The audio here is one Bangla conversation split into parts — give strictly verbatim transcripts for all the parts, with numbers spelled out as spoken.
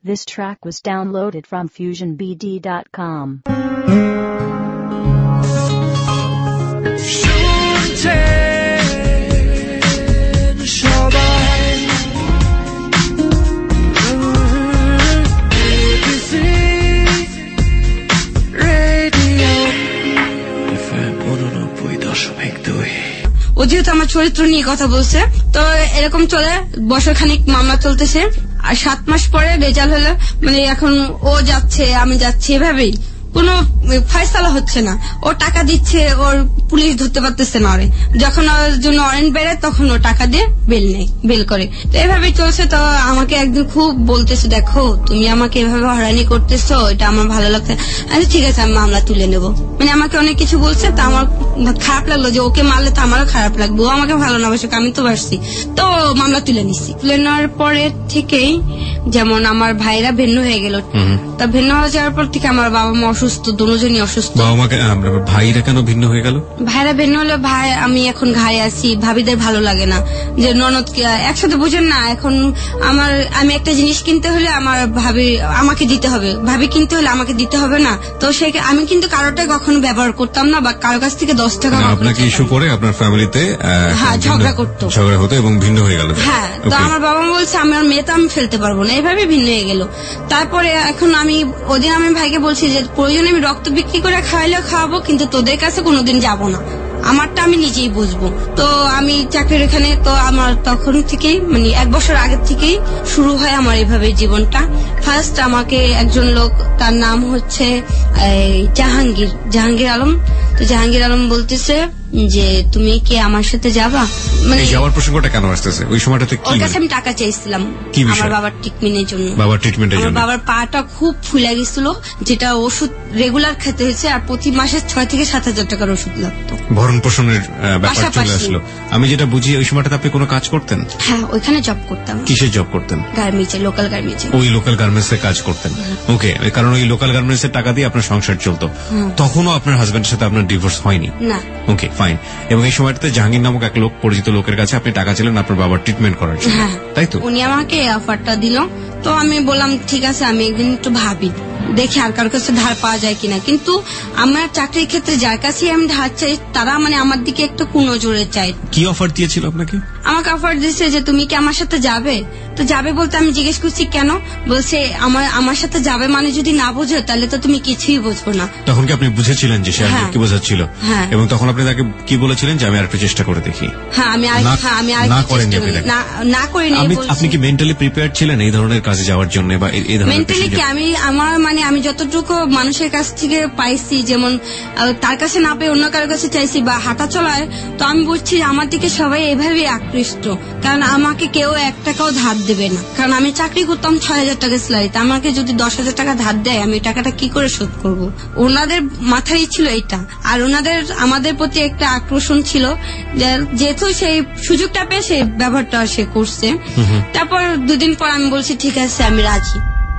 This track was downloaded from fusion b d dot com. ও যেহেতু আমার চরিত্র নিয়ে কথা বলছে, তো এরকম চলে বছর খানিক মামলা চলতেছে, আর সাত মাস পরে রেজাল্ট হলো, মানে এখন ও যাচ্ছে আমি যাচ্ছি, এভাবেই কোনো ফয়সালা হচ্ছে না। ও টাকা দিচ্ছে, ওর পুলিশ ধরতে পারতেছে না, ওরে যখন ওর জন্য ওয়ারেন্ট বেড়ে তখন ও টাকা দিয়ে বেল নেই, বেল করে। তো এভাবেই চলছে। তো আমাকে একদিন খুব বলতেছে, দেখো তুমি আমাকে এভাবে হয়রানি করতেছো, এটা আমার ভালো লাগছে। আচ্ছা ঠিক আছে, আমি মামলা তুলে নেবো। মানে আমাকে অনেক কিছু বলছে, তা আমার খারাপ লাগলো যে ওকে মারলে তো আমারও খারাপ লাগবে, ও আমাকে ভালো না বাসুক, আমি তো বাসছি। তো মামলা তুলে নিচ্ছি। তুলে নেওয়ার পরে থেকেই যেমন আমার ভাইরা ভিন্ন হয়ে গেল। তা ভিন্ন হয়ে যাওয়ার পর থেকে আমার বাবা মা অসুস্থ, দুজনই অসুস্থ। বাবা মাকে ভাইরা কেন ভিন্ন হয়ে গেল? ভাইরা ভিন্ন হলে ভাই আমি এখন ঘাড়ে আছি, ভাবিদের ভালো লাগে না যে ননদ একসাথে, বুঝেন না। এখন আমার আমি একটা জিনিস কিনতে হলে আমার ভাবি আমাকে দিতে হবে, ভাবি কিনতে হলে আমাকে দিতে হবে না। তো সে আমি কিন্তু কারোটাই কখনো ব্যবহার করতাম না, বা কারো কাছ থেকে দশ টাকা আপনাকে ইস্যু করে আপনার ফ্যামিলিতে হ্যাঁ ঝগড়া করতো, ঝগড়া হতো এবং ভিন্ন হয়ে গেল। হ্যাঁ, তো আমার বাবা বলছে আমার মেয়ে তো আমি ফেলতে পারবো না, এইভাবে ভিন্ন হয়ে গেল। তারপরে এখন আমি ওদিন আমি ভাইকে বলছি যে প্রয়োজনে আমি রক্ত বিক্রি করে খাওয়াইলেও খাওয়াবো, কিন্তু তোদের কাছে কোনোদিন যাবো না, আমারটা আমি নিজেই বুঝবো। তো আমি চাকরির এখানে, তো আমার তখন থেকেই মানে এক বছর আগে থেকেই শুরু হয় আমার এইভাবে জীবনটা। ফার্স্ট আমাকে একজন লোক, তার নাম হচ্ছে জাহাঙ্গীর জাহাঙ্গীর আলম। তো জাহাঙ্গীর আলম বলতেছে যে তুমি কি আমার সাথে যাবা। মানে যাওয়ার প্রসঙ্গটা কেন আসতেছে? ওই সময়টাতে কি? ওর কাছে আমি টাকা চাইছিলাম আমার বাবার ট্রিটমেন্টের জন্য। বাবার ট্রিটমেন্টের জন্য? আমার বাবার পাটা খুব ফুলে গেছিল, যেটা ওষুধ রেগুলার খেতে হয়েছে, আর প্রতি মাসে ছয় থেকে সাত হাজার টাকার ওষুধ লাগতো। ভরণ পোষণের ব্যাপার চলে আসলো। আমি যেটা বুঝি ওই সময়টাতে আপনি কোনো কাজ করতেন? হ্যাঁ, ওইখানে জব করতাম। কিসের জব করতেন? গার্মেন্টসে, লোকাল গার্মেন্টসে। ওই লোকাল গার্মেন্টসে কাজ করতেন? ওকে, কারণ ওই লোকাল গার্মেন্টস এর টাকা দিয়ে আপনার সংসার চলতো। তখনও আপনার হাজবেন্ডের সাথে আপনার ডিভোর্স হয়নি? না। Okay, fine. এবং এই সময়টাতে জাহাঙ্গীর নামক এক লোক, পরিচিত লোকের কাছে আপনি টাকা ছিলেন আপনার বাবার ট্রিটমেন্ট করার জন্য, তাই তো? উনি আমাকে অফারটা দিল, তো আমি বললাম ঠিক আছে, আমি একদিন একটু ভাবি, দেখি আর কারোর কাছে ধার পাওয়া যায় কিনা। কিন্তু আমার চাকরির ক্ষেত্রে যার কাছে আমি ধার চাই, তারা মানে আমার দিকে একটু কুনজরে চাই। কি অফার দিয়েছিল আপনাকে? আমাকে অফার দিয়েছে যে তুমি কি আমার সাথে যাবে। তো যাবে বলতে আমি জিজ্ঞেস করছি কেন, বলছে আমার আমার সাথে যাবে মানে যদি না বোঝো তাহলে তো তুমি কিছুই বুঝবো না। তখন কি আপনি বুঝেছিলেন যে সে কি বোঝাচ্ছিল? এবং তখন আপনি তাকে কি বলেছিলেন যে আমি আরেকটু চেষ্টা করে দেখি? হ্যাঁ, আমি আমি না করেনি। না করিনি। আপনি কি মেন্টালি প্রিপেয়ার ছিলেন এই ধরনের কাজে যাওয়ার জন্য? বা এই ধরনের মেন্টালি কি আমি আমার মানে আমি যতটুকু মানুষের কাছ থেকে পাইছি, যেমন তার কাছে না পেয়ে অন্য কারোর কাছে চাইছি বা হাঁটা চলায়, তো আমি বুঝছি আমার দিকে সবাই এভাবেই আকৃষ্ট। কারণ আমাকে কেউ এক টাকাও ধার দেবে না, কারণ আমি চাকরি করতাম ছয় হাজার টাকা স্যালারিতে। আমাকে যদি দশ হাজার টাকা ধার দেয়, আমি টাকাটা কি করে শোধ করব? ওনাদের মাথায় ছিল এইটা, আর ওনাদের আমাদের প্রতি একটা আকর্ষণ ছিল, যেহেতু সেই সুযোগটা পেয়ে সেই ব্যবহারটা সে করছে। তারপর দুদিন পর আমি বলছি ঠিক আছে, আমি রাজি।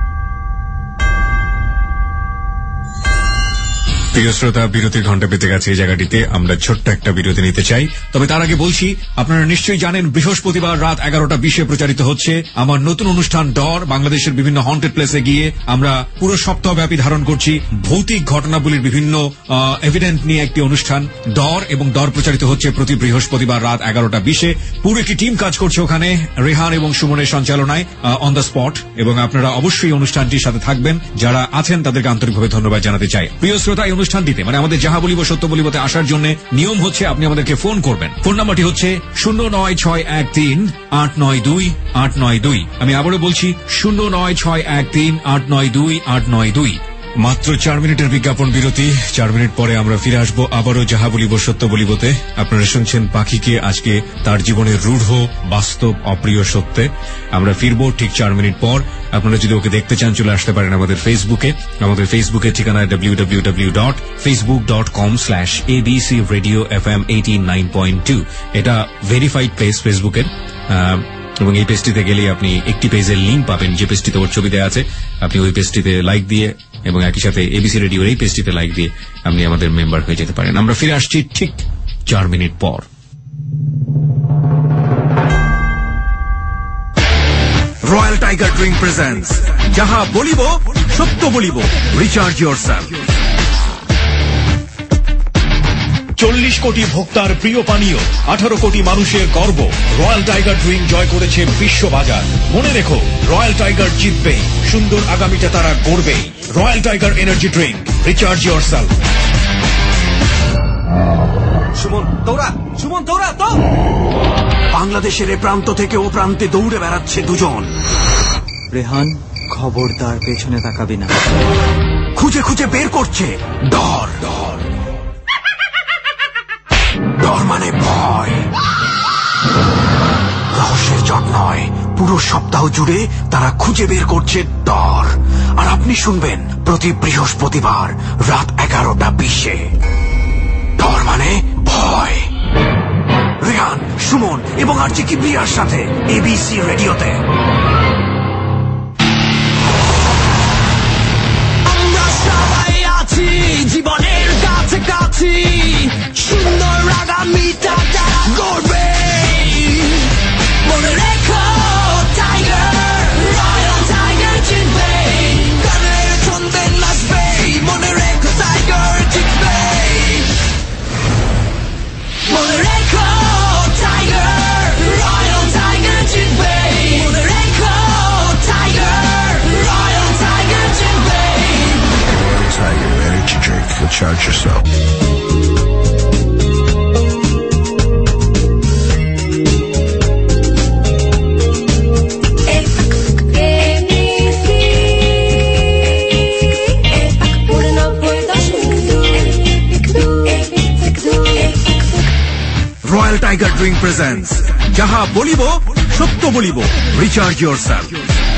প্রিয় শ্রোতা, বিরতির ঘন্টা পেতে গেছে এই জায়গাটিতে। আমরা ছোট্ট একটা বিরতি নিতে চাই, তবে তার আগে বলছি আপনারা নিশ্চয়ই জানেন বৃহস্পতিবার রাত এগারোটা বিশে প্রচারিত হচ্ছে আমার নতুন অনুষ্ঠান ডর। বাংলাদেশের বিভিন্ন হন্টেড প্লেসে গিয়ে আমরা পুরো সপ্তাহব্যাপী ধারণ করছি ভৌতিক ঘটনাবলীর বিভিন্ন এভিডেন্ট নিয়ে একটি অনুষ্ঠান ডর, এবং ডর প্রচারিত হচ্ছে প্রতি বৃহস্পতিবার রাত এগারোটা বিশে। পুরো একটি টিম কাজ করছে ওখানে, রেহান এবং সুমনের সঞ্চালনায় অন দ্য স্পট, এবং আপনারা অবশ্যই অনুষ্ঠানটির সাথে থাকবেন। যারা আছেন তাদেরকে আন্তরিকভাবে ধন্যবাদ জানাতে চাই। প্রিয় শ্রোতা, অনুষ্ঠান দিতে মানে আমাদের যাহা বলিব সত্য বলিবতে আসার জন্য নিয়ম হচ্ছে আপনি আমাদেরকে ফোন করবেন। ফোন নাম্বারটি হচ্ছে শূন্য নয় ছয় এক তিন আট নয় দুই আট নয় দুই। আমি আবারও বলছি শূন্য নয় ছয় এক তিন আট নয় দুই আট নয় দুই। মাত্র চার মিনিটের বিজ্ঞাপন বিরতি। চার মিনিট পরে আমরা ফিরে আসবো আবারও যাহা বলিব সত্য বলিবতে। আপনারা শুনছেন পাখিকে আজকে তার জীবনের রূঢ় বাস্তব অপ্রিয় সত্যে। আমরা ফিরবো ঠিক চার মিনিট পর। আপনারা যদি ওকে দেখতে চান চলে আসতে পারেন আমাদের ফেসবুকে। আমাদের ফেসবুকের ঠিকানা W W W dot Facebook dot com slash ABC radio F M eighty nine point two. এটা ভেরিফাইড পেজ ফেসবুকের, এবং এই পেজটিতে গেলে আপনি একটি পেজের লিঙ্ক পাবেন যে পেজটিতে ওর ছবি দেওয়া আছে। আপনি ওই পেজটিতে লাইক দিয়ে এবং একই সাথে এবিসি রেডিওর এই পেজটিতে লাইক দিয়ে আপনি আমাদের মেম্বার হয়ে যেতে পারেন। আমরা ফিরে আসছি ঠিক চার মিনিট পর। রয়্যাল টাইগার ড্রিঙ্ক প্রেজেন্টস যাহা বলিব সত্য বলিব, রিচার্জ ইয়োরসেলফ। চল্লিশ কোটি ভোক্তার প্রিয় পানীয়, আঠারো কোটি মানুষের গর্ব, রয়্যাল টাইগার ড্রিঙ্ক জয় করেছে বিশ্ববাজার। মনে রেখো, রয়্যাল টাইগার জিতবেই, সুন্দর আগামীটা তারা গড়বেই। Royal Tiger energy drink, recharge yourself. Suman দৌড়া, সুমন দৌড়া তো। বাংলাদেশের এ প্রান্ত থেকে ও প্রান্তে দৌড়ে বেড়াচ্ছে দুজন। রেহান, খবরদার পেছনে তাকাবি না। খুঁজে খুঁজে বের করছে ডর। ডর ডর মানে ভয়। রহস্যের জট নয়, পুরো সপ্তাহ জুড়ে তারা খুঁজে বের করছে ডর। আর আপনি শুনবেন প্রতি বৃহস্পতিবার রাত এগারোটা বিশে। ডর মানে ভয়। রেহান, সুমন এবং আর জি কিবরিয়ার সাথে এবিসি রেডিওতে। আমরা সবাই আছি জীবনের কাছে কাছে, সুন্দর আগামীটা তারা গড়বে। মনে রেখো টাইগার, রয়্যাল টাইগার জিতবে, গানের ছন্দে নাচবে। মনে রেখো টাইগার জিতবে, মনে রেখো টাইগার, রয়্যাল টাইগার জিতবে। মনে রেখো টাইগার, রয়্যাল টাইগার জিতবে। Royal Tiger Energy Drink. Recharge yourself. Royal Tiger drink presents যাহা বলিব সত্য বলিব, রিচার্জ ইয়োরসেলফ।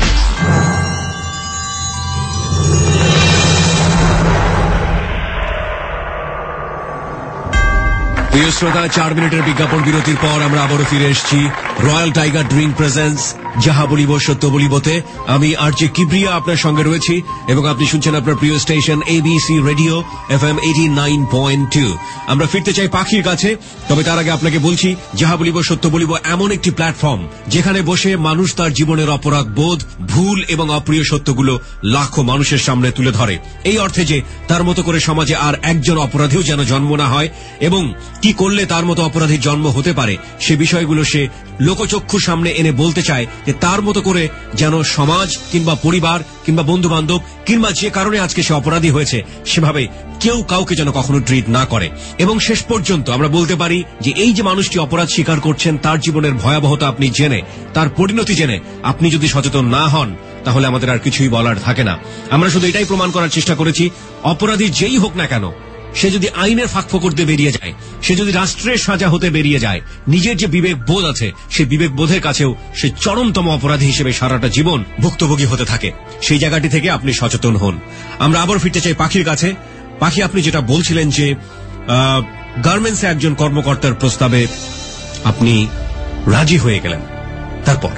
প্রিয় শ্রোতা, চার মিনিটের বিজ্ঞাপন বিরতির পর আমরা আবারও ফিরে এসেছি রয়্যাল টাইগার ড্রিঙ্ক প্রেজেন্টস যাহা বলিব সত্য বলিবতে। আমি আর জে কিবরিয়া আপনার সঙ্গে রয়েছি এবং আপনি শুনছেন আপনার প্রিয় station ABC radio F M eighty nine point two. আমরা ফিরতে চাই পাখির কাছে, তবে তার আগে আপনাকে বলছি যাহা বলিব সত্য বলিব এমন একটি প্ল্যাটফর্ম যেখানে বসে মানুষ তার জীবনের অপরাধ বোধ, ভুল এবং অপ্রিয় সত্যগুলো লাখো মানুষের সামনে তুলে ধরে, এই অর্থে যে তার মতো করে সমাজে আর একজন অপরাধীও যেন জন্ম না হয় এবং কি করলে তার মতো অপরাধীর জন্ম হতে পারে সে বিষয়গুলো সে লোকচক্ষুর সামনে এনে বলতে চায়, যে তার মতো করে যেন সমাজ কিংবা পরিবার কিংবা বন্ধু বান্ধব কিংবা যে কারণে আজকে সে অপরাধী হয়েছে সেভাবে কেউ কাউকে যেন কখনো ট্রিট না করে। এবং শেষ পর্যন্ত আমরা বলতে পারি যে এই যে মানুষটি অপরাধ স্বীকার করছেন তার জীবনের ভয়াবহতা আপনি জেনে, তার পরিণতি জেনে আপনি যদি সচেতন না হন তাহলে আমাদের আর কিছুই বলার থাকে না। আমরা শুধু এটাই প্রমাণ করার চেষ্টা করেছি, অপরাধী যেই হোক না কেন, সে যদি আইনের ফাঁকফোকর দিয়ে বেরিয়ে যায়, সে যদি রাষ্ট্রের সাজা হতে বেরিয়ে যায়, নিজের যে বিবেক বোধ আছে সেই বিবেক বোধের কাছেও সে চরমতম অপরাধী হিসেবে সারাটা জীবন ভুক্তভোগী হতে থাকে। সেই জায়গাটি থেকে আপনি সচেতন হন। আমরা আবার ফিরতে চাই পাখির কাছে। পাখি, আপনি যেটা বলছিলেন যে গার্মেন্টসে একজন কর্মকর্তার প্রস্তাবে আপনি রাজি হয়ে গেলেন, তারপর?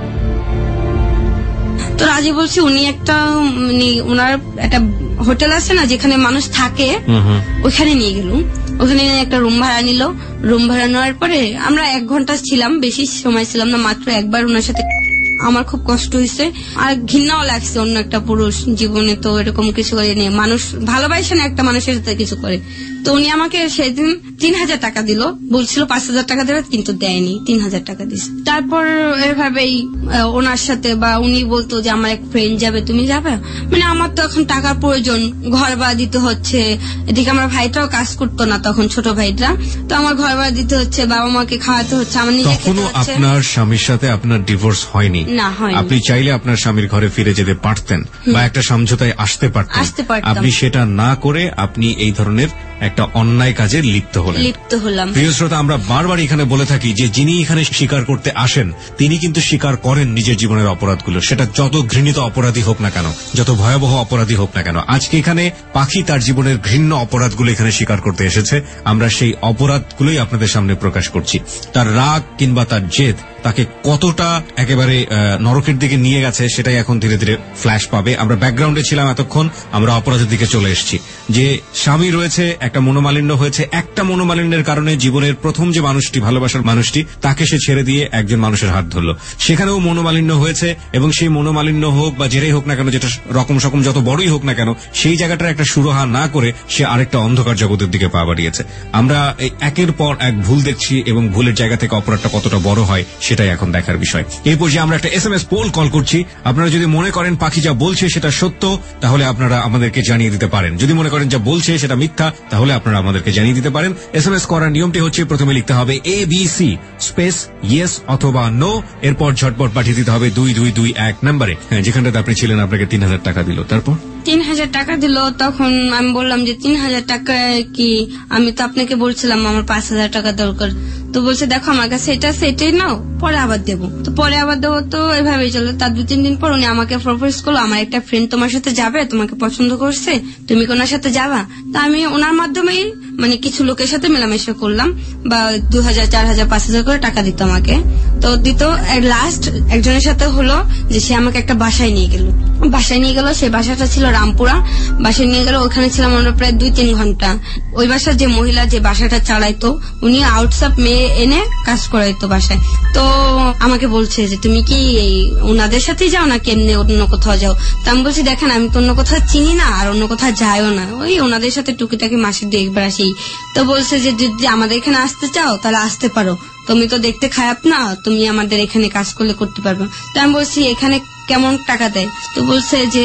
তো রাজি বলছি, উনি একটা মানে ওনার একটা হোটেল আছে না যেখানে মানুষ থাকে, ওখানে নিয়ে গেল। ওখানে একটা রুম ভাড়া নিল। রুম ভাড়া নেওয়ার পরে আমরা এক ঘন্টা ছিলাম, বেশি সময় ছিলাম না, মাত্র একবার ওনার সাথে। আমার খুব কষ্ট হয়েছে আর ঘৃণাও লাগছে অন্য একটা পুরুষ জীবনে তো এরকম কিছু করে নিয়ে মানুষ ভালোবাসে না একটা মানুষের সাথে কিছু করে। তো উনি আমাকে সেদিন তিন হাজার টাকা দিল, বলছিল পাঁচ হাজার টাকা দেবে কিন্তু দেয়নি, তিন হাজার টাকা দিচ্ছে। তারপর এভাবেই ওনার সাথে বা উনি বলতো যে আমার এক ফ্রেন্ড যাবে, তুমি যাবে? মানে আমার তো এখন টাকার প্রয়োজন, ঘর ভাড়া দিতে হচ্ছে, এদিকে আমার ভাইটাও কাজ করতো না তখন, ছোট ভাইটা, তো আমার ঘর ভাড়া দিতে হচ্ছে, বাবা মাকে খাওয়াতে হচ্ছে, আমার নিজে খেতে হচ্ছে। আপনার স্বামীর সাথে আপনার ডিভোর্স হয়নি? না, হয়নি। আপনি চাইলে আপনার স্বামীর ঘরে ফিরে যেতে পারতেন বা একটা সমঝোতায় আসতে পারতেন। আপনি সেটা না করে আপনি এই ধরনের একটা অন্যায় কাজে লিপ্ত হলেন। লিপ্ত হলাম। প্রিয় শ্রোতা, আমরা বারবার এখানে বলে থাকি যে যিনি এখানে স্বীকার করতে আসেন তিনি কিন্তু স্বীকার করেন নিজের জীবনের অপরাধগুলো, সেটা যত ঘৃণিত অপরাধী হোক না কেন, যত ভয়াবহ অপরাধী হোক না কেন। আজকে এখানে পাখি তার জীবনের ঘৃণ্য অপরাধগুলো এখানে স্বীকার করতে এসেছে। আমরা সেই অপরাধগুলোই আপনাদের সামনে প্রকাশ করছি। তার রাগ কিংবা তার জেদ তাকে কতটা একেবারে নরকের দিকে নিয়ে গেছে সেটাই এখন ধীরে ধীরে ফ্ল্যাশ পাবে। আমরা ব্যাকগ্রাউন্ডে ছিলাম এতক্ষণ, আমরা অপরাধের দিকে চলে এসেছি। যে স্বামী রয়েছে, একটা মনোমালিন্য হয়েছে, একটা মনোমালিন্যের কারণে জীবনের প্রথম যে মানুষটি, ভালোবাসার মানুষটি, তাকে সে ছেড়ে দিয়ে একজন মানুষের হাত ধরলো। সেখানেও মনোমালিন্য হয়েছে এবং সেই মনোমালিন্য হোক বা যেটাই হোক না কেন, যেটা রকম সকম যত বড়ই হোক না কেন, সেই জায়গাটার একটা সুরাহা না করে সে আরেকটা অন্ধকার জগতের দিকে পা বাড়িয়েছে। আমরা একের পর এক ভুল দেখছি এবং ভুলের জায়গা থেকে অপরাধটা কতটা বড় হয় সেটাই এখন দেখার বিষয়। এই পর্যায়ে আমরা একটা S M S poll call করছি। আপনারা যদি মনে করেন পাখি যা বলছে সেটা সত্য, তাহলে আপনারা আমাদেরকে জানিয়ে দিতে পারেন। যদি মনে করেন যা বলছে সেটা মিথ্যা, তাহলে আপনারা আমাদেরকে জানিয়ে দিতে পারেন। এস এম এস করার নিয়মটি হচ্ছে, প্রথমে লিখতে হবে A B C space yes অথবা নো, এরপর ঝটপট পাঠিয়ে দিতে হবে দুই দুই দুই এক নম্বরে। হ্যাঁ, যেখানটাতে আপনি ছিলেন আপনাকে তিন হাজার টাকা দিল। তারপর তিন হাজার টাকা দিল, তখন আমি বললাম যে তিন হাজার টাকা কি, আমি তো আপনাকে বলছিলাম আমার পাঁচ হাজার টাকা দরকার। তো বলছে দেখো আমার কাছে এটা সেটাই নাও, পরে আবার দেবো। তো পরে আবার দেবো, তো এভাবেই চলো। তার দু তিন দিন পর উনি আমাকে প্রপোজ করলো, আমার একটা ফ্রেন্ড তোমার সাথে যাবে, তোমাকে পছন্দ করছে, তুমি কি ওনার সাথে যাবা? তা আমি ওনার মাধ্যমেই মানে কিছু লোকের সাথে মেলামেশা করলাম, বা দু হাজার চার হাজার পাঁচ হাজার করে টাকা দিত আমাকে। তো দিত। লাস্ট একজনের সাথে হলো যে সে আমাকে একটা বাসায় নিয়ে গেল। বাসায় নিয়ে গেল, সেই বাসাটা ছিল রামপুরা। বাসায় নিয়ে গেল, ওখানে ছিলাম আমরা প্রায় দুই তিন ঘন্টা। ওই বাসার যে মহিলা যে বাসাটা চালাইতো, উনি আউটসাপ মেয়ে এনে কাজ করাইতো বাসায়। তো আমাকে বলছে যে তুমি কি ওনাদের সাথেই যাও না কেমনে অন্য কোথাও যাও? তা আমি বলছি দেখেন আমি তো অন্য কোথাও চিনি না আর অন্য কোথাও যাইও না, ওই ওনাদের সাথে টুকিটাকি মাসে দু একবার আসি। তো বলছে যে যদি আমাদের এখানে আসতে চাও তাহলে আসতে পারো, তুমি তো দেখতে খারাপ না, তুমি আমাদের এখানে কাজ করলে করতে পারবে। তো আমি বলছি এখানে কেমন টাকা দেয়? তো বলছে যে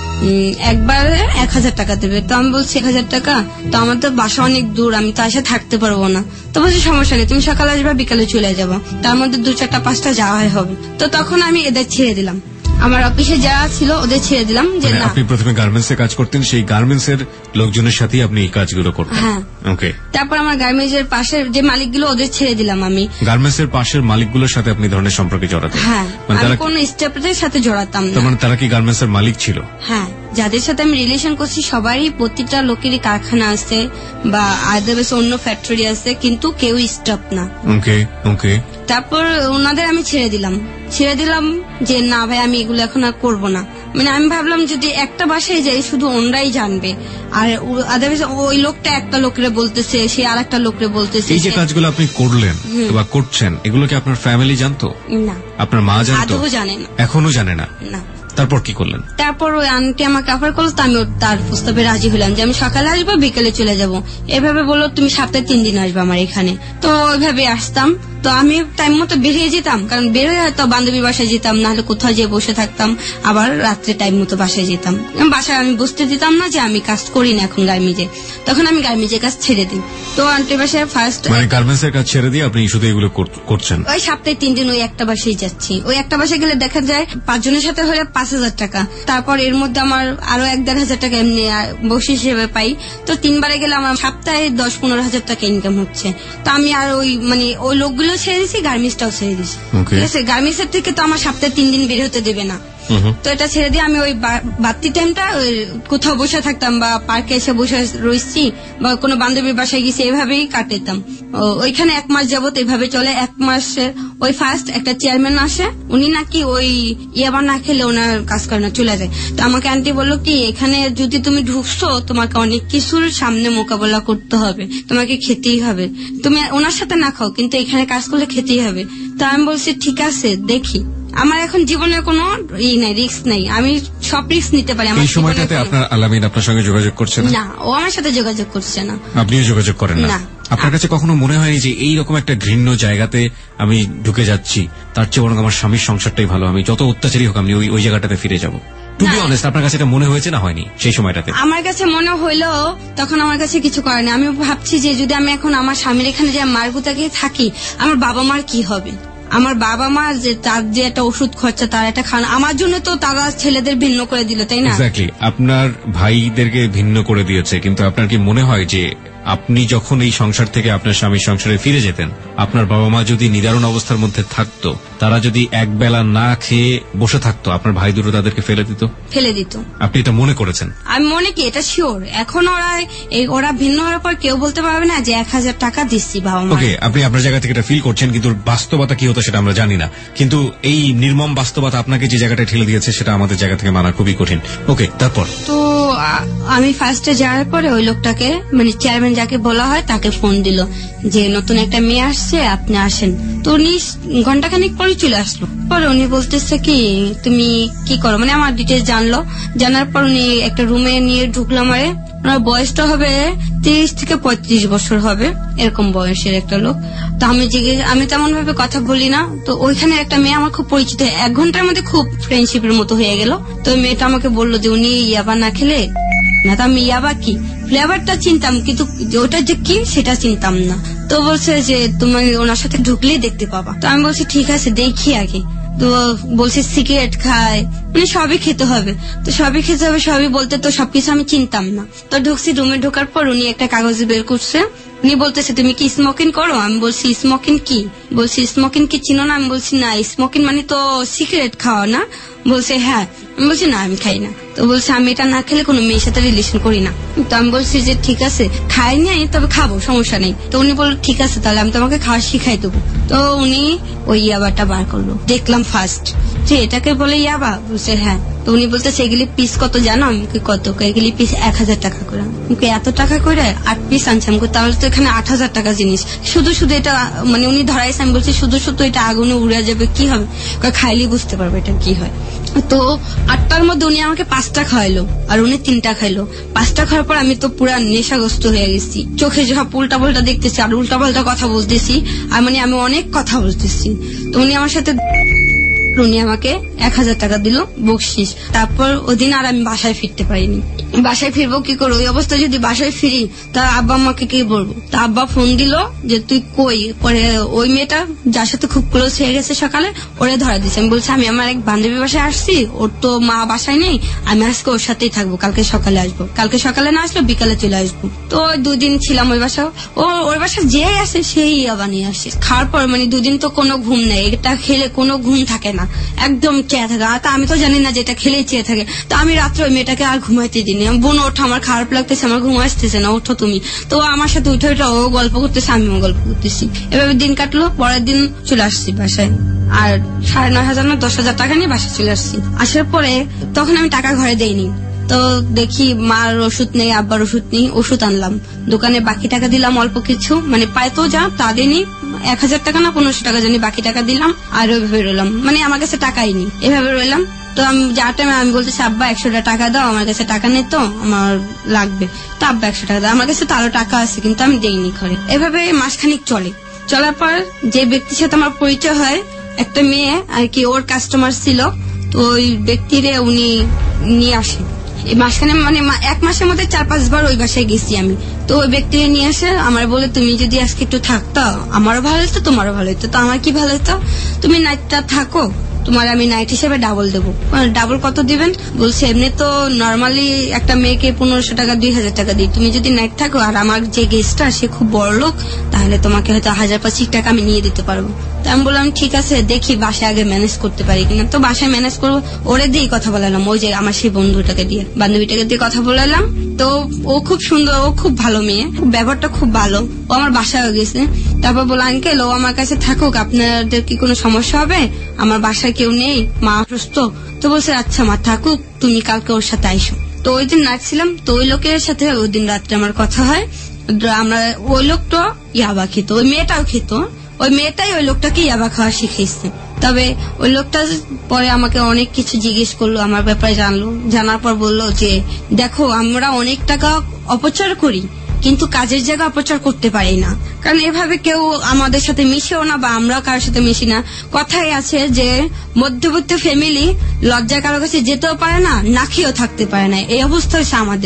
একবার এক হাজার টাকা দেবে। তো আমি বলছি এক হাজার টাকা, তো আমার তো বাসা অনেক দূর, আমি তো আসে থাকতে পারবো না। তো বলছি সমস্যা নেই, তুমি সকালে আসবে বিকালে চলে যাবো, তার মধ্যে দু চারটা পাঁচটা যাওয়াই হবে। তো তখন আমি এদের ছেড়ে দিলাম, আমার অফিসে যারা ছিল ওদের ছেড়ে দিলাম। যে না, আপনি প্রথমে গার্মেন্টস এ কাজ করতেন, সেই গার্মেন্টস এর লোকজনের সাথে আপনি এই কাজগুলো করতেন? হ্যাঁ। ওকে। তারপর আমার গার্মেন্টস এর পাশের যে মালিকগুলো ওদের ছেড়ে দিলাম আমি। গার্মেন্টস এর পাশের মালিকগুলোর সাথে আপনি ধরনের সম্পর্কে জড়াতেন? হ্যাঁ, মানে আমি কোন স্টেপের সাথে জড়াতাম না। মানে তারা কি গার্মেন্টস এর মালিক ছিল? হ্যাঁ, যাদের সাথে আমি রিলেশন করছি সবারই প্রতিটা লোকেরই কারখানা আছে বা আদারওয়াইজ অন্য ফ্যাক্টরি আছে, কিন্তু কেউ স্টাফ না। ওকে ওকে। তারপর ওনাদের আমি ছেড়ে দিলাম ছেড়ে দিলাম যে না ভাই আমি এগুলো এখন আর করবো না। মানে আমি ভাবলাম যদি একটা বাসায় যাই শুধু ওনরাই জানবে, আর আদারওয়াইজ ওই লোকটা একটা লোকরে বলতেছে, সে আর একটা লোকরে বলতেছে। এই যে কাজগুলো আপনি করলেন বা করছেন, এগুলো কি আপনার ফ্যামিলি জানতো? না। আপনার মা জানতো? আদৌ জানে না। এখনো জানে না? না। তারপর কি করলেন? তারপর ওই আন্টি আমাকে অফার করলো, তো আমি তার প্রস্তাবে রাজি হলাম যে আমি সকালে আসবো বিকেলে চলে যাব। এভাবে বললো তুমি সপ্তাহে তিন দিন আসবে আমার এখানে। তো ওইভাবে আসতাম। তো আমি টাইম মতো বেরিয়ে যেতাম, কারণ বের হয়ে হয়তো বান্ধবীর বাসায় যেতাম, নাহলে কোথাও যেয়ে বসে থাকতাম, আবার রাত্রে টাইম মতো বাসায় যেতাম। বাসায় আমি বসতে দিতাম না যে আমি কাজ করি না এখন গার্মেন্টসে, তখন আমি গার্মেন্টসের কাজ ছেড়ে দিই। তো আন্টির বাসায় ফার্স্ট মানে গার্মেন্টস এর কাজ ছেড়ে দিয়ে আপনি শুধু এগুলো করছেন? ওই সপ্তাহে তিন দিন ওই একটা বাসায় যাচ্ছি। ওই একটা বাসায় গেলে দেখা যায় পাঁচজনের সাথে হলে পাঁচ হাজার টাকা, তারপর এর মধ্যে আমার আরো এক দেড় হাজার টাকা এমনি বসে হিসেবে পাই। তো তিনবারে গেলে আমার সপ্তাহে দশ পনেরো হাজার টাকা ইনকাম হচ্ছে। তো আমি আর ওই মানে ওই লোকগুলো ছেড়ে দিছি, গার্মেন্টসটাও ছেড়ে দিছি। ঠিক আছে, গার্মেন্টস এর থেকে তো আমার সপ্তাহে তিন দিন বের হতে দেবে না। তো এটা ছেড়ে দিয়ে আমি ওই বাড়তি টাইমটা কোথাও বসে থাকতাম বা পার্কে এসে বসে রয়েছি বা কোনো বান্ধবীর বাসায় গেছি, এভাবেই কাটাতাম। ওইখানে এক মাস যাবত এভাবে চলে। এক মাসের ওই ফার্স্ট একটা চেয়ারম্যান আসে, উনি নাকি ওই ইয়াবার না খেলে ওনার কাজ করে না, চলে যায়। তো আমাকে আন্টি বললো কি এখানে যদি তুমি ঢুকছো তোমাকে অনেক কিছুর সামনে মোকাবেলা করতে হবে, তোমাকে খেতেই হবে, তুমি ওনার সাথে না খাও কিন্তু এখানে কাজ করলে খেতেই হবে। তো আমি বলছি ঠিক আছে দেখি, আমার এখন জীবনের কোনো ই নাই, রিস্ক নাই, আমি সব রিস্ক নিতে পারি। এই সময়টাতে আপনার আলামিন আপনার সঙ্গে যোগাযোগ করছে না? না, ও আমার সাথে যোগাযোগ করছে না। আপনিও যোগাযোগ করেন না? আপনার কাছে কখনো মনে হয়নি যে এইরকম একটা ঘৃণ্য জায়গাতে আমি ঢুকে যাচ্ছি, তার চেয়ে বরং আমার স্বামীর সংসারটাই ভালো, আমি যত অত্যাচারী হোক আমি ওই জায়গাটাতে ফিরে যাবো? টু বি অনেস্ট, আপনার কাছে এটা মনে হয়েছে না হয়নি সেই সময়টাতে? আমার কাছে মনে হইলো, তখন আমার কাছে কিছু করেনি। আমি ভাবছি যে যদি আমি এখন আমার স্বামীর এখানে যে মারগুতাকে থাকি, আমার বাবা মার কি হবে? আমার বাবা মা যে তার যে একটা ওষুধ খরচা, তার একটা খান, আমার জন্য তো তারা ছেলেদের ভিন্ন করে দিল, তাই না? এক্স্যাক্টলি, আপনার ভাইদেরকে ভিন্ন করে দিয়েছে, কিন্তু আপনার কি মনে হয় যে আপনি যখন এই সংসার থেকে আপনার স্বামীর সংসারে ফিরে যেতেন, আপনার বাবা মা যদি নিদারুণ অবস্থার মধ্যে থাকতো, তারা যদি এক বেলা না খেয়ে বসে থাকতো, আপনার ভাই দুটো তাদেরকে ফেলে দিত ফেলে দিত আপনি এটা মনে করেছেন? আমি মনে কি এটা শিওর। এখন ওরা এই ওরা ভিন্ন হওয়ার পর কেউ বলতে পারবে না যে এক হাজার টাকা দিচ্ছি বাবা মা। ওকে, আপনি আপনার জায়গা থেকে এটা ফিল করছেন, কিন্তু বাস্তবতা কি হতো সেটা আমরা জানি না। কিন্তু এই নির্মম বাস্তবতা আপনাকে যে জায়গাটা ঠেলে দিয়েছে সেটা আমাদের জায়গা থেকে মানা খুবই কঠিন। ওকে, তারপর? তো আমি ফার্স্টে যাওয়ার পরে ওই লোকটাকে, মানে চেয়ারম্যান যাকে বলা হয়, তাকে ফোন দিল যে নতুন একটা মেয়ে আসছে, আপনি আসেন। তো উনি ঘন্টাখানিক পরে চলে আসলো। পরে উনি বলতেছে কি তুমি কি করো, মানে আমার ডিটেলস জানলো। জানার পর উনি একটা রুমে নিয়ে ঢুকলো আমারে। ওনার বয়সটা হবে তিরিশ থেকে পঁয়ত্রিশ বছর হবে, এরকম বয়সের একটা লোক। তো আমি জিজ্ঞেস আমি তেমন ভাবে কথা বলি না। তো ওইখানে একটা মেয়ে আমার খুব পরিচিত, এক ঘন্টার মধ্যে খুব ফ্রেন্ডশিপের মতো হয়ে গেল। তো মেয়েটা আমাকে বললো যে উনি ইয়াবা না খেলে না। তো আমি ইয়াবা কি ফ্লেভারটা চিনতাম, কিন্তু ওটা যে কি সেটা চিনতাম না। তো বলছে যে তুমি ওনার সাথে ঢুকলেই দেখতে পাবা। তো আমি বলছি ঠিক আছে দেখি আগে। তো বলছে সিগারেট খায়, মানে সবই খেতে হবে। তো সবই খেতে হবে সবই বলতে তো সবকিছু আমি চিনতাম না। তো ঢুকছি, রুমে ঢোকার পর উনি একটা কাগজ বের করছে। উনি বলতেছে তুমি কি স্মোকিং করো? আমি বলছি স্মোকিং কি? বলছি স্মোকিং কি চিনো না? আমি বলছি না, স্মোকিং মানে তো সিগারেট খাওয়া না। বলছে হ্যাঁ। আমি বলছি না আমি খাই না। তো বলছে আমি এটা না খেলে কোনো মেয়ের সাথে রিলেশন করি না। তো আমি বলছি যে ঠিক আছে খাই নাই তবে খাবো, সমস্যা নেই। তো উনি বলল ঠিক আছে তাহলে আমি তোমাকে খাওয়া শিখাই দেবো। তো উনি ওই ইয়াবাটা বার করলো। দেখলাম ফার্স্ট যে এটাকে বলে ইয়াবা। বলছে হ্যাঁ। তো উনি বলতেছে এগুলি পিস কত জানো? আমি কত? এগুলি পিস এক হাজার টাকা করে। আমাকে এত টাকা করে আট পিস আনছে। আমি তাহলে তো এখানে আট হাজার টাকা জিনিস, শুধু শুধু এটা মানে উনি ধরাইছে। আমি বলছি শুধু শুধু এটা আগুনে উড়ে যাবে, কি হবে? খাইলেই বুঝতে পারবে এটা কি হয়। তো আটটার মধ্যে উনি আমাকে পাঁচটা খাওয়াইলো আর উনি তিনটা খাইলো। পাঁচটা খাওয়ার পর আমি তো পুরা নেশাগ্রস্ত হয়ে গেছি, চোখে সব উল্টা পাল্টা দেখতেছি আর উল্টা পাল্টা কথা বলতেছি, আর মানে আমি অনেক কথা বলতেছি। তো উনি আমার সাথে উনি আমাকে এক হাজার টাকা দিল বকশিস। তারপর ওদিন আর আমি বাসায় ফিরতে পারিনি। বাসায় ফিরবো কি করে? ওই অবস্থা যদি বাসায় ফিরি তা আব্বা আমাকে কি বলবো? তা আব্বা ফোন দিল যে তুই কই। পরে ওই মেয়েটা যার সাথে খুব ক্লোজ হয়ে গেছে সকালে, ওরে ধরা দিচ্ছে। আমি বলছি আমি আমার এক বান্ধবী বাসায় আসছি, ওর তো মা বাসায় নেই, আমি আজকে ওর সাথেই থাকবো, কালকে সকালে আসবো। কালকে সকালে না আসলে বিকালে চলে আসবো। তো দুদিন ছিলাম ওই বাসা। ও ওর বাসা যে আসে সেই আবার নিয়ে আসে। খাওয়ার পর মানে দুদিন তো কোনো ঘুম নেই, এটা খেলে কোনো ঘুম থাকে না, একদম চেয়ে থাকে। তা আমি তো জানি না যে এটা খেলেই চেয়ে থাকে। তো আমি রাত্রে ওই মেয়েটাকে আর ঘুমাইতে দিইনি। বোন ওঠো, আমার খারাপ লাগতেছে, আমার ঘুম আসতেছে না, ওঠো তুমি। তো আমার সাথে উঠে উঠে ও গল্প করতেছে, আমিও গল্প করতেছি। এভাবে দিন কাটলো। পরের দিন চলে আসছি বাসায়, আর সাড়ে নয় হাজার না দশ হাজার টাকা নিয়ে বাসায় চলে আসছি। আসার পরে তখন আমি টাকা ঘরে দেইনি। তো দেখি মার ওষুধ নেই, আব্বার ওষুধ নেই, ওষুধ আনলাম দোকানে, বাকি টাকা দিলাম অল্প কিছু, মানে পায় তো যা তা দিনি, এক হাজার টাকা না পনেরোশো টাকা জানি বাকি টাকা দিলাম। আর ওইভাবে রইলাম, মানে আমার কাছে টাকাই নেই, এভাবে রইলাম। তো আমি যার টাইমে আমি বলতেছি আব্বা একশো টাকা দাও, আমার কাছে টাকা নেই তো আমার লাগবে। তো আব্বা একশো টাকা দাও, আমার কাছে তো আরো টাকা আছে কিন্তু আমি দেইনি ঘরে। এভাবে মাসখানিক চলে। চলার পর যে ব্যক্তির সাথে আমার পরিচয় হয়, একটা মেয়ে আর কি ওর কাস্টমার ছিল, তো ওই ব্যক্তিরে উনি নিয়ে আসে। এই মাসখানে মানে এক মাসের মধ্যে চার পাঁচবার ওই বাসায় গেছি আমি। তো ওই ব্যক্তি নিয়ে আসে আমার, বলে তুমি যদি আজকে একটু থাকতো আমারও ভালো হতো তোমারও ভালো হতো। তো আমার কি ভালো হতো? তুমি নাইটটা থাকো, তোমার আমি নাইট হিসেবে ডাবল দেবো। ডাবল কত দিবেন? বলছে এমনি তো নর্মালি একটা মেয়েকে পনেরোশো টাকা দুই হাজার টাকা দিই, তুমি যদি নাইট থাকো আর আমার যে গেস্টটা সে খুব বড় লোক, তাহলে তোমাকে হয়তো হাজার পাঁচিক টাকা আমি নিয়ে দিতে পারবো। তো আমি বললাম ঠিক আছে দেখি বাসায় আগে ম্যানেজ করতে পারি কিনা। তো বাসায় ম্যানেজ করবো, ওরে দিয়ে কথা বলালাম, ওই যে আমার সেই বন্ধুটাকে দিয়ে বান্ধবীটাকে দিয়ে কথা বলালাম। তো ও খুব সুন্দর, ও খুব ভালো মেয়ে, ব্যবহারটা খুব ভালো। ও আমার বাসায় গেছে। তারপর বললো আঙ্কেল ও আমার কাছে থাকুক, আপনাদের কি কোনো সমস্যা হবে? আমার বাসায় কেউ নেই, মা অসুস্থ। তো বলছে আচ্ছা মা থাকুক, তুমি কালকে ওর সাথে আইসো। তো ওই দিন নাচছিলাম, তো ওই লোকের সাথে ওই দিন রাত্রে আমার কথা হয়। আমরা ওই লোকটা ইয়াবা খেত, ওই মেয়েটাও খেত, ওই মেয়েটাই ওই লোকটাকে ইয়াবা খাওয়া শিখেছে। তবে ওই লোকটা পরে আমাকে অনেক কিছু জিজ্ঞেস করলো, আমার ব্যাপারে জানলো। জানার পর বললো যে দেখো আমরা অনেক টাকা অপচয় করি কিন্তু কাজের জায়গা অপচয় করতে পারি না, কারণ এভাবে কেউ আমাদের সাথে মিশেও না বা আমরাও কারোর সাথে মিশি না। কথাই আছে যে মধ্যবিত্ত ফ্যামিলি লজ্জা কারো কাছে যেতেও পারে না, না খেয়েও থাকতে পারে না, এই অবস্থা হচ্ছে আমাদের।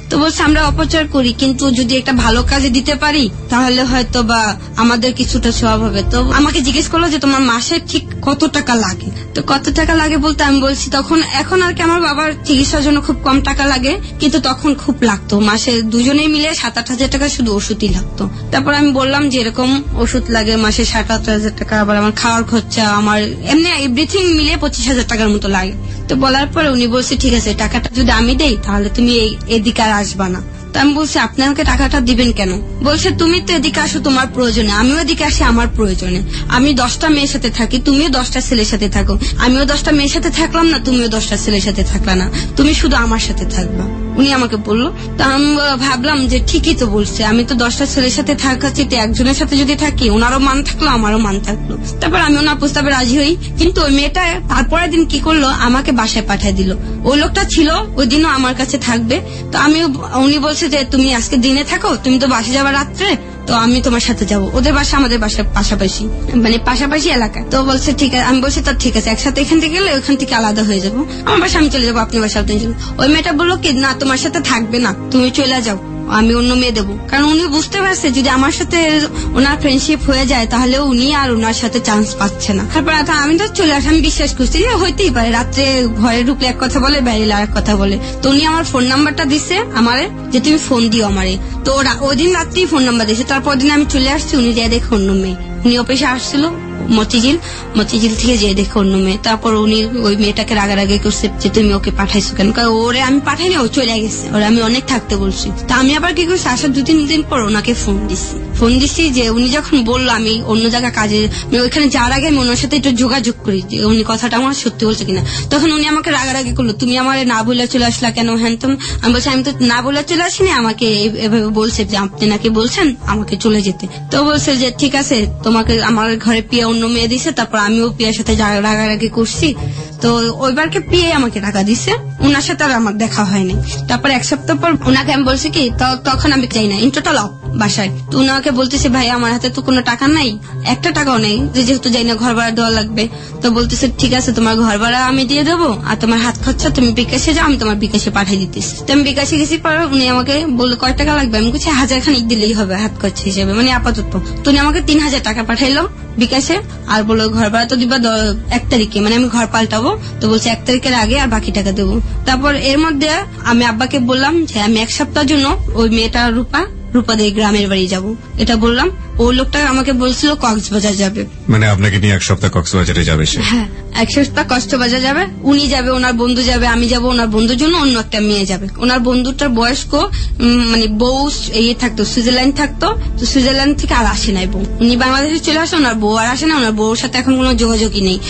তো বলছে আমরা অপচয় করি, কিন্তু যদি একটা ভালো কাজে দিতে পারি তাহলে হয়তো বা আমাদের কিছুটা সওয়াব হবে। তো আমাকে জিজ্ঞেস করলো যে তোমার মাসে ঠিক কত টাকা লাগে। তো কত টাকা লাগে বলতে আমি বলছি তখন এখন আর কি আমার বাবার চিকিৎসার জন্য খুব কম টাকা লাগে, কিন্তু তখন খুব লাগতো, মাসে দুজনেই মিলে সাত আট হাজার টাকা শুধু ওষুধই লাগতো। তারপর আমি বললাম যে এরকম ওষুধ লাগে মাসে সাত আট হাজার টাকা, আবার আমার খাওয়ার খরচা, আমার এমনি এভরিথিং মিলে পঁচিশ হাজার টাকার মতো লাগে। তো বলার পরে উনি বলছে ঠিক আছে টাকাটা যদি আমি দেই তাহলে তুমি এদিকে আর আসবা না। তো আমি বলছি আপনি আমাকে টাকাটা দিবেন কেন? বলছে তুমি তো এদিকে আসো তোমার প্রয়োজনে, আমিও এদিকে আসি আমার প্রয়োজনে। আমি দশটা মেয়ের সাথে থাকি, তুমিও দশটা ছেলের সাথে থাকো, আমিও দশটা মেয়ের সাথে থাকলাম না, তুমিও দশটা ছেলের সাথে থাকলা না, তুমি শুধু আমার সাথে থাকবা। উনি আমাকে বললো। তা আমি ভাবলাম যে ঠিকই তো বলছে, আমি তো দশটা ছেলের সাথে থাকাচ্ছি, একজনের সাথে যদি থাকি ওনারও মান থাকলো আমারও মান থাকলো। তারপর আমি ওনার প্রস্তাবে রাজি হই। কিন্তু ওই মেয়েটা তারপরের দিন কি করলো, আমাকে বাসায় পাঠিয়ে দিল। ওই লোকটা ছিল ওই দিনও আমার কাছে থাকবে। তো আমি উনি বলছে যে তুমি আজকে দিনে থাকো, তুমি তো বাসে যাবা রাত্রে, তো আমি তোমার সাথে যাব। ওদের বাসা আমাদের বাসার পাশাপাশি, মানে পাশাপাশি এলাকায়। তো বলছে ঠিক আছে, আমি বলছি তো ঠিক আছে একসাথে এখান থেকে গেলে ওখান থেকে আলাদা হয়ে যাবো, আমার বাসা আমি চলে যাবো, আপনার বাসা আপনি চলে। ওই মেয়েটা বললো কি না তোমার সাথে থাকবে না, তুমি চলে যাও, আমি অন্য মেয়ে দেবো। কারণ উনি বুঝতে পারছে যদি আমার সাথে ওনার ফ্রেন্ডশিপ হয়ে যায় তাহলে উনি আর ওনার সাথে চান্স পাচ্ছে না। তারপর আমি তো চলে আসি, আমি বিশ্বাস করছি যে হইতেই পারে, রাত্রে ঘরে ঢুকলে এক কথা বলে বাইরে আর এক কথা বলে। তো উনি আমার ফোন নাম্বারটা দিছে আমারে যে তুমি ফোন দিও আমারে। তো ওই দিন রাত্রেই ফোন নাম্বার দিয়েছে। তারপর দিন আমি চলে আসছি, উনি যাই দেখে অন্য মেয়ে। উনি অফিসে আসছিল মতিঝিল, মতিঝিল থেকে যেয়ে দেখে অন্য মেয়ে। তারপর উনি ওই মেয়েটাকে রাগারাগি করছে যে তুমি ওকে পাঠাইছো কেন? ওরে আমি পাঠাইনি, ও চলে গেছে, ওরে আমি অনেক থাকতে বলছি। তা আমি আবার কি করছি, আসার দু তিন দিন পর ওনাকে ফোন দিছি ফোন দিছি যে উনি যখন বললো আমি অন্য জায়গায় কাজে, ওইখানে যাওয়ার আগে আমি ওনার সাথে একটু যোগাযোগ করি যে উনি কথাটা আমার সত্যি বলছে কিনা। তখন উনি আমাকে রাগারাগি করলো, তুমি আমার না বলে চলে আসলা কেন? হ্যান তুমি। আমি বলছি আমি তো না বলে চলে আসিনি, আমাকে এভাবে বলছে যে আপনি নাকি বলছেন আমাকে চলে যেতে। তো বলছে যে ঠিক আছে তোমাকে আমার ঘরে পিয়া অন্য মেয়ে দিছে, তারপর আমিও পিয়ার সাথে রাগারাগি করছি। তো ওইবারকে পিয়ে আমাকে টাকা দিছে, ওনার সাথে আর আমার দেখা হয়নি। তারপর এক সপ্তাহ পর ওনাকে আমি বলছি কি তখন আমি যাই না ইন্ট্রোটা লক বাসায়। তো উনাকে বলতেছে ভাই আমার হাতে তো কোনো টাকা নাই, একটা টাকাও নেই, যেহেতু যাই না ঘর ভাড়া দেওয়া লাগবে। তো বলতেছে ঠিক আছে তোমার ঘর ভাড়া আমি দিয়ে দেবো, আর তোমার হাত খরচা তুমি বিকাশে যাও, আমি তোমার বিকাশে পাঠিয়ে দিতেছি। তো আমি বিকাশে গেছি, পর উনি আমাকে বললো কয় টাকা লাগবে? আমি বলছি হাজার খানিক দিলেই হবে হাত খরচা হিসেবে, মানে আপাতত। তো উনি আমাকে তিন হাজার টাকা পাঠাইলো বিকাশে, আর বললো ঘর ভাড়া তো দিবা এক তারিখে, মানে আমি ঘর পাল্টাবো। তো বলছে এক তারিখের আগে আর বাকি টাকা দেবো। তারপর এর মধ্যে আমি আব্বাকে বললাম যে আমি এক সপ্তাহের জন্য ওই মেয়েটা রূপা রূপাদের গ্রামের বাড়ি যাব, এটা বললাম। ওই লোকটা আমাকে বলছিল কক্সবাজার যাবে, মানে আপনাকে নিয়ে এক সপ্তাহ কক্সবাজারে যাবে সে? হ্যাঁ এক সপ্তাহ কক্সবাজার যাবে, উনি যাবে, ওনার বন্ধু যাবে, আমি যাব, ওনার বন্ধুর জন্য অন্য একটা মেয়ে যাবে। ওনার বন্ধুটার বয়স্ক, মানে বউ ইয়ে থাকতো সুইজারল্যান্ড থাকতো, তো সুইজারল্যান্ড থেকে আর আসে নাই বউ, উনি বাংলাদেশে চলে আসে, ওনার বউ আর আসে না, ওনার বউর সাথে এখন কোনো যোগাযোগই নেই,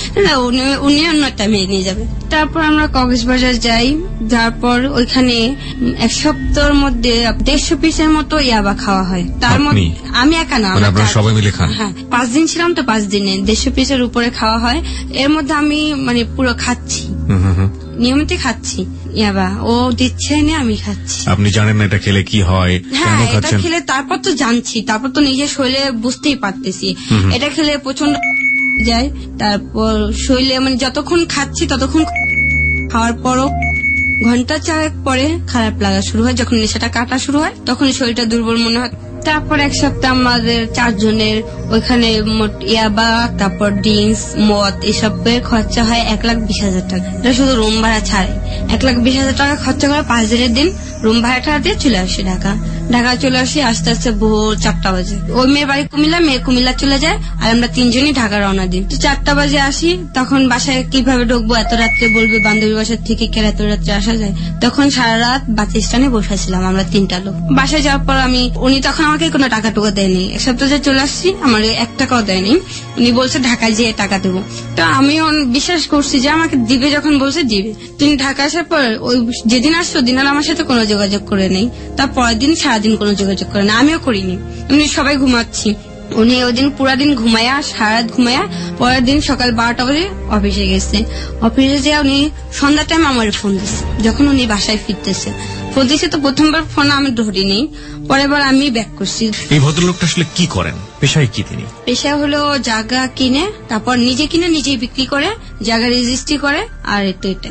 উনি অন্য একটা মেয়ে নিয়ে যাবে। তারপর আমরা কক্সবাজার যাই, তারপর ওইখানে এক সপ্তাহের মধ্যে দেড়শো পিসের মতো ইয়াবা খাওয়া হয়। তার মধ্যে আমি একা না, সবাই মিলে খান? হ্যাঁ পাঁচ দিন ছিলাম তো, পাঁচ দিনে দেড়শো পিসের উপরে খাওয়া হয়। এর মধ্যে আমি মানে পুরো খাচ্ছি, নিয়মিত খাচ্ছি ইয়াবা, ও দিচ্ছে না আমি খাচ্ছি। আপনি জানেন না এটা খেলে কি হয়? হ্যাঁ এটা খেলে তারপর তো জানছি, তারপর তো নিজের শরীরে বুঝতেই পারতেছি এটা খেলে প্রচন্ড যায়। তারপর শরীরে মানে যতক্ষণ খাচ্ছি ততক্ষণ, খাওয়ার পরও ঘন্টা চারেক পরে খারাপ লাগা শুরু হয়, যখন নেশাটা কাটা শুরু হয় তখন শরীরটা দুর্বল মনে হয়। তারপর এক সপ্তাহ আমাদের চারজনের ওইখানে ইয়াবা, তারপর ড্রিঙ্কস, মদ এসবের খরচা হয় এক লাখ বিশ হাজার টাকা। এটা শুধু রুম ভাড়া ছাড়ে এক লাখ বিশ হাজার টাকা খরচা করে পাঁচ দিনের দিন রুম ভাড়াটা দিয়ে চলে আসি ঢাকা। ঢাকা চলে আসি আস্তে আস্তে ভোর চারটা বাজে। ওই মেয়ের বাড়ি কুমিল্লা, মেয়ে কুমিল্লা চলে যায়, আর আমরা তিনজনই ঢাকা রওনা দিই। তো চারটা বাজে আসি, তখন বাসায় কিভাবে ঢুকবো, এত রাত্রে বলবে বান্ধবী বাসার থেকে কে এত রাত্রে আসা যায়। তখন সারা রাত বাস স্ট্যান্ডে বসেছিলাম আমরা তিনটা লোক। বাসায় যাওয়ার পর আমি, উনি তখন আমাকে কোনো টাকা টুকা দেয়নি, এক সপ্তাহে চলে আসছি, আমার এক টাকাও দেয়নি। উনি বলছে ঢাকায় যেয়ে টাকা দেবো, তো আমিও বিশ্বাস করছি যে আমাকে দিবে, যখন বলছে দিবে। তিনি ঢাকা আসার পর ওই যেদিন আসছো দিন আর আমার সাথে কোনো যোগাযোগ করে নেই, তার পরের দিন সারাদিন কোনো যোগাযোগ করে না, আমিও করিনি। উনি সবাই ঘুমাচ্ছি, উনি ওই দিন পুরা দিন ঘুমায়া, সারা রাত ঘুমায়া, পরের দিন সকাল বারোটা বাজে অফিসে গেছে। অফিসে যেয়ে উনি সন্ধ্যা টাইম আমার ফোন দিচ্ছে, যখন উনি বাসায় ফিরতেছে ফোন দিচ্ছে। তো প্রথমবার ফোন আমি ধরিনি, পরের বার আমি ব্যাক করছি। এই ভদ্রলোকটা আসলে কি করেন, পেশায় কি তিনি? পেশা হলো জায়গা কিনে, তারপর নিজে কিনে নিজেই বিক্রি করে, জায়গা রেজিস্ট্রি করে, আর এটা এটা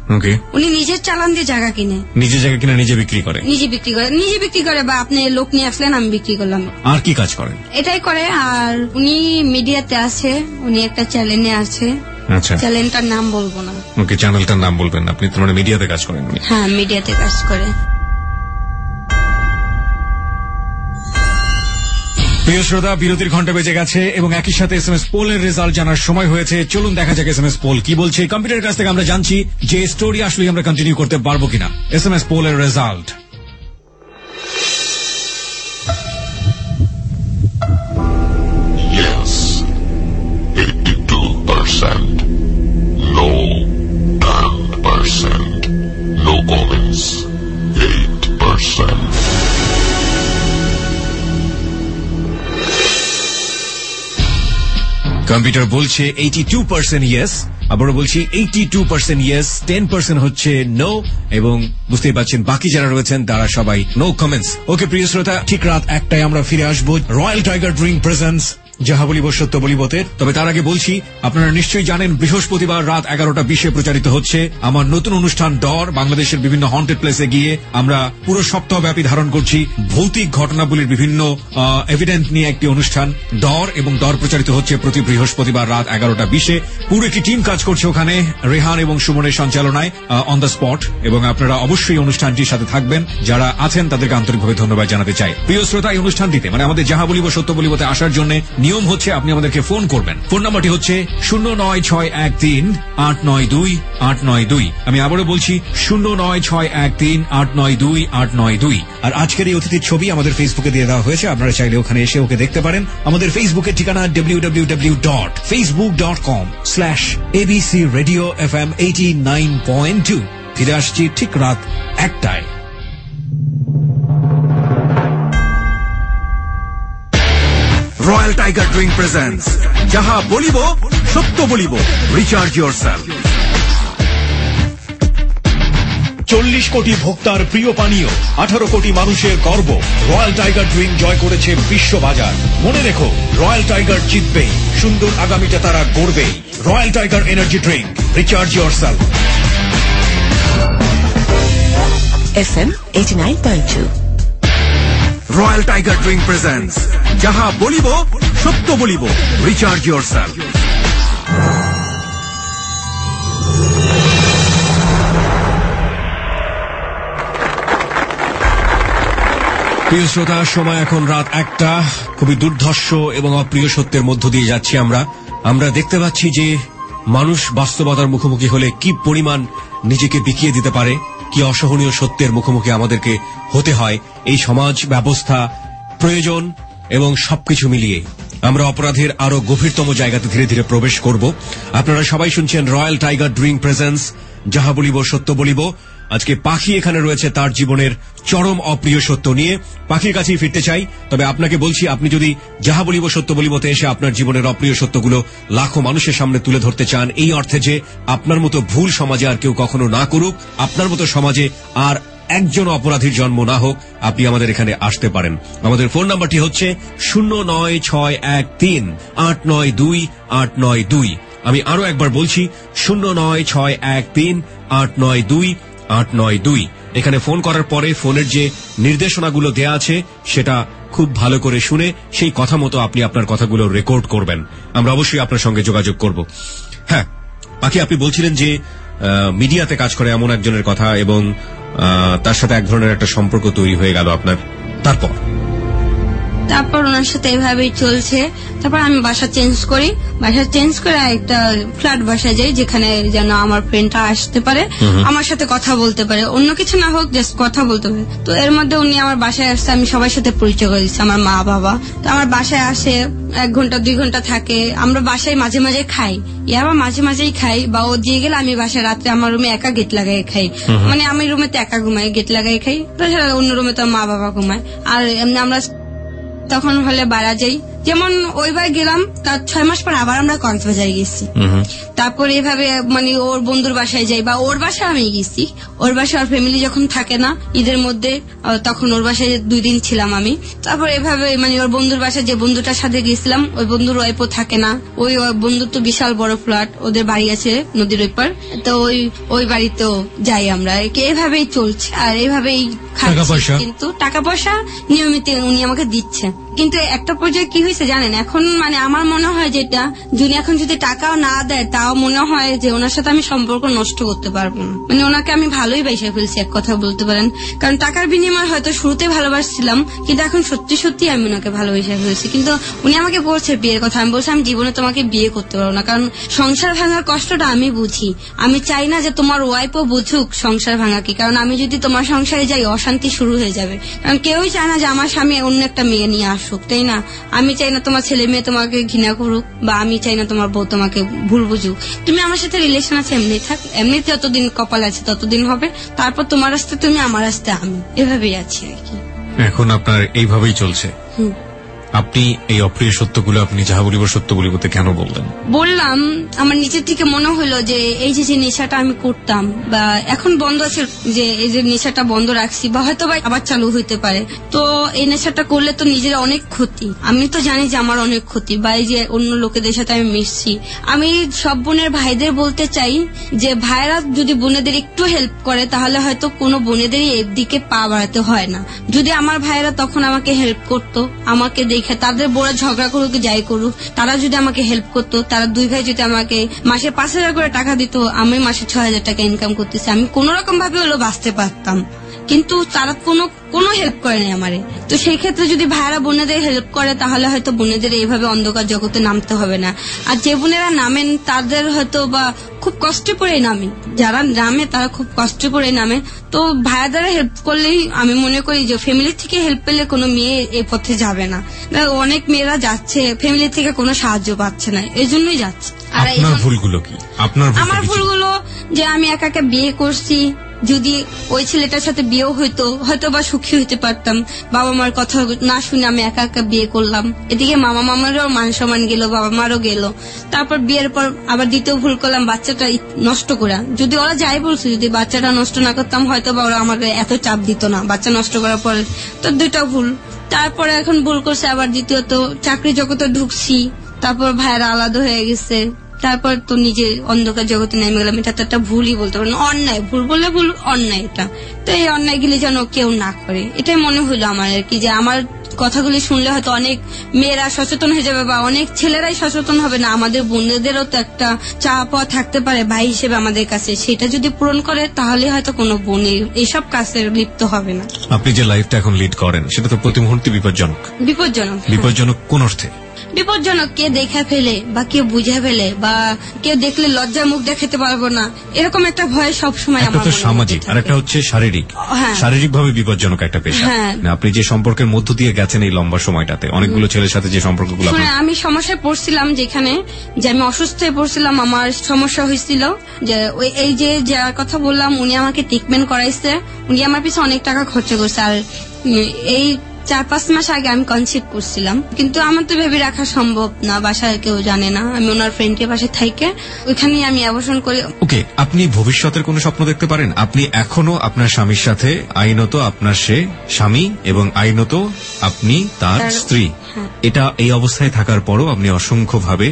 ওকে। উনি নিজের চালান দিয়ে জায়গা কিনে, নিজের জায়গা কিনে নিজে বিক্রি করে, নিজে বিক্রি করে, নিজে বিক্রি করে বা আপনি লোক নিয়ে আসলেন আমি বিক্রি করলাম। আর কি কাজ করেন? এটাই করে। আর উনি মিডিয়াতে আছে, উনি একটা চ্যানেলে আছে। আচ্ছা, চ্যানেলটার নাম বলবো না। ওকে, চ্যানেলটার নাম বলবেন না আপনি? তো মানে মিডিয়াতে কাজ করেন? হ্যাঁ, মিডিয়াতে কাজ করে। প্রিয় শ্রোতা, বিরতির ঘন্টা বেজে গেছে এবং একই সাথে এস এম এস পোলের রেজাল্ট জানার সময় হয়েছে। চলুন দেখা যাক এস এম এস পোল কি বলছে। কম্পিউটারের কাছ থেকে আমরা জানছি যে স্টোরি আসলে আমরা কন্টিনিউ করতে পারবো কিনা। এস এম এস পোলের result. Yes, eighty-two percent. No, ten percent. No comments, eight percent. Computer বলছে এইটি টু পার্সেন্ট ইয়েস, আবারও বলছি eighty two percent yes, ten percent হচ্ছে নো, এবং বুঝতেই পারছেন বাকি যারা রয়েছেন তারা সবাই নো কমেন্টস। ওকে প্রিয় শ্রোতা, ঠিক রাত একটায় আমরা ফিরে আসবো রয়্যাল টাইগার ড্রিঙ্ক প্রেজেন্স যাহা বলিব সত্য বলিবতে। তবে তার আগে বলছি, আপনারা নিশ্চয়ই জানেন বৃহস্পতিবার রাত এগারোটা বিশে প্রচারিত হচ্ছে আমার নতুন অনুষ্ঠান ডর। বাংলাদেশের বিভিন্ন হন্টেড প্লেসে গিয়ে আমরা পুরো সপ্তাহব্যাপী ধারণ করছি ভৌতিক ঘটনাবলীর বিভিন্ন এভিডেন্স নিয়ে একটি অনুষ্ঠান ডর, এবং ডর প্রচারিত হচ্ছে প্রতি বৃহস্পতিবার রাত এগারোটা বিশে। পুরো একটি টিম কাজ করছে ওখানে, রেহান এবং সুমনের সঞ্চালনায় অন দ্য স্পট, এবং আপনারা অবশ্যই অনুষ্ঠানটির সাথে থাকবেন। যারা আছেন তাদেরকে আন্তরিকভাবে ধন্যবাদ জানাতে চাই। প্রিয় শ্রোতা, এই অনুষ্ঠানটিতে মানে আমাদের যাহা বলিব সত্য বলিবতে আসার জন্য নিয়ম হচ্ছে আপনি আমাদেরকে ফোন করবেন। ফোন নাম্বারটি হচ্ছে শূন্য নয় ছয় এক তিন আট নয় দুই আট নয় দুই। আমি আবারও বলছি শূন্য নয় ছয় এক তিন আট নয় দুই আট নয় দুই। আর আজকের এই অতিথির ছবি আমাদের ফেসবুকে দিয়ে দেওয়া হয়েছে, আপনারা চাইলে ওখানে এসে ওকে দেখতে পারেন। আমাদের ফেসবুকের ঠিকানা W W W dot Facebook dot com slash ABC radio F M eighty nine point two. ফিরে আসছি ঠিক রাত একটায়। রয়্যাল টাইগার ড্রিঙ্ক প্রেজেন্টস যাহা বলিব সত্য বলিব, রিচার্জ ইয়োরসেলফ। চল্লিশ কোটি ভোক্তার প্রিয় পানীয়, আঠারো কোটি মানুষের গর্ব, রয়্যাল টাইগার ড্রিঙ্ক জয় করেছে বিশ্ববাজার। মনে রেখো, রয়্যাল টাইগার জিতবেই, সুন্দর আগামীটা তারা গড়বেই। Royal Tiger energy drink, recharge yourself. F M eighty nine point two. Royal Tiger drink presents যাহা বলিব সত্য বলিব, রিচার্জ ইয়োরসেলফ। প্রিয় শ্রোতা, সময় এখন রাত একটা। খুবই দুর্ধর্ষ এবং অপ্রিয় সত্যের মধ্য দিয়ে যাচ্ছি আমরা। আমরা দেখতে পাচ্ছি যে মানুষ বাস্তবতার মুখোমুখি হলে কি পরিমাণ নিজেকে বিকিয়ে দিতে পারে, কি অসহনীয় সত্যের মুখোমুখি আমাদেরকে হতে হয়। এই সমাজ ব্যবস্থা, প্রয়োজন এবং সবকিছু মিলিয়ে আমরা অপরাধের আরো গভীরতম জায়গাতে ধীরে ধীরে প্রবেশ করব। আপনারা সবাই শুনছেন রয়্যাল টাইগার ড্রিঙ্ক প্রেজেন্স যাহা বলিব সত্য বলিব। আজকে পাখি এখানে রয়েছে তার জীবনের চরম অপ্রিয় সত্য নিয়ে। পাখির কাছেই ফিরতে চাই, তবে আপনাকে বলছি, আপনি যদি যাহা বলিব সত্য বলিবতে এসে আপনার জীবনের অপ্রিয় সত্যগুলো লাখো মানুষের সামনে তুলে ধরতে চান, এই অর্থে যে আপনার মতো ভুল সমাজে আর কেউ কখনো না করুক, আপনার মতো সমাজে আর একজন অপরাধীর জন্ম না হোক, আপনি আমাদের এখানে আসতে পারেন। আমাদের ফোন নাম্বারটি হচ্ছে শূন্য নয় ছয় এক তিন আট নয় দুই আট নয় দুই। আমি আরো একবার বলছি শূন্য নয় ছয় এক তিন আট নয় দুই আট নয় দুই। এখানে ফোন করার পরে ফোনের যে নির্দেশনাগুলো দেয়া আছে সেটা খুব ভালো করে শুনে সেই কথা মতো আপনি আপনার কথাগুলো রেকর্ড করবেন। আমরা অবশ্যই আপনার সঙ্গে যোগাযোগ করব। হ্যাঁ পাখি, আপনি বলছিলেন যে মিডিয়াতে কাজ করে এমন একজনের কথা, এবং তার সাথে এক ধরনের একটা সম্পর্ক তৈরি হয়ে গেল আপনার। তারপর তারপর ওনার সাথে এভাবেই চলছে। তারপর আমি বাসা চেঞ্জ করি, বাসা চেঞ্জ করে একটা ফ্ল্যাট বাসায় যাই, যেখানে যেন আমার ফ্রেন্ডটা আসতে পারে, আমার সাথে কথা বলতে পারে, অন্য কিছু না হোক, জাস্ট কথা বলতে পারে। তো এর মধ্যে উনি আমার বাসায় আসছে, আমি সবার সাথে পরিচয় করে দিচ্ছি, আমার মা বাবা। তো আমার বাসায় আসে, এক ঘন্টা দুই ঘন্টা থাকে। আমরা বাসায় মাঝে মাঝে খাই, ইয়া আবার মাঝে মাঝেই খাই, বা ও দিয়ে গেলে আমি বাসায় রাত্রে আমার রুমে একা গেট লাগাই খাই। মানে আমি রুমে তো একা ঘুমাই, গেট লাগাই খাই। তাছাড়া অন্য রুমে তো মা বাবা ঘুমায়। আর এমনি আমরা তখন হলে বাড়া যাই, যেমন ওইবার গেলাম, তার ছয় মাস পর আবার আমরা কক্সবাজারে গেছি। তারপর এভাবে মানে ওর বন্ধুর বাসায় যাই বা ওর বাসায় আমি গেছি। ওর বাসায় ওর ফ্যামিলি যখন থাকে না ঈদের মধ্যে, তখন ওর বাসায় দুই দিন ছিলাম আমি। তারপর এভাবে মানে ওর বন্ধুর বাসায় যে বন্ধুটার সাথে গেছিলাম, ওই বন্ধুর ওয়াইফও থাকে না। ওই বন্ধুর তো বিশাল বড় ফ্ল্যাট, ওদের বাড়ি আছে নদীর ওই পার, তো ওই ওই বাড়িতেও যাই আমরা। এভাবেই চলছে আর এভাবেই খাচ্ছি, কিন্তু টাকা পয়সা নিয়মিত উনি আমাকে দিচ্ছে। কিন্তু একটা পর্যায়ে কি হয়েছে জানেন, এখন মানে আমার মনে হয় যেটা যিনি এখন যদি টাকাও না দেয়, তাও মনে হয় যে ওনার সাথে আমি সম্পর্ক নষ্ট করতে পারবো না। মানে ওনাকে আমি ভালোই বেসে ফেলছি এক কথা বলতে পারেন, কারণ টাকার বিনিময়ে হয়তো শুরুতে ভালোবাসছিলাম, কিন্তু এখন সত্যি সত্যি আমি ওনাকে ভালোবেসে ফেলছি। কিন্তু উনি আমাকে বলছে বিয়ের কথা, আমি বলছি আমি জীবনে তোমাকে বিয়ে করতে পারবো না, কারণ সংসার ভাঙার কষ্টটা আমি বুঝি। আমি চাই না যে তোমার ওয়াইফও বুঝুক সংসার ভাঙা কি, কারণ আমি যদি তোমার সংসারে যাই অশান্তি শুরু হয়ে যাবে। কারণ কেউই চায় না যে আমার স্বামী অন্য একটা মেয়ে নিয়ে আসুক, তাই না? আমি চাই না তোমার ছেলে মেয়ে তোমাকে ঘৃণা করুক, বা আমি চাই না তোমার বউ তোমাকে ভুল বুঝুক। তুমি আমার সাথে রিলেশন আছে এমনি থাক, এমনি যতদিন কপাল আছে ততদিন হবে, তারপর তোমার রাস্তা তুমি, আমার রাস্তা আমি, এভাবেই আছি আর কি। এখন আপনার এইভাবেই চলছে। আপনি এই অপ্রিয় সত্যগুলো আপনি যাহা বলিব সত্য বলিব কেন বললেন? বললাম আমার নিজের থেকে মনে হলো যে এই যে যে নেশাটা আমি করতাম, বা এখন বন্ধ আছে, যে এই যে নেশাটা বন্ধ রাখছি বা হয়তো বা আবার চালু হইতে পারে, তো এই নেশাটা করলে তো নিজের অনেক ক্ষতি। আমি তো জানি যে আমার অনেক ক্ষতি, বা এই যে অন্য লোকেদের সাথে আমি মিশছি। আমি সব বোনের ভাইদের বলতে চাই যে ভাইরা যদি বোনেদের একটু হেল্প করে, তাহলে হয়তো কোনো বোনেদেরই এর দিকে পা বাড়াতে হয় না। যদি আমার ভাইরা তখন আমাকে হেল্প করতো, আমাকে দেখে তাদের বড় ঝগড়া করুক যাই করুক, তারা যদি আমাকে হেল্প করতো, তারা দুই ভাই যদি আমাকে মাসে পাঁচ হাজার করে টাকা দিত, আমি মাসে ছয় হাজার টাকা ইনকাম করতেছি, আমি কোন রকম ভাবে হলেও বাঁচতে পারতাম। কিন্তু তারা কোনো কোনো হেল্প করে নাই আমারে। তো সেই ক্ষেত্রে যদি ভাইরা বোনেদের হেল্প করে, তাহলে হয়তো বোনেদের এইভাবে অন্ধকার জগতে নামতে হবে না। আর যে বোনেরা নামেন তাদের হয়তো বা খুব কষ্টে পড়ে নামে, যারা নামে তারা খুব কষ্টে পড়ে নামে। তো ভাইয়া দ্বারা হেল্প করলেই আমি মনে করি যে ফ্যামিলি থেকে হেল্প পেলে কোনো মেয়ে এই পথে যাবে না। অনেক মেয়েরা যাচ্ছে ফ্যামিলি থেকে কোনো সাহায্য পাচ্ছে না, এই জন্যই যাচ্ছে। আর আপনার ভুলগুলো কি? আপনার আমার ভুলগুলো যে আমি একা একা বিয়ে করছি। যদি ওই ছেলেটার সাথে বিয়েও হইতো, হয়তো বা সুখী হইতে পারতাম। বাবা মার কথা না শুনে আমি একা একা বিয়ে করলাম, এদিকে মামা মামারও মান সম্মান গেল, বাবা মারও গেল। তারপর বিয়ের পর আবার দ্বিতীয় ভুল করলাম, বাচ্চাটা নষ্ট করা। যদি ওরা যাই বলছে, যদি বাচ্চাটা নষ্ট না করতাম, হয়তো বা ওরা আমাকে এত চাপ দিত না। বাচ্চা নষ্ট করার পরে তো দুইটা ভুল। তারপরে এখন ভুল করছে আবার দ্বিতীয়ত চাকরি জগতে ঢুকছি, তারপর ভাইয়েরা আলাদা হয়ে গেছে, তারপর তো নিজে অন্ধকার জগতে নেমে গেলাম। এটা তো একটা ভুলই বলতে পারেন, অন্যায়। ভুল বলে ভুল, অন্যায় এটা। তো এই অন্যায় গুলি যেন কেউ না করে, এটাই মনে হলো আমার আর কি। যে আমার কথাগুলি শুনলে হয়তো অনেক মেয়েরা সচেতন হয়ে যাবে, বা অনেক ছেলেরাই সচেতন হবে না। আমাদের বোনদেরও তো একটা চাওয়া পাওয়া থাকতে পারে ভাই হিসেবে আমাদের কাছে, সেটা যদি পূরণ করে তাহলে হয়তো কোনো বোন এইসব কাজে লিপ্ত হবে না। আপনি যে লাইফটা এখন লিড করেন সেটা তো প্রতি মুহূর্তে বিপজ্জনক। বিপজ্জনক বিপজ্জনক কোন অর্থে? বিপজ্জনক কে দেখে ফেলে, বা কেউ বুঝে ফেলে, বা কেউ দেখলে লজ্জা মুখ দেখাতে পারবো না, এরকম একটা ভয় সবসময় আমার মনে হয়। সামাজিক, আর একটা হচ্ছে শারীরিক। শারীরিক ভাবে বিপজ্জনক একটা পেশা। আপনি যে সম্পর্কের মধ্য দিয়ে গেছেন এই লম্বা সময়টাতে, অনেকগুলো ছেলের সাথে যে সম্পর্কগুলো। আমি সমস্যায় পড়ছিলাম, যেখানে যে আমি অসুস্থ হয়ে পড়ছিলাম, আমার সমস্যা হয়েছিল যে ওই এই যে যার কথা বললাম, উনি আমাকে ট্রিটমেন্ট করাইছে, উনি আমার পিছনে অনেক টাকা খরচা করছে। আর এই চার পাঁচ মাস আগে আমি কনসিভ করছিলাম, কিন্তু আমার তো ভেবে রাখা সম্ভব না, বাসায় কেউ জানে না। আমি ওনার ফ্রেন্ডের বাসায় থাইকে ওইখানেই আমি অ্যাবর্শন করি। ওকে, আপনি ভবিষ্যতের কোনো স্বপ্ন দেখতে পারেন? আপনি এখনো আপনার স্বামীর সাথে আইনত আপনার সে স্বামী এবং আইনত আপনি তার স্ত্রী, এটা এই অবস্থায় থাকার পরও আপনি অসংখ্য ভাবে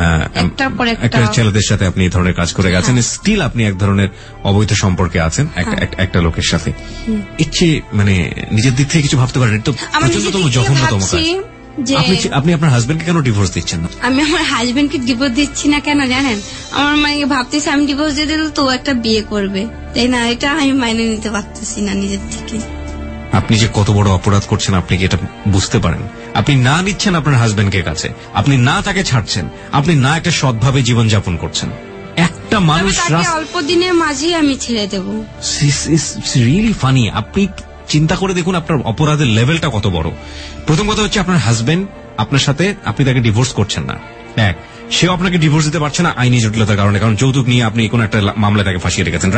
একটা ছেলেদের সাথে আপনি এই ধরনের কাজ করে গেছেন, স্টিল আপনি এক ধরনের অবৈধ সম্পর্কে আছেন একটা লোকের সাথে। ইচ্ছে মানে নিজের দিক থেকে কিছু ভাবতে পারেন? তো প্রচন্ডতম জঘন্যতম কাজ। আপনি আপনার হাজবেন্ডকে কেন ডিভোর্স দিচ্ছেন না? আমি আমার হাজবেন্ডকে ডিভোর্স দিচ্ছি না কেন জানেন? আমার মানে ভাবতেছি আমি ডিভোর্স দিয়ে দিলে তো একটা বিয়ে করবে, তাই না? এটা আমি মাইনে নিতে পারতেছি না নিজের থেকে। আপনি যে কত বড় অপরাধ করছেন আপনি কি এটা বুঝতে পারেন? আপনি না নিচ্ছেন আপনার হাজবেন্ডকে কাছে, আপনি না তাকে ছাড়ছেন, আপনি না একটা সৎভাবে জীবনযাপন করছেন। একটা মানুষ অল্প দিনের মাঝেই আমি ছেড়ে দেবো। Really funny. আপনি চিন্তা করে দেখুন আপনার অপরাধের লেভেলটা কত বড়। প্রথম কথা হচ্ছে আপনার হাজবেন্ড আপনার সাথে, আপনি তাকে ডিভোর্স করছেন না, এক, সেও আপনাকে ডিভোর্স দিতে পারছে না আইনি জটিলতার কারণে, কারণ যৌতুক নিয়ে আপনি কোন একটা মামলায় তাকে ফাঁসিয়ে রেখেছেন, রাইট?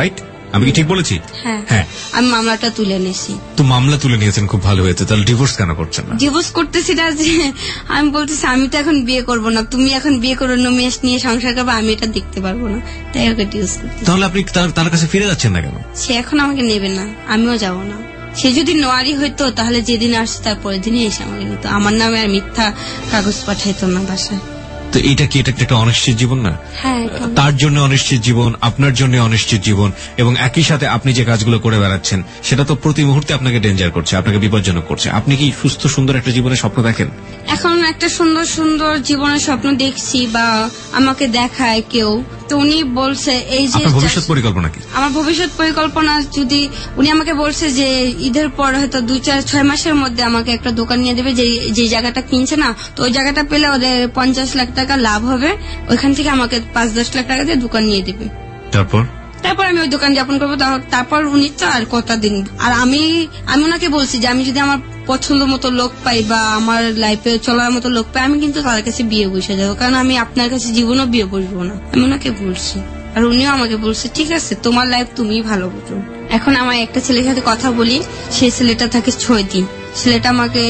আমি কি ঠিক বলেছি? হ্যাঁ হ্যাঁ আমি মামলাটা তুলে নিয়েছি। তো মামলা তুলে নিয়েছেন, খুব ভালো হয়েছে। তাহলে ডিভোর্স কেন করছেন না? ডিভোর্স করতেছি না যে আমি বলতেছি আমি তো এখন বিয়ে করব না, তুমি এখন বিয়ে করে অন্য মেয়ে নিয়ে সংসার করবে, আমি এটা দেখতে পারবো না, তাই ওকে ডিভোর্স করতেছি। তাহলে আপনি তার- তার কাছে ফিরে যাচ্ছেন না কেন? সে এখন আমাকে নেবে না, আমিও যাব না। সে যদি নোয়ারি হইতো তাহলে যেদিন আসছে তার পরের দিনই এসে আমাকে নিত, আমার নামে আর মিথ্যা কাগজ পাঠাইতো না বাসায়। তো এটা কি এটা একটা অনিশ্চিত জীবন না? হ্যাঁ তার জন্য অনিশ্চিত জীবন, আপনার জন্য অনিশ্চিত জীবন, এবং একই সাথে আপনি যে কাজগুলো করে বেড়াচ্ছেন সেটা তো প্রতি মুহূর্তে আপনাকে ডেঞ্জার করছে, আপনাকে বিপজ্জনক করছে। আপনি কি সুস্থ সুন্দর একটা জীবনের স্বপ্ন দেখেন? এখন একটা সুন্দর সুন্দর জীবনের স্বপ্ন দেখছি বা আমাকে দেখায় কেউ, তো উনি বলছে এই যে আপনার ভবিষ্যৎ পরিকল্পনা কি? আমার ভবিষ্যৎ পরিকল্পনা যদি উনি আমাকে বলছে যে ঈদের পর হয়তো দুই চার ছয় মাসের মধ্যে আমাকে একটা দোকান নিয়ে দেবে, যে যে জায়গাটা কিনছে না, তো ওই জায়গাটা পেলে ওদের পঞ্চাশ লাখ টাকা লাভ হবে, ওইখান থেকে আমাকে পাঁচ দশ লাখ টাকা দিয়ে দোকান নিয়ে দেবে। তারপর তারপর আমি ওই দোকান যাপন করবো। তারপর উনি তো আর কটা দিন, আর আমি আমি ওনাকে বলছি যে আমি যদি আমার পছন্দ মতো লোক পাই বা আমার লাইফে চলার মতো লোক পাই, আমি কিন্তু তার কাছে বিয়ে বসে যাবো, কারণ আমি আপনার কাছে জীবনও বিয়ে বসবো না, আমি ওনাকে বলছি। আর উনিও আমাকে বলছে ঠিক আছে তোমার লাইফ তুমি ভালো বুঝো। এখন আমার একটা ছেলের সাথে কথা বলি, সেই ছেলেটা থাকে ছয় দিন। ছেলেটা আমাকে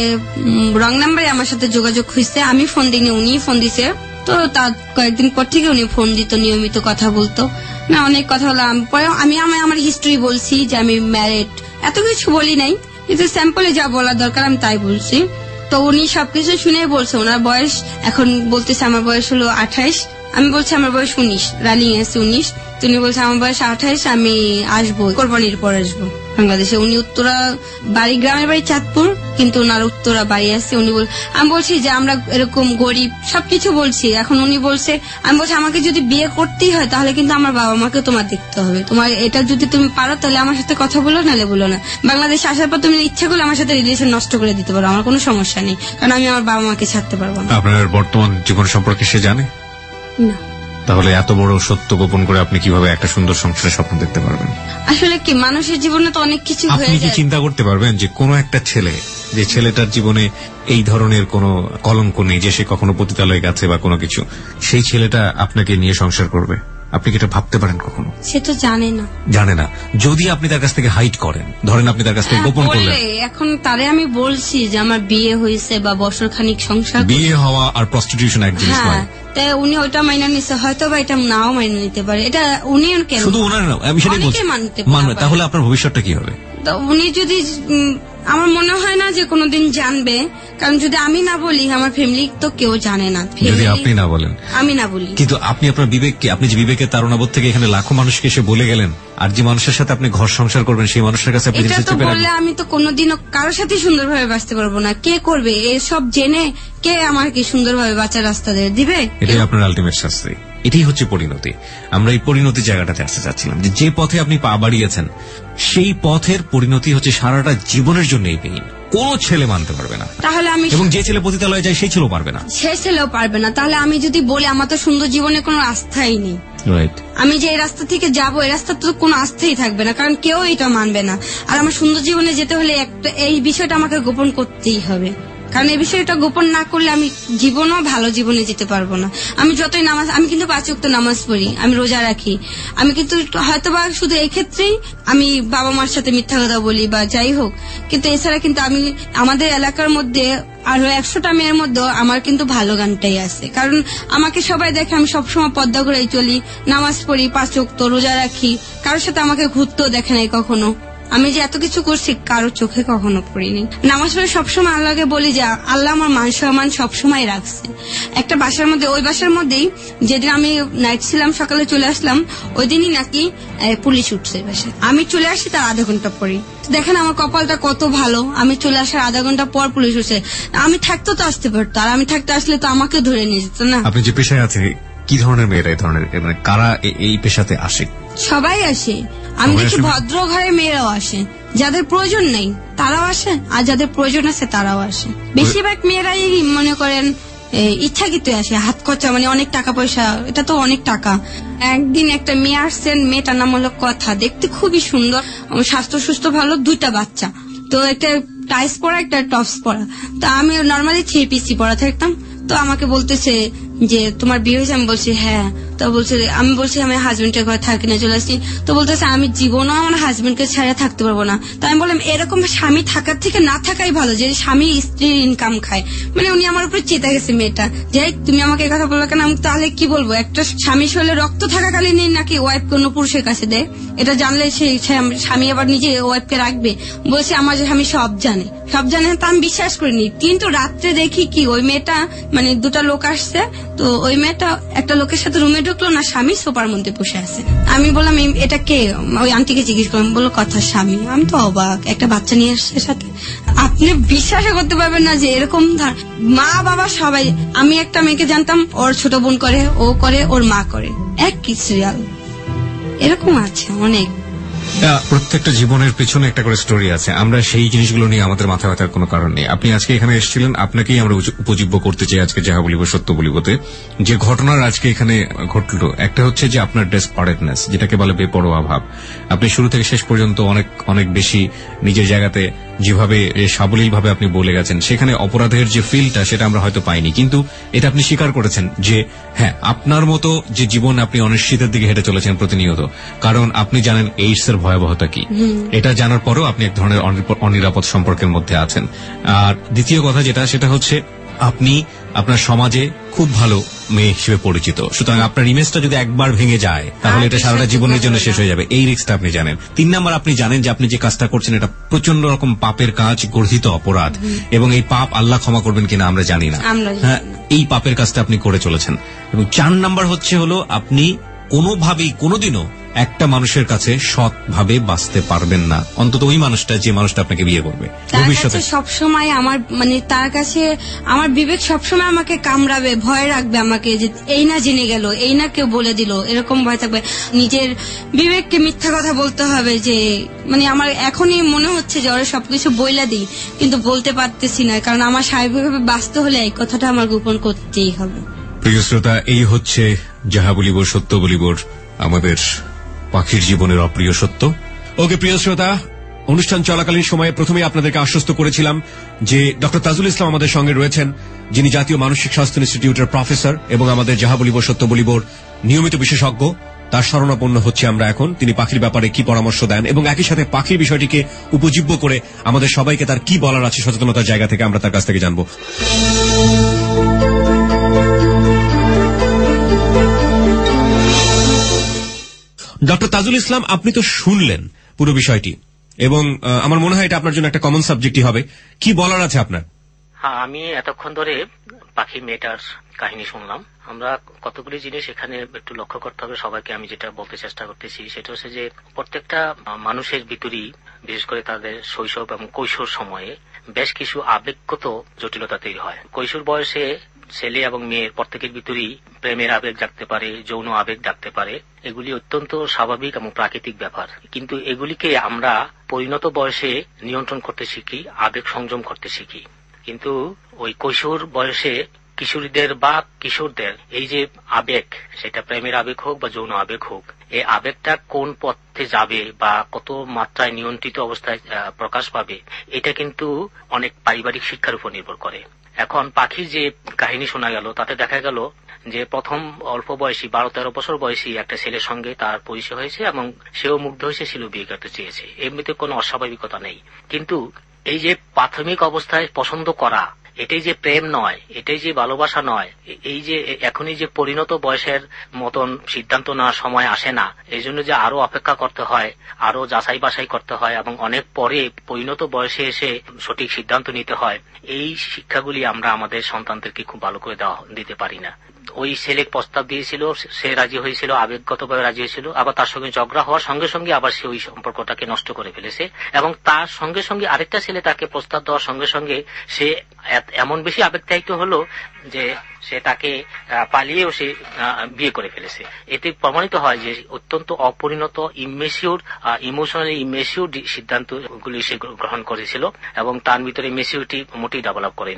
রং নাম্বারে আমার সাথে যোগাযোগ হয়েছে, আমি ফোন দিইনি, উনি ফোন দিছে। তো তার কয়েকদিন পর থেকে উনি ফোন দিত, নিয়মিত কথা বলতো, না অনেক কথা হলো। পরে আমি আমার হিস্ট্রি বলছি যে আমি ম্যারিড, এত কিছু বলি নাই, কিন্তু স্যাম্পলে যা বলার দরকার আমি তাই বলছি। তো উনি সবকিছু শুনে বলছে ওনার বয়স, এখন বলতেছে আমার বয়স হলো আঠাইশ, আমি বলছি আমার বয়স উনিশ, রানিং আছে উনিশ। তিনি বলছে আমার বয়স আঠাইশ, আমি আসবো কোরবানির পর আসবো বাংলাদেশে। উনি উত্তরা বাড়ি, গ্রামের বাড়ি চাঁদপুর, কিন্তু ওনার উত্তরা বাড়ি আছে। উনি বল আমি বলছি যে আমরা এরকম গরিব, সবকিছু বলছি। এখন উনি বলছে, আমি বলছি আমাকে যদি বিয়ে করতেই হয় তাহলে কিন্তু আমার বাবা মাকে তোমার দেখতে হবে, তোমার এটা যদি তুমি পারো তাহলে আমার সাথে কথা বলো, নাহলে বলো না। বাংলাদেশে আসার পর তুমি ইচ্ছা করলে আমার সাথে রিলেশন নষ্ট করে দিতে পারো, আমার কোনো সমস্যা নেই, কারণ আমি আমার বাবা মাকে ছাড়তে পারবো না। আপনার বর্তমান জীবন সম্পর্কে সে জানে না। তাহলে এত বড় সত্য গোপন করে আপনি কিভাবে একটা সুন্দর সংসারের স্বপ্ন দেখতে পারবেন? আসলে কি মানুষের জীবনে তো অনেক কিছু হয়ে আপনি কি যায়। চিন্তা করতে পারবেন যে কোনো একটা ছেলে, যে ছেলেটার জীবনে এই ধরনের কোনো কলঙ্ক নেই, যে সে কখনো পতিতালয়ে গেছে বা কোনো কিছু, সেই ছেলেটা আপনাকে নিয়ে সংসার করবে? আপনি কি এটা ভাবতে পারেন কখনো? সে তো জানে না। জানে না। যদি আপনি তার কাছ থেকে হাইড করেন, ধরেন আপনি তার কাছ থেকে গোপন করলেন, এখন তারে আমি বলছি যে আমার বিয়ে হয়েছে বা বছর খানিক সংসার, বিয়ে হওয়া আর প্রস্টিটিউশন এক জিনিস নয়। তাই উনি ওইটা মাইনে নিচ্ছে, হয়তো বা এটা নাও মাইনে নিতে পারে, এটা উনি কেন, শুধু ওনার না, আমি সেটাই বলছি, মানবে। তাহলে আপনার ভবিষ্যৎটা কি হবে? উনি যদি, আমার মনে হয় না যে কোনোদিন জানবে, কারণ যদি আমি না বলি আমার ফ্যামিলি তো কেউ জানে না। যদি আপনি না বলেন, আমি না বলি, কিন্তু আপনি আপনার বিবেককে, আপনি যে বিবেকের তাড়নাবোধ থেকে এখানে লাখো মানুষকে এসে বলে গেলেন, আর যে মানুষের সাথে আপনি ঘর সংসার করবেন সেই মানুষের কাছে আপনি এটা তো বললে আমি তো কোনোদিনও কারোর সাথে সুন্দরভাবে বাঁচতে পারবো না। কে করবে এসব জেনে? কে আমাকে সুন্দরভাবে বাঁচার রাস্তা দিবে? এটাই আপনার আলটিমেট শাস্তি, এটাই হচ্ছে পরিণতি। আমরা এই পরিণতি জায়গাটাতে আসতে চাচ্ছিলাম, যে যে পথে আপনি পা বাড়িয়েছেন সেই পথের পরিণতি হচ্ছে সারাটা জীবনের জন্য এই পেইন। কোন ছেলে মানতে পারবে না, তাহলে আমি, এবং যে ছেলে পতিতালয়ে যায় সেই ছেলেও পারবে না, সে ছেলেও পারবে না। তাহলে আমি যদি বলি আমার তো সুন্দর জীবনে কোনো আস্থাই নেই, আমি যে এই রাস্তা থেকে যাবো এই রাস্তা তো কোনো আস্থাই থাকবে না, কারণ কেউ এটা মানবে না। আর আমার সুন্দর জীবনে যেতে হলে একটা এই বিষয়টা আমাকে গোপন করতেই হবে, কারণ এই বিষয়টা গোপন না করলে আমি জীবনও ভালো জীবনে যেতে পারবো না। আমি যতই নামাজ, আমি কিন্তু পাঁচ ওয়াক্ত নামাজ পড়ি, আমি রোজা রাখি, আমি কিন্তু হয়তোবা শুধু এই ক্ষেত্রেই আমি বাবা মার সাথে মিথ্যা কথা বলি বা যাই হোক, কিন্তু এছাড়া কিন্তু আমি আমাদের এলাকার মধ্যে আরো একশোটা মেয়ের মধ্যে আমার কিন্তু ভালো গানটাই আছে, কারণ আমাকে সবাই দেখে আমি সবসময় পর্দা করেই চলি, নামাজ পড়ি, পাঁচ ওয়াক্ত রোজা রাখি, কারোর সাথে আমাকে ঘুরতেও দেখে নাই কখনো। আমি যে এত কিছু করছি কারো চোখে কখনো পড়িনি। নামাজ পড়ে সবসময় আল্লাহকে বলি যে আল্লাহ আমার মান সম্মান সবসময় রাখছে। একটা বাসার মধ্যে, ওই বাসার মধ্যেই যেদিন আমি নাইট ছিলাম, সকালে চলে আসলাম, ওই দিনই নাকি পুলিশ উঠছে বাসায়। আমি চলে আসি তার আধা ঘন্টা পরে। দেখেন আমার কপালটা কত ভালো, আমি চলে আসার আধা ঘন্টা পর পুলিশ উঠছে। আমি থাকতো তো আসতে পারতো, আর আমি থাকতে আসলে তো আমাকে ধরে নিয়ে যেত না। আপনি যে পেশায় আছে, কি ধরনের মেয়েরা এই ধরনের, মানে কারা এই পেশাতে আসে? সবাই আসে, আমি দেখি ভদ্র ঘরের মেয়েরাও আসে, যাদের প্রয়োজন নেই তারাও আসে, আর যাদের প্রয়োজন আছে তারাও আসে। বেশিরভাগ মেয়েরাই মনে করেন ইচ্ছাকৃত আসে, হাত খরচা, মানে অনেক টাকা পয়সা, এটা তো অনেক টাকা। একদিন একটা মেয়ে আসছেন, মেয়েটার নাম হলো কথা, দেখতে খুবই সুন্দর, স্বাস্থ্য সুস্থ ভালো, দুইটা বাচ্চা, তো একটা টাইস পরা একটা টপস পরা। তো আমি নর্মালি থ্রি পিসি পরা থাকতাম, তো আমাকে বলতেছে যে তোমার বিয়ে হয়েছে? আমি বলছি হ্যাঁ। তো বলছে, আমি বলছি আমি হাজবেন্ডের ঘরে থাকি না, চলে আসছি। তো বলতেছে আমি জীবনও আমার হাজবেন্ডকে ছাড়া থাকতে পারবো না। তো আমি বললাম এরকম স্বামী থাকার থেকে না থাকাই ভালো, যে স্বামী স্ত্রীর ইনকাম খায়। মানে উনি আমার উপরে চেতে গেছে মেয়েটা, যে তুমি আমাকে কথা বললো কেন? আমি তাহলে কি বলবো, একটা স্বামী শরীরে রক্ত থাকাকালীনই নাকি ওয়াইফ কোনো পুরুষের কাছে দেয়, এটা জানলে সেই স্বামী আবার নিজে ওয়াইফকে রাখবে? বলছে আমার স্বামী সব জানে, সব জানে। তা আমি বিশ্বাস করিনি। কিন্তু রাত্রে দেখি কি ওই মেয়েটা, মানে দুটা লোক আসছে, তো ওই মেয়েটা একটা লোকের সাথে রুমে ঢুকলো না, স্বামী সোফার মধ্যে বসে আছে। আমি বললাম এটা কে? ওই আন্টিকে জিজ্ঞেস করলাম, বললো কথা স্বামী। আমি তো অবাক, একটা বাচ্চা নিয়ে আসছে সাথে। আপনি বিশ্বাস করতে পারবেন না যে এরকম মা বাবা সবাই। আমি একটা মেয়েকে জানতাম, ওর ছোট বোন করে, ও করে, ওর মা করে, এক কি সিরিয়াল এরকম আছে অনেক। প্রত্যেকটা জীবনের পেছনে একটা করে স্টোরি আছে। আমরা সেই জিনিসগুলো নিয়ে আমাদের মাথা ব্যথার কোনো কারণ নেই। আপনি আজকে এখানে এসেছিলেন, আপনাকেই আমরা উপজীব্য করতে চাই আজকে যাহা বলিব সত্য বলিবতে। যে ঘটনার আজকে এখানে ঘটলো, একটা হচ্ছে যে আপনার ডেসপারেটনেস, যেটাকে বলে বেপরোয়া ভাব। আপনি শুরু থেকে শেষ পর্যন্ত অনেক অনেক বেশি নিজের জায়গাতে যেভাবে সাবলীল ভাবে আপনি বলে গেছেন, সেখানে অপরাধের যে ফিলটা সেটা আমরা হয়তো পাইনি, কিন্তু এটা আপনি স্বীকার করেছেন যে হ্যাঁ আপনার মতো যে জীবন আপনি অনিশ্চিতের দিকে হেঁটে চলেছেন প্রতিনিয়ত, কারণ আপনি জানেন এইডস এর ভয়াবহতা কি। এটা জানার পরেও আপনি এক ধরনের অনিরাপদ সম্পর্কের মধ্যে আছেন। আর দ্বিতীয় কথা যেটা, সেটা হচ্ছে আপনি আপনার সমাজে খুব ভালো মেয়ে হিসেবে পরিচিত, সুতরাং আপনার ইমেজটা যদি একবার ভেঙে যায় তাহলে এটা সারাটা জীবনের জন্য শেষ হয়ে যাবে, এই রিস্কটা আপনি জানেন। তিন নাম্বার, আপনি জানেন যে আপনি যে কাজটা করছেন এটা প্রচন্ড রকম পাপের কাজ, গর্হিত অপরাধ, এবং এই পাপ আল্লাহ ক্ষমা করবেন কিনা আমরা জানি না। হ্যাঁ, এই পাপের কাজটা আপনি করে চলেছেন। এবং চার নাম্বার হচ্ছে হলো আপনি কোনোভাবেই কোনোদিনও একটা মানুষের কাছে সৎভাবে বাঁচতে পারবেন না, অন্তত ওই মানুষটা যে মানুষটা আপনাকে বিয়ে করবে ভবিষ্যতে। সবসময় আমার মানে তার কাছে আমার বিবেক সবসময় আমাকে কামড়াবে, ভয় রাখবে আমাকে, যে এই না জেনে গেল, এই না কেউ বলে দিল, এরকম ভয় থাকবে। নিজের বিবেককে মিথ্যা কথা বলতে হবে, যে মানে আমার এখনই মনে হচ্ছে যে ওরা সবকিছু বইলা দিই, কিন্তু বলতে পারতেছি না, কারণ আমার স্বাভাবিকভাবে বাঁচতে হলে এই কথাটা আমার গোপন করতেই হবে। প্রিয় শ্রোতা, এই হচ্ছে যাহা বলিব সত্য বলিবর আমাদের পাখির জীবনের অপ্রিয় সত্য। ওকে প্রিয় শ্রোতা, অনুষ্ঠান চলাকালীন সময়ে প্রথমে আপনাদেরকে আশ্বস্ত করেছিলাম যে ডক্টর তাজুল ইসলাম আমাদের সঙ্গে রয়েছেন, যিনি জাতীয় মানসিক স্বাস্থ্য ইনস্টিটিউটের প্রফেসর এবং আমাদের যাহা বলিব সত্য বলিবর নিয়মিত বিশেষজ্ঞ। তার শরণাপন্ন হচ্ছে আমরা এখন। তিনি পাখির ব্যাপারে কি পরামর্শ দেন এবং একই সাথে পাখির বিষয়টিকে উপজীব্য করে আমাদের সবাইকে তার কি বলার আছে সচেতনতার জায়গা থেকে আমরা তার কাছ থেকে জানবো। ডক্টর তাজুল ইসলাম, আপনি তো শুনলেন পুরো বিষয়টি এবং আমার মনে হয় এটা আপনার জন্য একটা কমন সাবজেক্টই হবে। কি বলার আছে আপনার? হ্যাঁ, আমি এতক্ষণ ধরে পাখি মেয়েটার কাহিনী শুনলাম। আমরা কতগুলি জিনিস এখানে একটু লক্ষ্য করতে হবে সবাইকে। আমি যেটা বলতে চেষ্টা করতেছি সেটা হচ্ছে যে প্রত্যেকটা মানুষের ভিতরই, বিশেষ করে তাদের শৈশব এবং কৈশোর সময়ে বেশ কিছু আবেগগত জটিলতা তৈরি হয়। কৈশোর বয়সে ছেলে এবং মেয়ের প্রত্যেকের ভিতরেই প্রেমের আবেগ জাগতে পারে, যৌন আবেগ জাগতে পারে। এগুলি অত্যন্ত স্বাভাবিক এবং প্রাকৃতিক ব্যাপার, কিন্তু এগুলিকে আমরা পরিণত বয়সে নিয়ন্ত্রণ করতে শিখি, আবেগ সংযম করতে শিখি। কিন্তু ওই কৈশোর বয়সে কিশোরীদের বা কিশোরদের এই যে আবেগ, সেটা প্রেমের আবেগ হোক বা যৌন আবেগ হোক, এই আবেগটা কোন পথে যাবে বা কত মাত্রায় নিয়ন্ত্রিত অবস্থায় প্রকাশ পাবে, এটা কিন্তু অনেক পারিবারিক শিক্ষার উপর নির্ভর করে। এখন পাখির যে কাহিনী শোনা গেল তাতে দেখা গেল যে প্রথম অল্প বয়সী বারো তেরো বছর বয়সী একটা ছেলের সঙ্গে তার পরিচয় হয়েছে এবং সেও মুগ্ধ হয়েছে, ছিল বিয়ে করতে চেয়েছে। এমনিতে কোনো অস্বাভাবিকতা নেই, কিন্তু এই যে প্রাথমিক অবস্থায় পছন্দ করা, এটাই যে প্রেম নয়, এটাই যে ভালোবাসা নয়, এই যে এখনই যে পরিণত বয়সের মতন সিদ্ধান্ত নেওয়ার সময় আসে না, এই জন্য যে আরো অপেক্ষা করতে হয়, আরো যাচাই বাছাই করতে হয় এবং অনেক পরে পরিণত বয়সে এসে সঠিক সিদ্ধান্ত নিতে হয়, এই শিক্ষাগুলি আমরা আমাদের সন্তানদেরকে খুব ভালো করে দেওয়া দিতে পারি না। ওই ছেলে প্রস্তাব দিয়েছিল, সে রাজি হয়েছিল, আবেগগতভাবে রাজি হয়েছিল, আবার তার সঙ্গে ঝগড়া হওয়ার সঙ্গে সঙ্গে আবার সে ওই সম্পর্কটাকে নষ্ট করে ফেলেছে এবং তার সঙ্গে সঙ্গে আরেকটা ছেলে তাকে প্রস্তাব দেওয়ার সঙ্গে সঙ্গে সে এমন বেশি আবেগতায়িত হলো যে সে তাকে পালিয়েও সে বিয়ে করে ফেলেছে। এতে প্রমাণিত হয় যে অত্যন্ত অপরিণত, ইমেচিউর, ইমোশনালি ইমেচিউর সিদ্ধান্তগুলি সে গ্রহণ করেছিল এবং তার ভিতরে মেচিউরিটি মোটেই ডেভেলপ করেনি।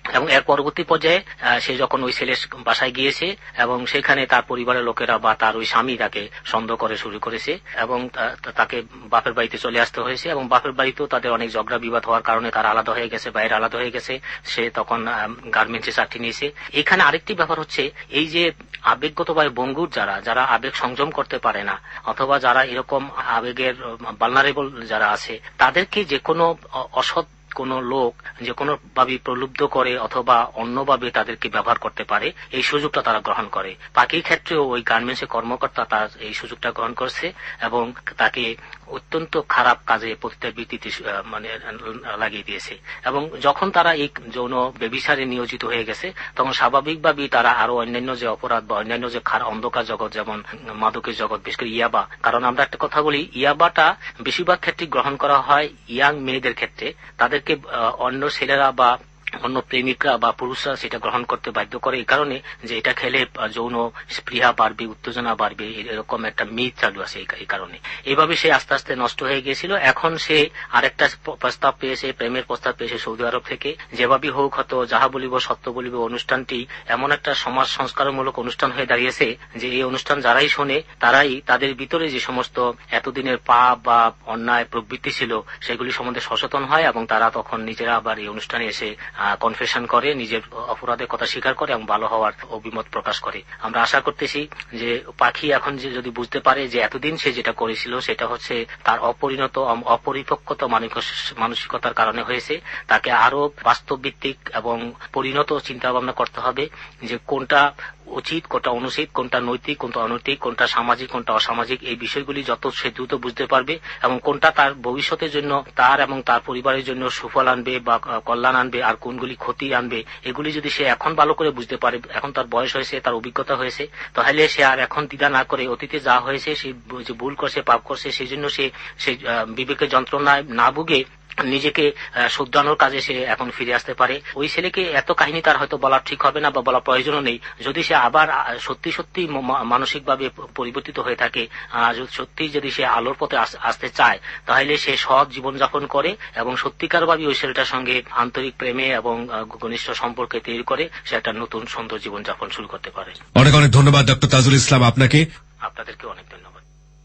এবং এর পরবর্তী পর্যায়ে সে যখন ওই ছেলের বাসায় গিয়েছে এবং সেখানে তার পরিবারের লোকেরা বা তার ওই স্বামী তাকে সন্দেহ করে শুরু করেছে এবং তাকে বাপের বাড়িতে চলে আসতে হয়েছে এবং বাপের বাড়িতেও তাদের অনেক ঝগড়া বিবাদ হওয়ার কারণে তারা আলাদা হয়ে গেছে, বাইরে আলাদা হয়ে গেছে। সে তখন গার্মেন্টসে চাকরি নিয়েছে। এখানে আরেকটি ব্যাপার হচ্ছে এই যে আবেগগতভাবে বঙ্গুর যারা যারা আবেগ সংযম করতে পারে না অথবা যারা এরকম আবেগের ভালনারেবল যারা আছে, তাদেরকে যে কোনো অসৎ কোন লোক যে কোনো ভাবে প্রলুব্ধ করে অথবা অন্যভাবে তাদেরকে ব্যবহার করতে পারে, এই সুযোগটা তারা গ্রহণ করে। পাখির ক্ষেত্রেও ওই গার্মেন্টসের কর্মকর্তা তার এই সুযোগটা গ্রহণ করছে এবং তাকে অত্যন্ত খারাপ কাজে পতিতাবৃত্তিতে মানে লাগিয়ে দিয়েছে। এবং যখন তারা এই যৌন ব্যভিচারে নিয়োজিত হয়ে গেছে তখন স্বাভাবিকভাবেই তারা আরো অন্যান্য যে অপরাধ বা অন্যান্য যে অন্ধকার জগৎ যেমন মাদকের জগৎ, বিশেষ করে ইয়াবা, কারণ আমরা একটা কথা বলি, ইয়াবাটা বেশিরভাগ ক্ষেত্রে গ্রহণ করা হয় ইয়াং মেয়েদের ক্ষেত্রে। তাদের অন্য ছেলেরা বা অন্য প্রেমিকরা বা পুরুষরা সেটা গ্রহণ করতে বাধ্য করে এই কারণে যে এটা খেলে যৌন স্পৃহা বাড়বে, উত্তেজনা বাড়বে, এরকম একটা মিথ চালু আছে। এই কারণে এভাবে সে আস্তে আস্তে নষ্ট হয়ে গিয়েছিল। এখন সে আরেকটা প্রস্তাব পেয়েছে, প্রেমের প্রস্তাব পেয়েছে সৌদি আরব থেকে। যেভাবে হোক হয়তো যাহা বলিব সত্য বলিব অনুষ্ঠানটি এমন একটা সমাজ সংস্কারমূলক অনুষ্ঠান হয়ে দাঁড়িয়েছে যে এই অনুষ্ঠান যারাই শোনে তারাই তাদের ভিতরে যে সমস্ত এতদিনের পাপ বা অন্যায় প্রবৃত্তি ছিল সেগুলি সম্বন্ধে সচেতন হয় এবং তারা তখন নিজেরা আবার এই অনুষ্ঠানে এসে কনফেশন করে, নিজের অপরাধের কথা স্বীকার করে এবং ভালো হওয়ার অভিমত প্রকাশ করে। আমরা আশা করতেছি যে পাখি এখন যে যদি বুঝতে পারে যে এতদিন সে যেটা করেছিল সেটা হচ্ছে তার অপরিণত অপরিপক্কতা মানসিকতার কারণে হয়েছে, তাকে আরো বাস্তবভিত্তিক এবং পরিণত চিন্তা ভাবনা করতে হবে যে কোনটা উচিত, কোনটা অনুচিত, কোনটা নৈতিক, কোনটা অনৈতিক, কোনটা সামাজিক, কোনটা অসামাজিক, এই বিষয়গুলি যত সে দ্রুত বুঝতে পারবে এবং কোনটা তার ভবিষ্যতের জন্য তার এবং তার পরিবারের জন্য সুফল আনবে বা কল্যাণ আনবে আর কোনগুলি ক্ষতি আনবে, এগুলি যদি সে এখন ভালো করে বুঝতে পারে, এখন তার বয়স হয়েছে, তার অভিজ্ঞতা হয়েছে, তাহলে সে আর এখন দ্বিধা না করে অতীতে যা হয়েছে সে যে ভুল করছে, পাপ করছে, সেই জন্য সে সেই বিবেকের যন্ত্রণায় না ভুগে নিজেকে শুধরানোর কাজে সে এখন ফিরে আসতে পারে। ওই ছেলেকে এত কাহিনী তার হয়তো বলা ঠিক হবে না বা বলা প্রয়োজনও নেই। যদি সে আবার সত্যি সত্যি মানসিকভাবে পরিবর্তিত হয়ে থাকে, সত্যি যদি সে আলোর পথে আসতে চায়, তাহলে সে সৎ জীবনযাপন করে এবং সত্যিকারভাবে ওই ছেলেটার সঙ্গে আন্তরিক প্রেমে এবং ঘনিষ্ঠ সম্পর্কে তৈরি করে সে একটা নতুন সুন্দর জীবনযাপন শুরু করতে পারে। অনেক অনেক ধন্যবাদ ডক্টর তাজুল ইসলাম আপনাকে। আপনাদেরকে অনেক ধন্যবাদ।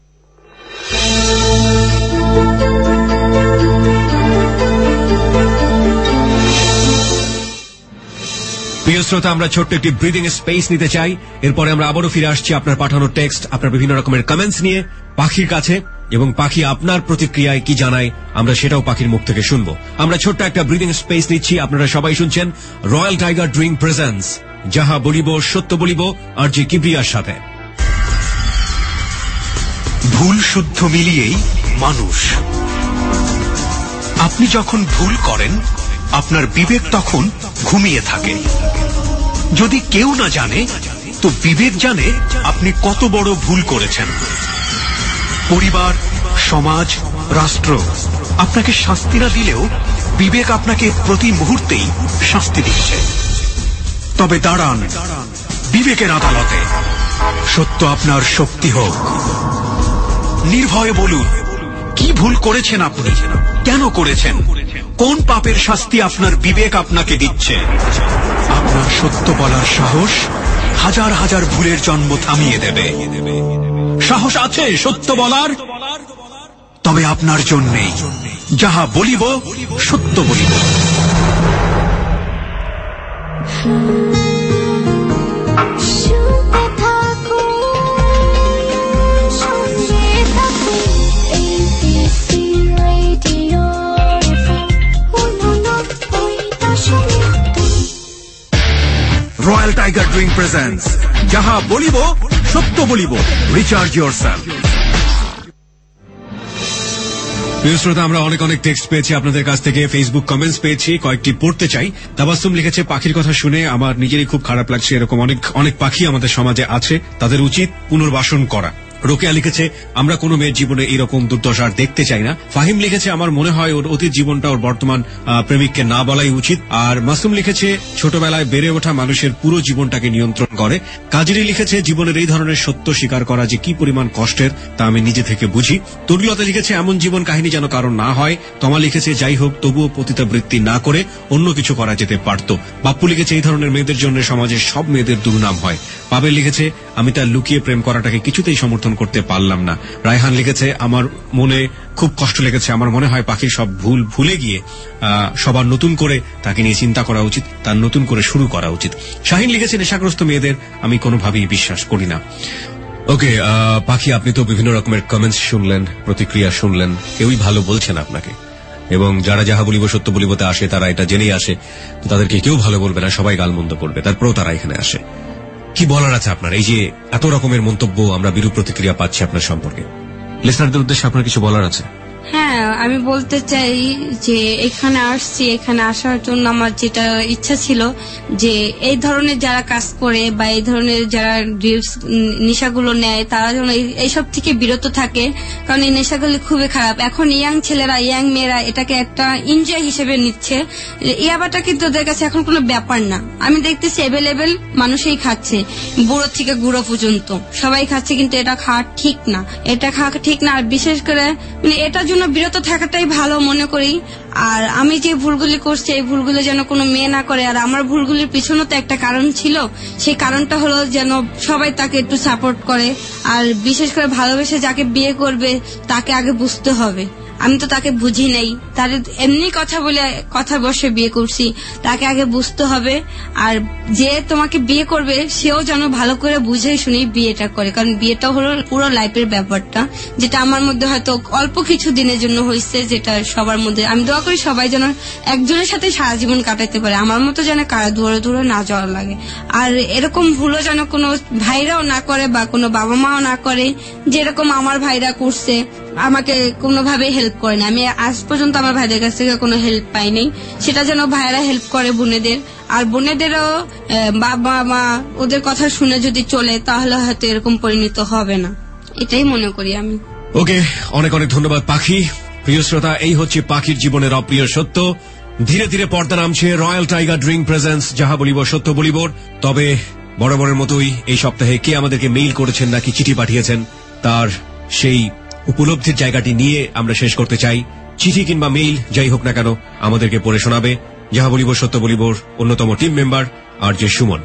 প্রিয় শ্রোতা, আমরা ছোট্ট একটি ব্রিদিং স্পেস নিতে চাই। এরপরে আমরা আবারও ফিরে আসছি আপনার পাঠানো টেক্সট, আপনার বিভিন্ন রকমের কমেন্টস নিয়ে পাখির কাছে, এবং পাখি আপনার প্রতিক্রিয়ায় কি জানায় আমরা সেটাও পাখির মুখ থেকে শুনবো। আমরা ছোট্ট একটা ব্রিদিং স্পেস নিচ্ছি। আপনারা সবাই শুনছেন রয়্যাল টাইগার ড্রিঙ্ক প্রেজেন্স যাহা বলিব সত্য বলিব আর জি কিবরিয়ার সাথে। ভুল শুদ্ধ মিলিয়েই মানুষ। আপনি যখন ভুল করেন আপনার বিবেক তখন ঘুমিয়ে থাকে। যদি কেউ না জানে তো বিবেক জানে আপনি কত বড় ভুল করেছেন। পরিবার, সমাজ, রাষ্ট্র আপনাকে শাস্তি না দিলেও বিবেক আপনাকে প্রতি মুহূর্তেই শাস্তি দিচ্ছে। তবে দাঁড়ান বিবেকের আদালতে, সত্য আপনার শক্তি হোক। নির্ভয়ে বলুন কি ভুল করেছেন আপনি, কেন করেছেন, কোন পাপের শাস্তি আপনার বিবেক আপনাকে দিচ্ছে। আপনার সত্য বলার সাহস হাজার হাজার ভুলের জন্ম থামিয়ে দেবে। সাহস আছে সত্য বলার? তবে আপনার জন্যেই যাহা বলিব সত্য বলিব। রয়্যাল টাইগার ড্রিঙ্ক প্রেজেন্স যাহা বলিব সত্য বলিব। Recharge yourself. প্রিয় শ্রোতা, আমরা অনেক অনেক টেক্সট পেয়েছি আপনাদের কাছ থেকে, ফেসবুক কমেন্টস পেয়েছি, কয়েকটি পড়তে চাই। তাবাসসুম লিখেছে, পাখির কথা শুনে আমার নিজেরই খুব খারাপ লাগছে। এরকম অনেক অনেক পাখি আমাদের সমাজে আছে, তাদের উচিত পুনর্বাসন করা। রোকেয়া লিখেছে আমরা কোনো মেয়ের জীবনে এরকম দুর্দশা আর দেখতে চাই না। ফাহিম লিখেছে আমার মনে হয় ওর অতীত জীবনটা ওর বর্তমান প্রেমিককে না বলাই উচিত। আর মাসুম লিখেছে ছোটবেলায় বেড়ে ওঠা মানুষের পুরো জীবনটাকে নিয়ন্ত্রণ করে। কাজেরি লিখেছে জীবনের এই ধরনের সত্য স্বীকার করা যে কি পরিমাণ কষ্টের তা আমি নিজে থেকে বুঝি। তরুলতা লিখেছে এমন জীবন কাহিনী যেন কারণ না হয়। তমা লিখেছে যাই হোক তবুও পতিতাবৃত্তি না করে অন্য কিছু করা যেতে পারত। বাপ্পু লিখেছে এই ধরনের মেয়েদের জন্য সমাজের সব মেয়েদের দুর্নাম হয়। পাবেল লিখেছে আমি তার লুকিয়ে প্রেম করাটাকে কিছুতেই সমর্থন করতে পারলাম না। রায়হান লিখেছে আমার মনে খুব কষ্ট লেগেছে, আমার মনে হয় পাখির সব ভুল ভুলে গিয়ে সবার নতুন করে তাকে নিয়ে চিন্তা করা উচিত, তার নতুন করে শুরু করা উচিত। শাহিন লিখেছে নেশাগ্রস্ত মেয়েদের আমি কোনোভাবেই বিশ্বাস করি না। ওকে পাখি, আপনি তো বিভিন্ন রকমের কমেন্টস শুনলেন, প্রতিক্রিয়া শুনলেন, কেউই ভালো বলছেন আপনাকে, এবং যারা যাহা বলিব সত্য বলিবতে আসে তারা এটা জেনেই আসে, তো তাদেরকে কেউ ভালো বলবে না, সবাই গালমন্দ করবে, তারপরেও তারা এখানে আসে। কি বলার আছে আপনার? এই যে এত রকমের মন্তব্য আমরা বিরূপ প্রতিক্রিয়া পাচ্ছি আপনার সম্পর্কে, লিসনারদের উদ্দেশ্যে আপনার কিছু বলার আছে? হ্যাঁ, আমি বলতে চাই যে এখানে আসছি, এখানে আসার জন্য আমার যেটা ইচ্ছা ছিল যে এই ধরনের যারা কাজ করে বা এই ধরনের যারা ড্রিপস নেশাগুলো নেয় তারা যেন এইসব থেকে বিরত থাকে, কারণ এই নেশাগুলো খুবই খারাপ। এখন ইয়াং ছেলেরা, ইয়াং মেয়েরা এটাকে একটা এনজয় হিসেবে নিচ্ছে। ইয়াবাটা কিন্তু ওদের কাছে এখন কোনো ব্যাপার না। আমি দেখতেছি অ্যাভেলেবেল মানুষই খাচ্ছে, বুড়ো থেকে গুঁড়ো পর্যন্ত সবাই খাচ্ছে, কিন্তু এটা খাওয়া ঠিক না, এটা খাওয়া ঠিক না। আর বিশেষ করে মানে এটার জন্য বিরত থাকাটাই ভালো মনে করি। আর আমি যে ভুলগুলি করছি এই ভুলগুলি যেন কোনো মেয়ে না করে। আর আমার ভুলগুলির পিছনে তো একটা কারণ ছিল, সেই কারণটা হলো যেন সবাই তাকে একটু সাপোর্ট করে। আর বিশেষ করে ভালোবেসে যাকে বিয়ে করবে তাকে আগে বুঝতে হবে। আমি তো তাকে বুঝি নাই, তার এমনি কথা বলে কথা বসে বিয়ে করছি, তাকে আগে বুঝতে হবে। আর যে তোমাকে বিয়ে করবে সেও যেন ভালো করে বুঝে শুনেই বিয়েটা করে, কারণ বিয়েটা হলো পুরো লাইফের ব্যাপারটা, যেটা আমার মধ্যে হয়তো অল্প কিছু দিনের জন্য হয়েছে, যেটা সবার মধ্যে। আমি দোয়া করি সবাই যেন একজনের সাথে সারা জীবন কাটাতে পারে, আমার মতো যেন কারা দূরে দূরে না যাওয়া লাগে। আর এরকম ভুলও যেন কোনো ভাইরাও না করে বা কোনো বাবা মাও না করে, যেরকম আমার ভাইরা করছে, আমাকে কোনোভাবে হেল্প করে না। আমি আজ পর্যন্ত আমার ভাইদের কাছ থেকে কোনো হেল্প পাইনি, সেটা যেন ভাইরা হেল্প করে বোনেদের। আর বোনেদেরও বাবা মা ওদের কথা শুনে যদি চলে তাহলে হয়তো এরকম পরিণত হবে না, এটাই মনে করি আমি। ওকে, অনেক অনেক ধন্যবাদ পাখি। প্রিয় শ্রোতা, এই হচ্ছে পাখির জীবনের অপ্রিয় সত্য। ধীরে ধীরে পর্দা নামছে রয়্যাল টাইগার ড্রিঙ্ক প্রেজেন্স যাহা বলিব সত্য বলিবর। তবে বরাবরের মতোই এই সপ্তাহে কে আমাদেরকে মেইল করেছেন নাকি চিঠি পাঠিয়েছেন তার সেই উপলব্ধির জায়গাটি নিয়ে আমরা শেষ করতে চাই। চিঠি কিংবা মেইল যাই হোক না কেন আমাদেরকে পড়ে শোনাবে যাহা বলিব সত্য বলিবর অন্যতম টিম মেম্বার আর যে Suman.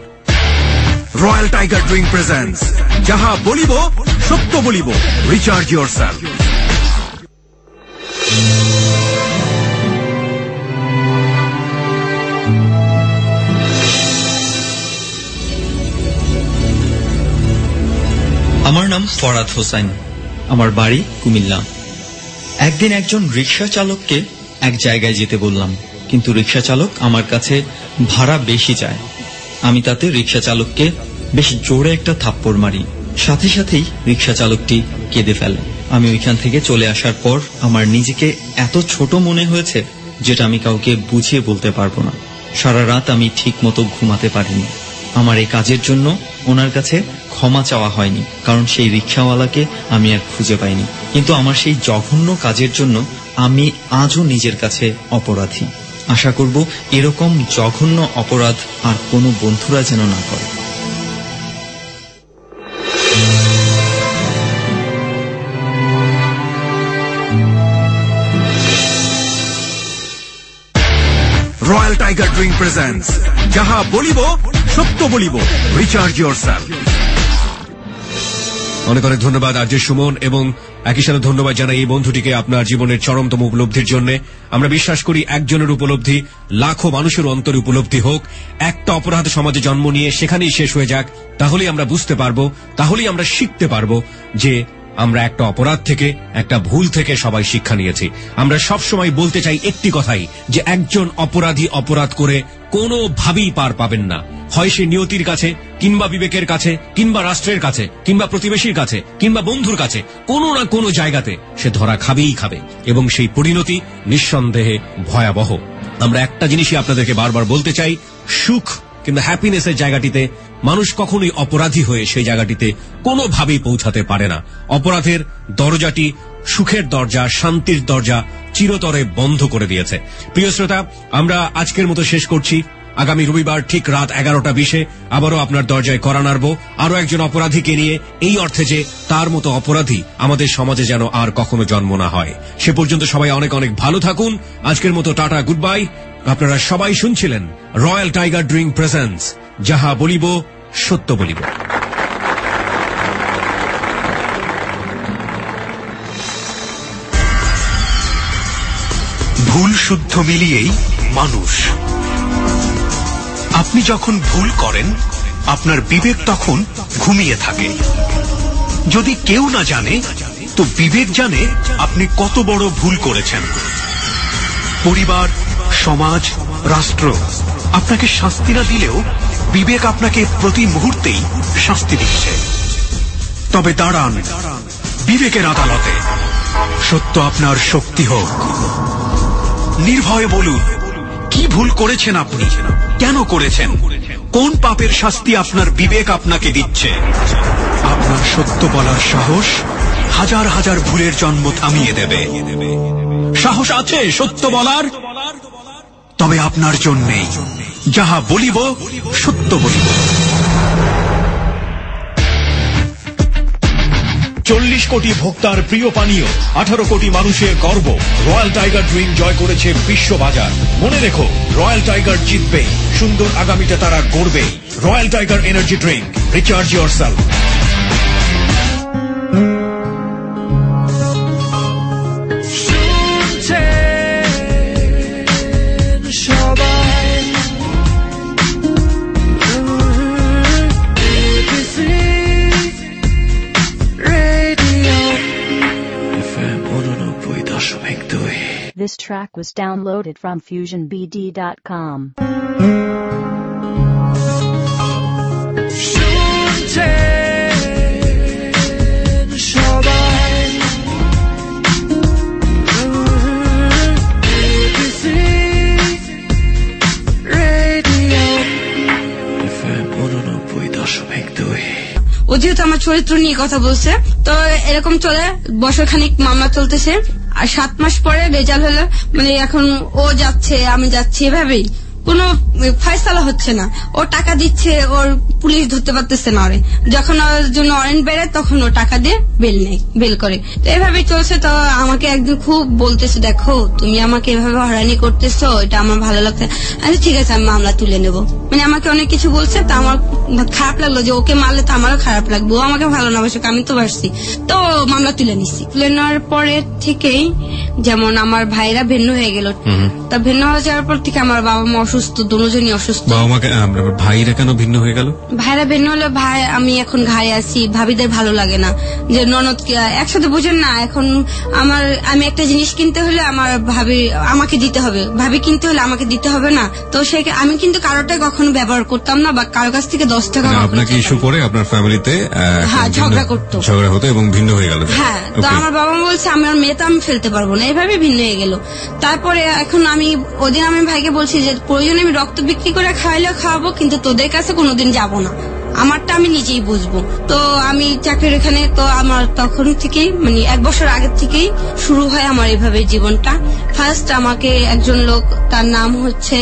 Royal Tiger drink presents যাহা বলিব সত্য বলিব, রিচার্জ ইয়োরসেলফ। আমার নাম ফরাদ হোসেন, আমার বাড়ি কুমিল্লা। একদিন একজন রিক্সা চালককে এক জায়গায় যেতে বললাম, কিন্তু রিক্সা চালক আমার কাছে ভাড়া বেশি চায়। আমি তাতে রিক্সা চালককে বেশ জোরে একটা থাপ্পড় মারি, সাথে সাথেই রিক্সা চালকটি কেঁদে ফেলে। আমি ওইখান থেকে চলে আসার পর আমার নিজেকে এত ছোট মনে হয়েছে যেটা আমি কাউকে বুঝিয়ে বলতে পারবো না। সারা রাত আমি ঠিক মতো ঘুমাতে পারিনি। আমার এই কাজের জন্য ওনার কাছে ক্ষমা চাওয়া হয়নি, কারণ সেই রিক্সাওয়ালাকে আমি আর খুঁজে পাইনি। কিন্তু আমার সেই জঘন্য কাজের জন্য আমি আজও নিজের কাছে অপরাধী। আশা করব এরকম জঘন্য অপরাধ আর কোনো বন্ধুরা যেন না করে। রয়্যাল টাইগার ড্রিঙ্ক প্রেজেন্স যাহা বলিব সত্য বলিব, রিচার্জ ইয়োরসেলফ। অনেক অনেক ধন্যবাদ আরজে সুমন, এবং একই সাথে ধন্যবাদ জানাই এই বন্ধুটিকে আপনার জীবনের চরমতম উপলব্ধির জন্য। আমরা বিশ্বাস করি একজনের উপলব্ধি লাখো মানুষের অন্তরে উপলব্ধি হোক। একটা অপরাধ সমাজে জন্ম নিয়ে সেখানেই শেষ হয়ে যাক, তাহলেই আমরা বুঝতে পারবো, তাহলেই আমরা শিখতে পারবো যে আমরা একটা অপরাধ থেকে, একটা ভুল থেকে সবাই শিক্ষা নিয়েছি। আমরা সব সময় বলতে চাই একটি কথাই, যে একজন অপরাধী অপরাধ করে কোনোভাবেই পার পাবেন না। হয় সে নিয়তির কাছে, কিংবা বিবেকের কাছে, কিংবা রাষ্ট্রের কাছে, কিংবা প্রতিবেশীর কাছে, কিংবা বন্ধুর কাছে, কোনো না কোনো জায়গাতে সে ধরা খাবেই খাবে, এবং সেই পরিণতি নিঃসন্দেহে ভয়াবহ। আমরা একটা জিনিসই আপনাদেরকে বারবার বলতে চাই, সুখ কিংবা হ্যাপিনেসের জায়গাটিতে মানুষ কখনোই অপরাধী হয়ে সেই জায়গাটিতে কোনোভাবেই পৌঁছাতে পারে না। অপরাধের দরজাটি, সুখের দরজা, শান্তির দরজা চিরতরে বন্ধ করে দিয়েছে। প্রিয় শ্রোতা, আমরা আজকের মতো শেষ করছি। আগামী রবিবার ঠিক রাত এগারোটা বিশে আবারও আপনার দরজায় কড়া নাড়ব, আরো একজন অপরাধীকে নিয়ে, এই অর্থে যে তার মতো অপরাধী আমাদের সমাজে যেন আর কখনো জন্ম না হয়। সে পর্যন্ত সবাই অনেক অনেক ভালো থাকুন। আজকের মতো টাটা, গুড বাই। আপনারা সবাই শুনছিলেন রয়্যাল টাইগার ড্রিঙ্ক প্রেজেন্টস যাহা বলিব সত্য বলিব। ভুল শুদ্ধ মিলিয়েই মানুষ। আপনি যখন ভুল করেন, আপনার বিবেক তখন ঘুমিয়ে থাকে। যদি কেউ না জানে, তো বিবেক জানে আপনি কত বড় ভুল করেছেন। পরিবার, সমাজ, রাষ্ট্র আপনাকে শাস্তি না দিলেও বিবেক আপনাকে প্রতি মুহূর্তেই শাস্তি দিচ্ছে। তবে দাঁড়ান বিবেকের আদালতে, সত্য আপনার শক্তি হোক। নির্ভয়ে বলুন, কি ভুল করেছেন আপনি, কেন করেছেন, কোন পাপের শাস্তি আপনার বিবেক আপনাকে দিচ্ছে। আপনার সত্য বলার সাহস হাজার হাজার ভুলের জন্ম থামিয়ে দেবে। সাহস আছে সত্য বলার? তবে আপনার জন্যেই যাহা বলিব সত্য বলিব। চল্লিশ কোটি ভোক্তার প্রিয় পানীয়, আঠারো কোটি মানুষের গর্ব, রয়্যাল টাইগার ড্রিঙ্ক জয় করেছে বিশ্ববাজার। মনে রেখো, রয়্যাল টাইগার জিতবে, সুন্দর আগামীটা তারা গড়বে। Royal Tiger energy drink, recharge yourself. This track was downloaded from fusion b d dot com. ও যেহেতু আমার চরিত্র নিয়ে কথা বলছে, তো এরকম চলে বছর খানিক মামলা চলতেছে, আর সাত মাস পরে রেজাল্ট হলো, মানে এখন ও যাচ্ছে আমি যাচ্ছি, এভাবেই কোনো ফয়সালা হচ্ছে না। ও টাকা দিচ্ছে, ওর পুলিশ ধরতে পারতেছে না। ওরে যখন ওর জন্য ওয়ারেন্ট বেড়ে তখন ও টাকা দিয়ে বেল নেই, বেল করে। তো এভাবেই চলছে। তো আমাকে একদিন খুব বলতেছে, দেখো তুমি আমাকে এভাবে হয়রানি করতেছো, এটা আমার ভালো লাগছে। আচ্ছা ঠিক আছে, আমি মামলা তুলে নেব। মানে আমাকে অনেক কিছু বলছে, তো আমার খারাপ লাগলো যে ওকে মারলে তো আমারও খারাপ লাগবে, ও আমাকে ভালো না বাসুক, আমি তো বাসছি। তো মামলা তুলে নিচ্ছি। তুলে নেওয়ার পরে থেকেই যেমন আমার ভাইরা ভিন্ন হয়ে গেল। তা ভিন্ন হয়ে যাওয়ার পর থেকে আমার বাবা মা অসুস্থ, দুজনই অসুস্থ। বাবা মাকে ভাইরা কেন ভিন্ন হয়ে গেল? ভাইরা ভিন্ন হলে ভাই, আমি এখন ঘাড়ে আছি, ভাবিদের ভালো লাগে না যে ননদ একসাথে, বুঝেন না। এখন আমার আমি একটা জিনিস কিনতে হলে আমার ভাবি আমাকে দিতে হবে, ভাবি কিনতে হলে আমাকে দিতে হবে না। তো সেই আমি কিন্তু কারোটাই কখনো ব্যবহার করতাম না, বা কারো কাছ থেকে দশ টাকা আপনাকে ইস্যু করে আপনার ফ্যামিলিতে হ্যাঁ ঝগড়া করতো, ঝগড়া হতো এবং ভিন্ন হয়ে গেল। হ্যাঁ, তো আমার বাবা বলছে আমার মেয়ে তো আমি ফেলতে পারবো না, এইভাবে ভিন্ন হয়ে গেল। তারপরে এখন আমি ওদিন আমি ভাইকে বলছি যে প্রয়োজনে আমি রক্ত বিক্রি করে খাওয়াইলেও খাওয়াবো, কিন্তু তোদের কাছে কোনোদিন যাবো না, আমারটা আমি নিজেই বুঝবো। তো আমি চাকরির এখানে, তো আমার তখন থেকেই মানে এক বছর আগের থেকেই শুরু হয় আমার এইভাবে জীবনটা। ফার্স্ট আমাকে একজন লোক, তার নাম হচ্ছে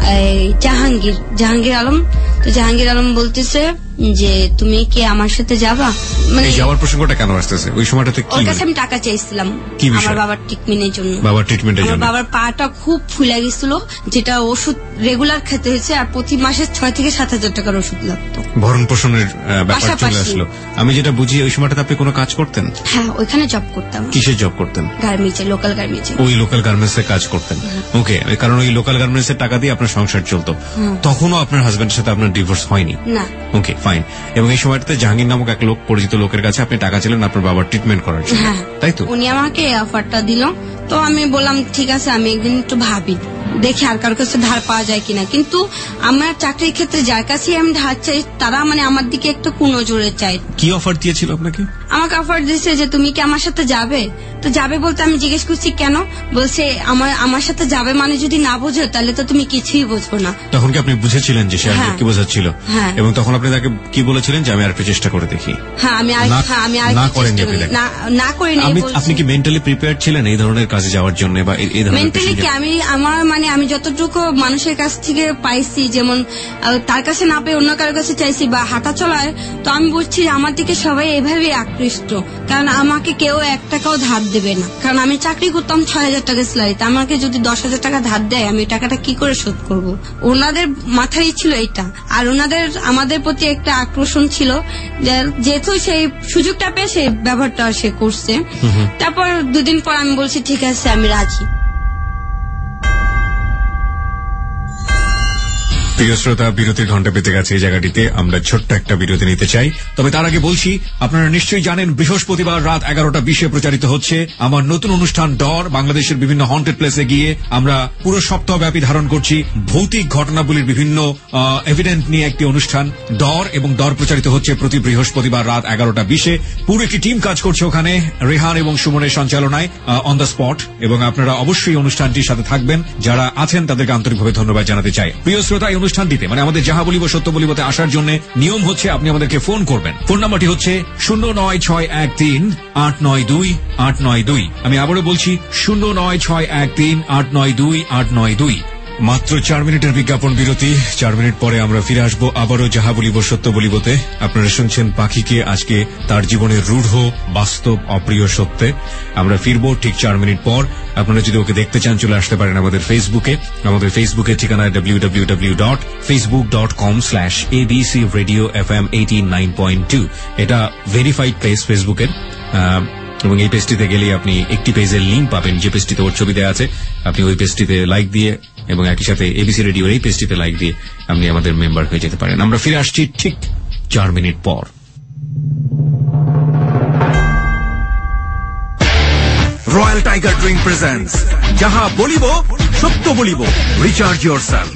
জাহাঙ্গীর জাহাঙ্গীর আলম। তো জাহাঙ্গীর আলম বলতেছে যে তুমি কি আমার সাথে যাবা, মানে যাওয়ার প্রসঙ্গটা কেন আসতেছে ওই সময়টাতে? ওর কাছে আমি টাকা চাইছিলাম আমার বাবার ট্রিটমেন্টের জন্য। বাবার ট্রিটমেন্টের জন্য বাবার পাটা খুব ফুলে গেছিল, যেটা ওষুধ রেগুলার খেতে হয়েছে, আর প্রতি মাসে ছয় থেকে সাত হাজার টাকার ওষুধ লাগতো। ভরণ পোষণের ব্যাপার চলে আসলো। আমি যেটা বুঝি, ওই সময়টাতে আপনি কোনো কাজ করতেন? হ্যাঁ, ওইখানে জব করতাম। কিসের জব করতেন? গার্মেন্টসে, লোকাল গার্মেন্টসে। ওই লোকাল গার্মেন্টসে কাজ করতেন? ওকে, কারণ ওই লোকাল গার্মেন্টসের টাকা দিয়ে আপনার সংসার চলতো। তখনও আপনার হাজবেন্ডের সাথে আপনার ডিভোর্স হয়নি? না। Okay, fine. এবং এই সময়টাতে জাহাঙ্গীর নামক এক লোক, পরিচিত লোকের কাছে আপনি টাকা ছিলেন আপনার বাবার ট্রিটমেন্ট করার জন্য, তাই তো? উনি আমাকে অফারটা দিল, তো আমি বললাম ঠিক আছে, আমি একদিন একটু ভাবি, দেখি আর কারোর কাছে ধার পাওয়া যায় কিনা। কিন্তু আমার চাকরির ক্ষেত্রে যার কাছে আমি ধার চাই, তারা মানে আমার দিকে একটু কুনজরে চাই। কি অফার দিয়েছিল আপনাকে? আমাকে অফার দিচ্ছে যে তুমি কি আমার সাথে যাবে, তো যাবে বলতে আমি জিজ্ঞেস করছি কেন, বলছে আমার আমার সাথে যাবে মানে যদি না বোঝো তাহলে তো তুমি কিছুই বুঝবো না। তখন কি আপনি বুঝেছিলেন যে সে কি বোঝাচ্ছিল? হ্যাঁ। এবং তখন আপনি তাকে কি বলেছিলেন যে আমি আরেকটু চেষ্টা করে দেখি? হ্যাঁ আমি হ্যাঁ আমি না করেন না করি না। আপনি কি মেন্টালি প্রিপেয়ার ছিলেন এই ধরনের কাজে যাওয়ার জন্য বা এই ধরনের? মেন্টালি কি আমি আমার মানে আমি যতটুকু মানুষের কাছ থেকে পাইছি, যেমন তার কাছে না পেয়ে অন্য কারোর কাছে চাইছি বা হাঁটা চলায়, তো আমি বুঝছি আমার দিকে সবাই এভাবেই আকৃষ্ট, কারণ আমাকে কেউ এক টাকাও ধার দেবে না, কারণ আমি চাকরি করতাম ছয় হাজার টাকা স্যালারিতে, আমাকে যদি দশ হাজার টাকা ধার দেয় আমি টাকাটা কি করে শোধ করব। ওনাদের মাথায় ছিল এটা, আর ওনাদের আমাদের প্রতি একটা আকর্ষণ ছিল, যেহেতু সেই সুযোগটা পেয়ে সেই ব্যবহারটা সে করছে। তারপর দুদিন পর আমি বলছি ঠিক আছে আমি রাজি। প্রিয় শ্রোতা, বিরতির ঘন্টা পেতে গেছে এই জায়গাটিতে আমরা ছোট্ট একটা বিরতি নিতে চাই। তবে তার আগে বলছি, আপনারা নিশ্চয়ই জানেন বৃহস্পতিবার রাত এগারোটা বিশে প্রচারিত হচ্ছে আমার নতুন অনুষ্ঠান ডর। বাংলাদেশের বিভিন্ন হন্টেড প্লেসে গিয়ে আমরা পুরো সপ্তাহব্যাপী ধারণ করছি ভৌতিক ঘটনাবলীর বিভিন্ন এভিডেন্ট নিয়ে একটি অনুষ্ঠান ডর, এবং ডর প্রচারিত হচ্ছে প্রতি বৃহস্পতিবার রাত এগারোটা বিশে। পুরো একটি টিম কাজ করছে ওখানে, রেহান এবং সুমনের সঞ্চালনায় অন দ্য স্পট, এবং আপনারা অবশ্যই অনুষ্ঠানটির সাথে থাকবেন। যারা আছেন তাদেরকে আন্তরিকভাবে ধন্যবাদ জানাতে চাই। প্রিয় শ্রোতা, অনুষ্ঠানটিতে মানে আমাদের যাহা বলিব সত্য বলিবতে আসার জন্য নিয়ম হচ্ছে আপনি আমাদেরকে ফোন করবেন। ফোন নাম্বারটি হচ্ছে শূন্য নয় ছয় এক তিন আট নয় দুই আট নয় দুই। আমি আবারও বলছি শূন্য নয় ছয় এক তিন আট নয় দুই আট নয় দুই। মাত্র চার মিনিটের বিজ্ঞাপন বিরতি। চার মিনিট পরে আমরা ফিরে আসবো আবারও যাহা বলিব সত্য বলিবতে। আপনারা শুনছেন পাখিকে আজকে তার জীবনের রূঢ় বাস্তব অপ্রিয় সত্যে। আমরা ফিরবো ঠিক চার মিনিট পর। আপনারা যদি ওকে দেখতে চান চলে আসতে পারেন আমাদের ফেসবুকে। আমাদের ফেসবুকের ঠিকানায় W W W dot Facebook dot com slash ABC radio F M eighty nine point two. এটা ভেরিফাইড পেজ ফেসবুকের, এবং এই পেজটিতে গেলে আপনি একটি পেজের লিঙ্ক পাবেন যে পেজটিতে ওর ছবি দেওয়া আছে। আপনি ওই পেজটিতে লাইক দিয়ে এবং একই সাথে এবিসি রেডিওর এই পেজটিতে লাইক দিয়ে আপনি আমাদের মেম্বার হয়ে যেতে পারেন। আমরা ফিরে আসছি ঠিক চার মিনিট পর। রয়্যাল টাইগার ড্রিঙ্ক প্রেজেন্টস যাহা বলিব সত্য বলিব, রিচার্জ ইয়োরসেলফ।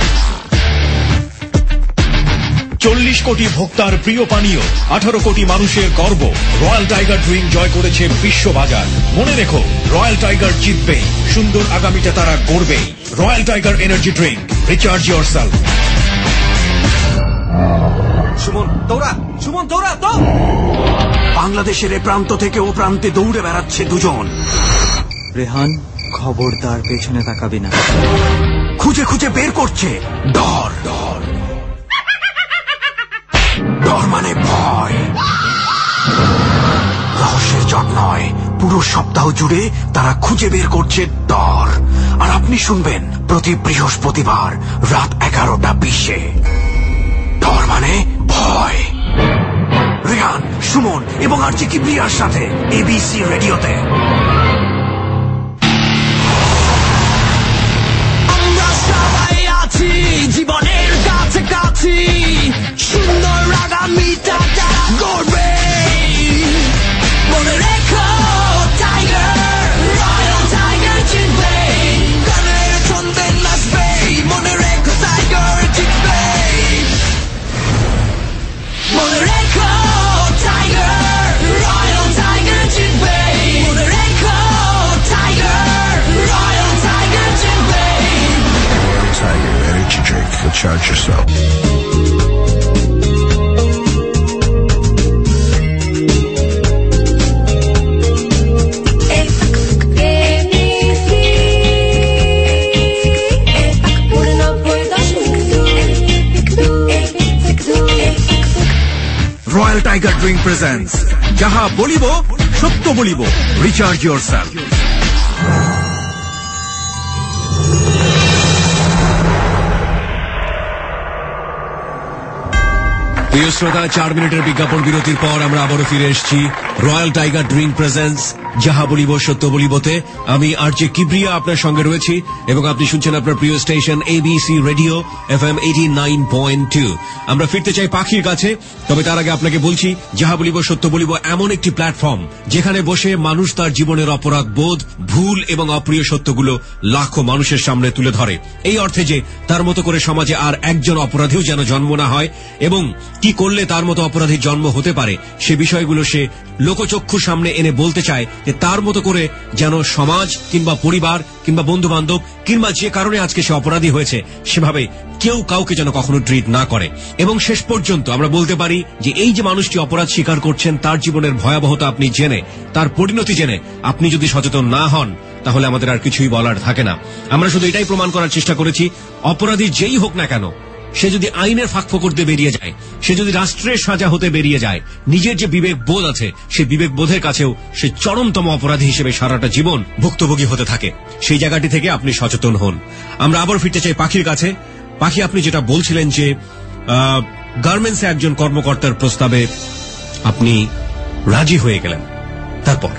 চল্লিশ কোটি ভোক্তার প্রিয় পানীয়, আঠারো কোটি মানুষের গর্ব, রয়্যাল টাইগার ড্রিঙ্ক জয় করেছে বিশ্ববাজার। মনে রেখো, রয়্যাল টাইগার জিতবেই, সুন্দর আগামীটা তারা গড়বেই। Royal Tiger energy drink, recharge yourself. Suman দৌড়া, সুমন দৌড়া তো। বাংলাদেশের এ প্রান্ত থেকে ও প্রান্তে দৌড়ে বেড়াচ্ছে দুজন। রেহান, খবরদার পেছনে তাকাবি না। খুঁজে খুঁজে বের করছে ডর। ডর ডর মানে ভয়। রহস্যের চট নয়, পুরো সপ্তাহ জুড়ে তারা খুঁজে বের করছে ডর। আর আপনি শুনবেন প্রতি বৃহস্পতিবার রাত এগারোটা বিশে। ডর মানে ভয়। রেহান, সুমন এবং আর কি বিয়ার সাথে এবিসি রেডিওতে। আমরা সবাই আছি জীবনের কাছে কাছি, সুন্দর আগামীটা তারা গড়বে। মনে রেখো টাইগার, রয়্যাল টাইগার জিতবে, গানের ছন্দে নাচবে। মনে রেখো টাইগার জিতবে। মনে রেখো টাইগার, রয়্যাল টাইগার জিতবে। মনে রেখো টাইগার, রয়্যাল টাইগার জিতবে। Royal Tiger Energy Drink. Recharge yourself. Royal Tiger drink presents যাহা বলিব সত্য বলিব, রিচার্জ ইয়োরসেলফ। প্রিয় শ্রোতা, চার মিনিটের বিজ্ঞাপন বিরতির পর আমরা আবারও ফিরে এসেছি রয়্যাল টাইগার ড্রিঙ্ক প্রেজেন্টস যাহা বলিব সত্য বলিবতে। আমি আর জে কিবরিয়া আপনার সঙ্গে রয়েছি, এবং আপনি শুনছেন আপনার প্রিয় station ABC radio F M eighty nine point two. আমরা ফিরতে চাই পাখির কাছে, তবে তার আগে আপনাকে বলছি যাহা বলিব সত্য বলিব এমন একটি প্ল্যাটফর্ম যেখানে বসে মানুষ তার জীবনের অপরাধ বোধ, ভুল এবং অপ্রিয় সত্যগুলো লাখো মানুষের সামনে তুলে ধরে, এই অর্থে যে তার মতো করে সমাজে আর একজন অপরাধীও যেন জন্ম না হয়, এবং কি কি করলে তার মতো অপরাধীর জন্ম হতে পারে সে বিষয়গুলো সে লোকচক্ষুর সামনে এনে বলতে চায় যে তার মতো করে যেন সমাজ কিংবা পরিবার কিংবা বন্ধু বান্ধব কিংবা যে কারণে আজকে সে অপরাধী হয়েছে সেভাবে কেউ কাউকে যেন কখনো ট্রিট না করে। এবং শেষ পর্যন্ত আমরা বলতে পারি যে এই যে মানুষটি অপরাধ স্বীকার করছেন তার জীবনের ভয়াবহতা আপনি জেনে, তার পরিণতি জেনে আপনি যদি সচেতন না হন তাহলে আমাদের আর কিছুই বলার থাকে না। আমরা শুধু এটাই প্রমাণ করার চেষ্টা করেছি অপরাধী যেই হোক না কেন সে যদি আইনের ফাঁক ফোকর দিয়ে বেরিয়ে যায়, সে যদি রাষ্ট্রের সাজা হতে বেরিয়ে যায়, নিজের যে বিবেক বোধ আছে সেই বিবেক বোধের কাছেও সে চরমতম অপরাধী হিসেবে সারাটা জীবন ভুক্তভোগী হতে থাকে। সেই জায়গাটি থেকে আপনি সচেতন হন। আমরা আবার ফিরতে চাই পাখির কাছে। পাখি, আপনি যেটা বলছিলেন যে গার্মেন্টসে একজন কর্মকর্তার প্রস্তাবে আপনি রাজি হয়ে গেলেন, তারপর?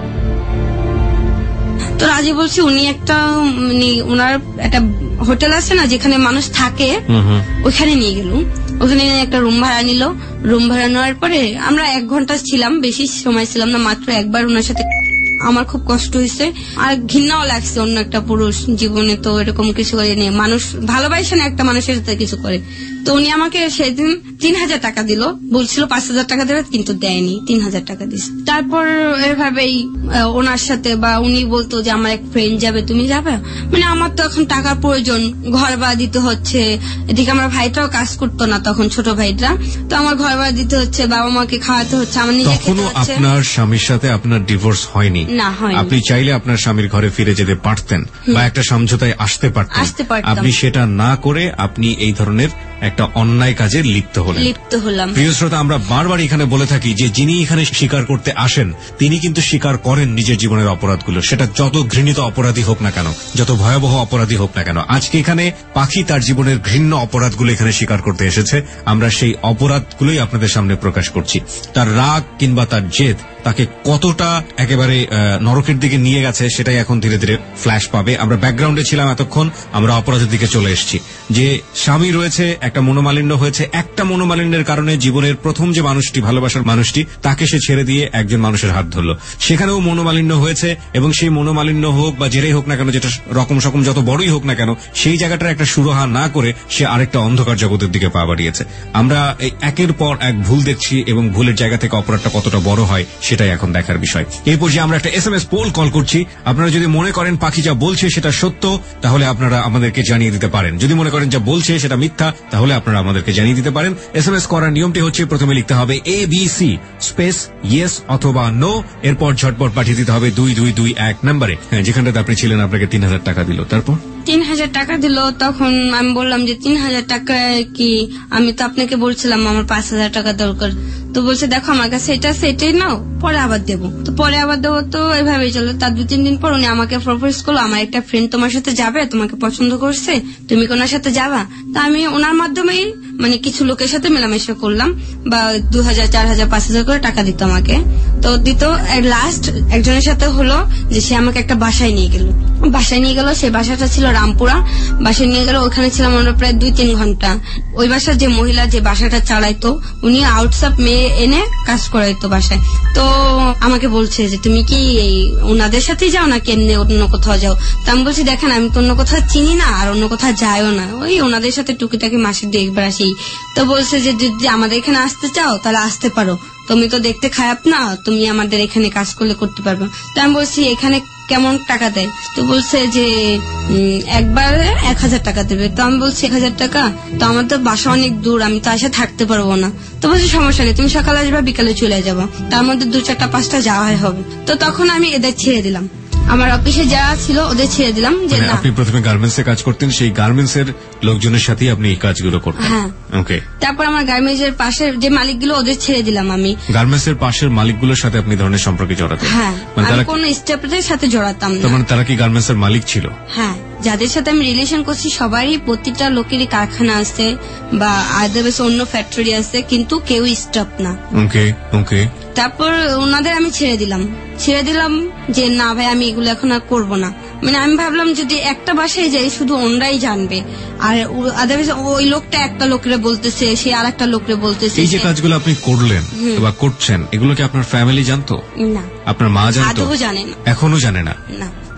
তো রাজি বলছি, উনি একটা মানে ওনার একটা হোটেল আছে না যেখানে মানুষ থাকে, ওখানে নিয়ে গেল। ওখানে একটা রুম ভাড়া নিল। রুম ভাড়া নেওয়ার পরে আমরা এক ঘন্টা ছিলাম, বেশি সময় ছিলাম না, মাত্র একবার ওনার সাথে। আমার খুব কষ্ট হয়েছে আর ঘৃণাও লাগছে অন্য একটা পুরুষ জীবনে তো এরকম কিছু করে নিয়ে মানুষ ভালোবাসে না একটা মানুষের সাথে কিছু করে। তো উনি আমাকে সেদিন তিন হাজার টাকা দিল, বলছিল পাঁচ হাজার টাকা দেবে কিন্তু দেয়নি, তিন হাজার টাকা দিস। তারপর এভাবেই ওনার সাথে বা উনি বলতো যে আমার এক ফ্রেন্ড যাবে, তুমি যাবে? মানে আমার তো এখন টাকার প্রয়োজন, ঘর ভাড়া দিতে হচ্ছে, এদিকে আমার ভাইটাও কাজ করতো না তখন, ছোট ভাইটা, তো আমার ঘর ভাড়া দিতে হচ্ছে, বাবা মাকে খাওয়াতে হচ্ছে, আমার নিজে খেতে হচ্ছে। আপনার স্বামীর সাথে আপনার ডিভোর্স হয়নি? না, হয়নি। আপনি চাইলে আপনার স্বামীর ঘরে ফিরে যেতে পারতেন বা একটা সমঝোতায় আসতে পারতেন। আসতে পারতাম। আপনি সেটা না করে আপনি এই ধরনের একটা অন্যায় কাজে লিপ্ত হলেন। লিপ্ত হলাম। প্রিয় শ্রোতা, আমরা বারবার এখানে বলে থাকি যে যিনি এখানে স্বীকার করতে আসেন তিনি কিন্তু স্বীকার করেন নিজের জীবনের অপরাধগুলো, সেটা যত ঘৃণিত অপরাধী হোক না কেন, যত ভয়াবহ অপরাধী হোক না কেন। আজকে এখানে পাখি তার জীবনের ঘৃণ্য অপরাধগুলো এখানে স্বীকার করতে এসেছে। আমরা সেই অপরাধগুলোই আপনাদের সামনে প্রকাশ করছি। তার রাগ কিংবা তার জেদ তাকে কতটা একেবারে নরকের দিকে নিয়ে গেছে সেটাই এখন ধীরে ধীরে ফ্ল্যাশ পাবে। আমরা ব্যাকগ্রাউন্ডে ছিলাম এতক্ষণ, আমরা অপরাধের দিকে চলে এসেছি। যে স্বামী রয়েছে, একটা মনোমালিন্য হয়েছে, একটা মনোমালিন্যের কারণে জীবনের প্রথম যে মানুষটি, ভালোবাসার মানুষটি, তাকে সে ছেড়ে দিয়ে একজন মানুষের হাত ধরলো। সেখানেও মনোমালিন্য হয়েছে এবং সেই মনোমালিন্য হোক বা যেটাই হোক না কেন, যেটা রকম সকম যত বড়ই হোক না কেন, সেই জায়গাটার একটা সুরাহা না করে সে আরেকটা অন্ধকার জগতের দিকে পা বাড়িয়েছে। আমরা এই একের পর এক ভুল দেখছি এবং ভুলের জায়গা থেকে অপরাধটা কতটা বড় হয় সেটাই এখন দেখার বিষয়। এই পর্যায়ে আমরা একটা S M S poll call করছি। আপনারা যদি মনে করেন পাখি যা বলছে সেটা সত্য তাহলে আপনারা আমাদেরকে জানিয়ে দিতে পারেন। যদি মনে করেন যা বলছে সেটা মিথ্যা তাহলে আপনারা আমাদেরকে জানিয়ে দিতে পারেন। এস এম এস করার নিয়মটি হচ্ছে প্রথমে লিখতে হবে A B C space yes অথবা নো, এরপর ঝটপট পাঠিয়ে দিতে হবে দুই দুই দুই এক নম্বরে। হ্যাঁ, যেখানটাতে আপনি ছিলেন আপনাকে তিন হাজার টাকা দিল। তারপর তিন হাজার টাকা দিল। তখন আমি বললাম যে তিন হাজার টাকা কি, আমি তো আপনাকে বলছিলাম আমার পাঁচ হাজার টাকা দরকার। তো বলছে দেখো আমার কাছে এটা আছে, এটাই নাও, পরে আবার দেবো। তো পরে আবার দেবো, তো এভাবেই চলো। তার দু তিন দিন পর উনি আমাকে প্রপোজ করলো, আমার একটা ফ্রেন্ড তোমার সাথে যাবে, তোমাকে পছন্দ করছে, তুমি কি ওনার সাথে যাবা? তা আমি ওনার মাধ্যমেই মানে কিছু লোকের সাথে মেলামেশা করলাম, বা দু হাজার চার হাজার পাঁচ হাজার করে টাকা দিত আমাকে। তো দিত। লাস্ট একজনের সাথে হলো যে সে আমাকে একটা বাসায় নিয়ে গেল। বাসায় নিয়ে গেল, সেই বাসাটা ছিল রামপুরা। বাসায় নিয়ে গেল, ওখানে ছিলাম আমরা প্রায় দুই তিন ঘন্টা। ওই বাসার যে মহিলা যে বাসাটা চালাইতো উনি আউটসাপ মেয়ে এনে কাজ করাইতো বাসায়। তো আমাকে বলছে যে তুমি কি ওনাদের সাথেই যাও না কেমনে অন্য কোথাও যাও? তা আমি বলছি দেখেন আমি তো অন্য কোথাও চিনি না আর অন্য কোথাও যাইও না, ওই ওনাদের সাথে টুকিটাকি মাসে দু একবার আসি। তো বলছে যে যদি আমাদের এখানে আসতে চাও তাহলে আসতে পারো, তুমি তো দেখতে খারাপ না, তুমি আমাদের এখানে কাজ করলে করতে পারবে। তো আমি বলছি এখানে কেমন টাকা দেয়? তো বলছে যে একবার এক হাজার টাকা দেবে। তো আমি বলছি এক হাজার টাকা, তো আমার তো বাসা অনেক দূর, আমি তো আসে থাকতে পারবো না। তো বলছি সমস্যা নেই, তুমি সকালে আসবে বিকালে চলে যাবো, তার মধ্যে দু চারটা পাঁচটা যাওয়াই হবে। তো তখন আমি এদের ছেড়ে দিলাম, আমার অফিসে যারা ছিল ওদের ছেড়ে দিলাম। যে না, আপনি প্রথমে গার্মেন্টস এ কাজ করতেন, সেই গার্মেন্টস এর লোকজনের সাথে আপনি এই কাজগুলো করতেন? হ্যাঁ। ওকে। তারপর আমার গার্মেন্টস এর পাশের যে মালিকগুলো ওদের ছেড়ে দিলাম আমি। গার্মেন্টস এর পাশের মালিকগুলোর সাথে আপনি ধরনের সম্পর্কে জড়াতেন? হ্যাঁ, মানে আমি তারা কোন স্টেপের সাথে জড়াতাম না। মানে তারা কি গার্মেন্টস এর মালিক ছিল? হ্যাঁ, যাদের সাথে আমি রিলেশন করছি সবারই প্রতিটা লোকেরই কারখানা আছে বা আদারওয়াইজ অন্য ফ্যাক্টরি আছে, কিন্তু কেউ স্টাফ না। ওকে ওকে। তারপর ওনাদের আমি ছেড়ে দিলাম ছেড়ে দিলাম যে না ভাই আমি এগুলো এখন আর করবো না। মানে আমি ভাবলাম যদি একটা বাসায় যাই শুধু ওনরাই জানবে, আর আদারওয়াইজ ওই লোকটা একটা লোকরে বলতেছে, সে আর একটা লোকরে বলতেছে। এই যে কাজগুলো আপনি করলেন বা করছেন, এগুলো কি আপনার ফ্যামিলি জানতো? না। আপনার মা জানতো? আদৌ জানে না, এখনো জানে না। না।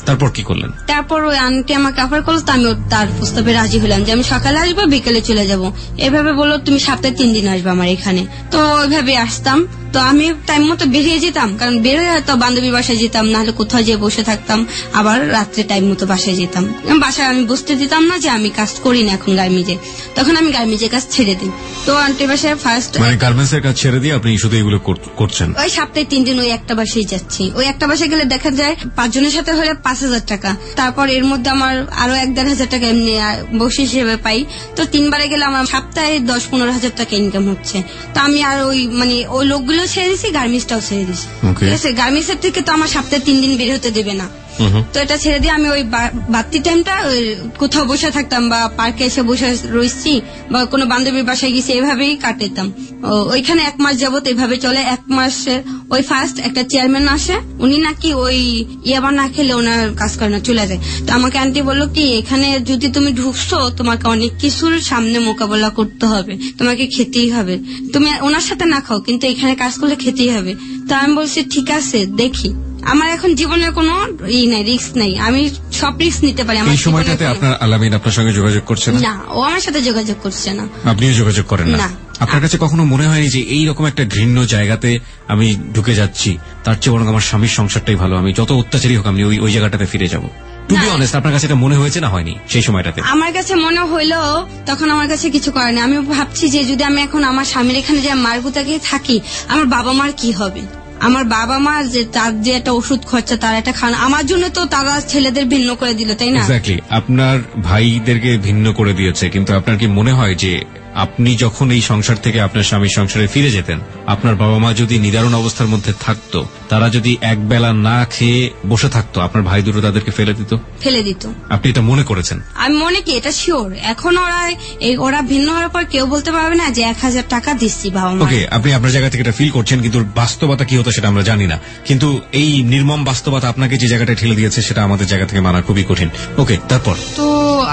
তারপর কি করলেন? তারপর ওই আন্টি আমাকে অফার করলো, তো আমি তার প্রস্তাবে রাজি হলাম যে আমি সকালে আসবো, বিকেলে চলে যাব। এভাবে বললো তুমি সপ্তাহে তিন দিন আসবে আমার এখানে। তো ওইভাবে আসতাম। তো আমি টাইম মতো বেরিয়ে যেতাম, কারণ বেরোয় হয়তো বান্ধবীর বাসায় যেতাম, নাহলে কোথাও যেয়ে বসে থাকতাম, আবার রাত্রে টাইম মতো বাসায় যেতাম। বাসায় আমি বুঝতে দিতাম না যে আমি কাজ করি না এখন গার্মেন্টে, তখন আমি গার্মেন্টের কাজ ছেড়ে দিই। তো আন্টির বাসায় ফার্স্ট মানে গার্মেন্টস এর কাজ ছেড়ে দিয়ে আপনি শুধু এগুলো করছেন? ওই সপ্তাহে তিন দিন ওই একটা বাসায় যাচ্ছি। ওই একটা বাসায় গেলে দেখা যায় পাঁচজনের সাথে হলে পাঁচ হাজার টাকা, তারপর এর মধ্যে আমার আরো এক দেড় হাজার টাকা এমনি বকশিস হিসেবে পাই। তো তিনবারে গেলে আমার সপ্তাহে দশ পনেরো হাজার টাকা ইনকাম হচ্ছে। তো আমি আর ওই মানে ওই লোকগুলো ছেড়ে দিছি, গার্মেন্টসটাও ছেড়ে দিছি। ঠিক আছে, গার্মেন্টস এর থেকে তো আমার সপ্তাহে তিন দিন বের হতে দেবে না। তো এটা ছেড়ে দিয়ে আমি ওই বাড়তি টাইমটা কোথাও বসে থাকতাম, বা পার্কে এসে বসে রয়েছি, বা কোনো বান্ধবীর বাসায় গেছি, এভাবেই কাটাতাম। ওইখানে এক মাস যাবত এভাবে চলে। এক মাসের ওই ফার্স্ট একটা চেয়ারম্যান আসে, উনি নাকি ওই ইয়াবা না খেলে ওনার কাজ করে না, চলে যায়। তো আমাকে আন্টি বললো কি, এখানে যদি তুমি ঢুকছো তোমাকে অনেক কিছুর সামনে মোকাবেলা করতে হবে, তোমাকে খেতেই হবে। তুমি ওনার সাথে না খাও, কিন্তু এখানে কাজ করলে খেতেই হবে। তো আমি বলছি ঠিক আছে দেখি, আমার এখন জীবনের কোনো ই নাই, রিস্ক নাই, আমি সব রিস্ক নিতে পারি। এই সময়টাতে আপনার আলামিন আপনার সঙ্গে যোগাযোগ করছে না? না, ও আমার সাথে যোগাযোগ করছে না। আপনিও যোগাযোগ করেন না? আপনার কাছে কখনো মনে হয়নি যে এইরকম একটা ঘৃণ্য জায়গাতে আমি ঢুকে যাচ্ছি, তার চেয়ে বরং আমার স্বামীর সংসারটাই ভালো, আমি যত অত্যাচারী হোক আমি ওই ওই জায়গাটাতে ফিরে যাবো? টু বি অনেস্ট, আপনার কাছে এটা মনে হয়েছে না হয়নি সেই সময়টাতে? আমার কাছে মনে হইলো, তখন আমার কাছে কিছু করার নেই। আমি ভাবছি যে যদি আমি এখন আমার স্বামীর এখানে যে মারগুতাকে থাকি, আমার বাবা মার কি হবে? আমার বাবা মা যে তার যে একটা ওষুধ খরচা, তার একটা খান, আমার জন্য তো তারা ছেলেদের ভিন্ন করে দিল, তাই না? এক্স্যাক্টলি, আপনার ভাইদেরকে ভিন্ন করে দিয়েছে, কিন্তু আপনার কি মনে হয় যে আপনি যখন এই সংসার থেকে আপনার স্বামীর সংসারে ফিরে যেতেন, আপনার বাবা মা যদি নিদারুণ অবস্থার মধ্যে থাকতো, তারা যদি এক বেলা না খেয়ে বসে থাকতো, আপনার ভাই দুটো তাদেরকে ফেলে দিত? ফেলে দিত। আপনি এটা মনে করেছেন? আমি মনে কি এটা শিওর। এখন ওরা ওরা ভিন্ন হওয়ার পর কেউ বলতে পারবে না যে এক হাজার টাকা দিচ্ছি বাবা মা। ওকে, আপনি আপনার জায়গা থেকে এটা ফিল করছেন, কিন্তু বাস্তবতা কি হতো সেটা আমরা জানি না। কিন্তু এই নির্মম বাস্তবতা আপনাকে যে জায়গাটা ঠেলে দিয়েছে সেটা আমাদের জায়গা থেকে মানা খুবই কঠিন। ওকে, তারপর? তো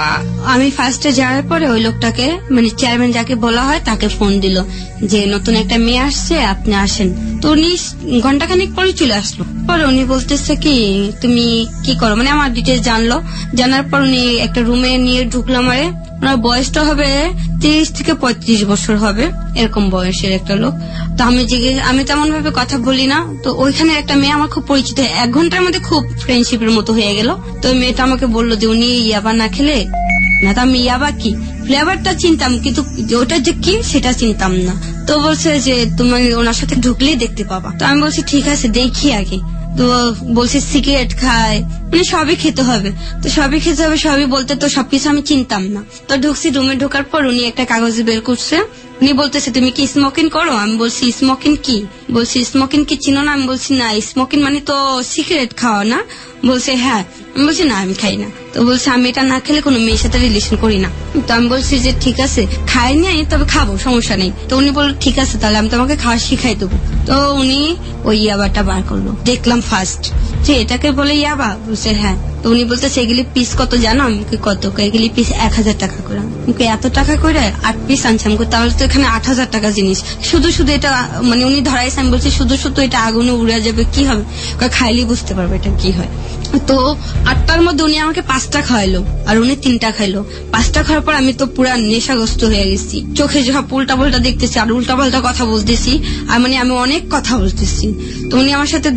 আমি ফার্স্টে যাওয়ার পরে ওই লোকটাকে, মানে চেয়ারম্যান যাকে বলা হয়, তাকে ফোন দিল যে নতুন একটা মেয়ে আসছে, আপনি আসেন। তো উনি ঘন্টাখানিক পরে চলে আসলো। পরে উনি বলতেছে কি তুমি কি করো, মানে আমার ডিটেলস জানলো। জানার পর উনি একটা রুমে নিয়ে ঢুকলাম। আরে ওনার বয়সটা হবে তিরিশ থেকে পঁয়ত্রিশ বছর হবে, এরকম বয়সের একটা লোক। তো আমি জিজ্ঞেস আমি তেমন ভাবে কথা বলি না। তো ওইখানে একটা মেয়ে আমার খুব পরিচিত, এক ঘন্টার মধ্যে খুব ফ্রেন্ডশিপের মতো হয়ে গেল। তো মেয়েটা আমাকে বললো যে উনি ইয়াবা না খেলে না। তো আমি ইয়াবা কি ফ্লেভারটা চিনতাম, কিন্তু ওটা যে কি সেটা চিনতাম না। তো বলছে যে তুমি ওনার সাথে ঢুকলেই দেখতে পাবা। তো আমি বলছি ঠিক আছে দেখি আগে। তো বলছে সিগারেট খায়, মানে সবই খেতে হবে। তো সবই খেতে হবে সবই বলতে, তো সবকিছু আমি চিনতাম না। তো ঢুকছি, রুমে ঢোকার পর উনি একটা কাগজ বের করছে। উনি বলতেছে তুমি কি স্মোকিং করো? আমি বলছি স্মোকিং কি? বলছি স্মোকিং কি চিনো না? আমি বলছি না, স্মোকিং মানে তো সিগারেট খাওয়া না। বলছে হ্যাঁ। আমি বলছি না আমি খাই না। তো বলছে আমি এটা না খেলে কোনো মেয়ের সাথে রিলেশন করি না। তো আমি বলছি যে ঠিক আছে খাই নাই, তবে খাবো, সমস্যা নেই। তো উনি বলল ঠিক আছে তাহলে আমি তোমাকে খাওয়া শিখাই দেবো। তো উনি ওই ইয়াবাটা বার করলো। দেখলাম ফার্স্ট যে এটাকে বলে ইয়াবা। বলছে হ্যাঁ। তো উনি বলতেছে এগুলি পিস কত জানো? আমি কত? এগুলি পিস এক হাজার টাকা করে। আমাকে এত টাকা করে আট পিস আনছে। আমি তাহলে তো এখানে আট হাজার টাকা জিনিস, শুধু শুধু এটা মানে উনি ধরাইছে। আমি বলছি শুধু শুধু এটা আগুনে উড়ে যাবে, কি হবে? খাইলেই বুঝতে পারবে এটা কি হয়। তো আটটার মধ্যে উনি আমাকে পাঁচটা খাওয়াইলো, আর উনি তিনটা খাইলো। পাঁচটা খাওয়ার পর আমি তো পুরা নেশাগ্রস্ত হয়ে গেছি। চোখে সব উল্টা পাল্টা দেখতেছি, আর উল্টা পাল্টা কথা বলতেছি, আর মানে আমি অনেক কথা বলতেছি। তো উনি আমার সাথে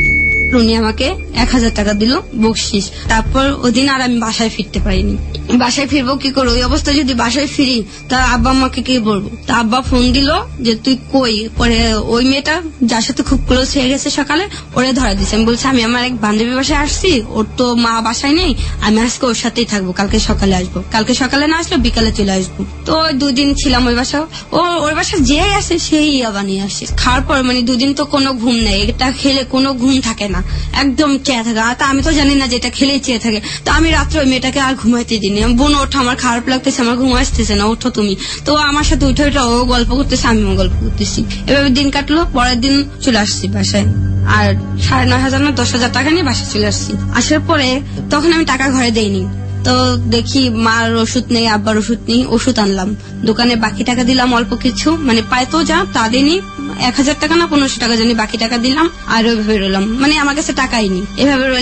উনি আমাকে এক হাজার টাকা দিল বকশিস। তারপর ওদিন আর আমি বাসায় ফিরতে পারিনি। বাসায় ফিরবো কি করে? ওই অবস্থা যদি বাসায় ফিরি তা আব্বা আমাকে কি বলবো? তা আব্বা ফোন দিল যে তুই কই। পরে ওই মেয়েটা যার সাথে খুব ক্লোজ হয়ে গেছে সকালে, ওরে ধরা দিচ্ছে। আমি বলছি আমি আমার এক বান্ধবীর বাসায় আসছি, ওর তো মা বাসায় নেই, আমি আজকে ওর সাথেই থাকবো, কালকে সকালে আসবো। কালকে সকালে না আসলে বিকালে চলে আসবো। তো দুদিন ছিলাম ওই বাসা। ও ওর বাসা যে আসে সেই ইয়াবা নিয়ে আসে। খাওয়ার পর মানে দুদিন তো কোনো ঘুম নেই, এটা খেলে কোনো ঘুম থাকে না, একদম চেয়ে থাকে। তা আমি তো জানি না যে এটা খেলেই চেয়ে থাকে। তো আমি রাত্রে ওই মেয়েটাকে আর ঘুমাইতে দিইনি। বোন ওঠো, আমার খারাপ লাগতেছে, আমার ঘুম আসতেছে না, ওঠো তুমি। তো আমার সাথে উঠে উঠে ও গল্প করতেছে, আমিও গল্প করতেছি। এভাবে দিন কাটলো। পরের দিন চলে আসছি বাসায়, আর সাড়ে নয় হাজার না দশ হাজার টাকা নিয়ে বাসায় চলে আসছি। আসার পরে তখন আমি টাকা ঘরে দেইনি। তো দেখি মার ওষুধ নেই, আব্বার ওষুধ নেই, ওষুধ আনলাম দোকানে, বাকি টাকা দিলাম অল্প কিছু, মানে পায় তো যা তা দিইনি, এক হাজার টাকা না পনেরোশো টাকা জানি বাকি টাকা দিলাম। আর ওইভাবে রইলাম, মানে আমার কাছে টাকাই নেই, এভাবে রইলাম।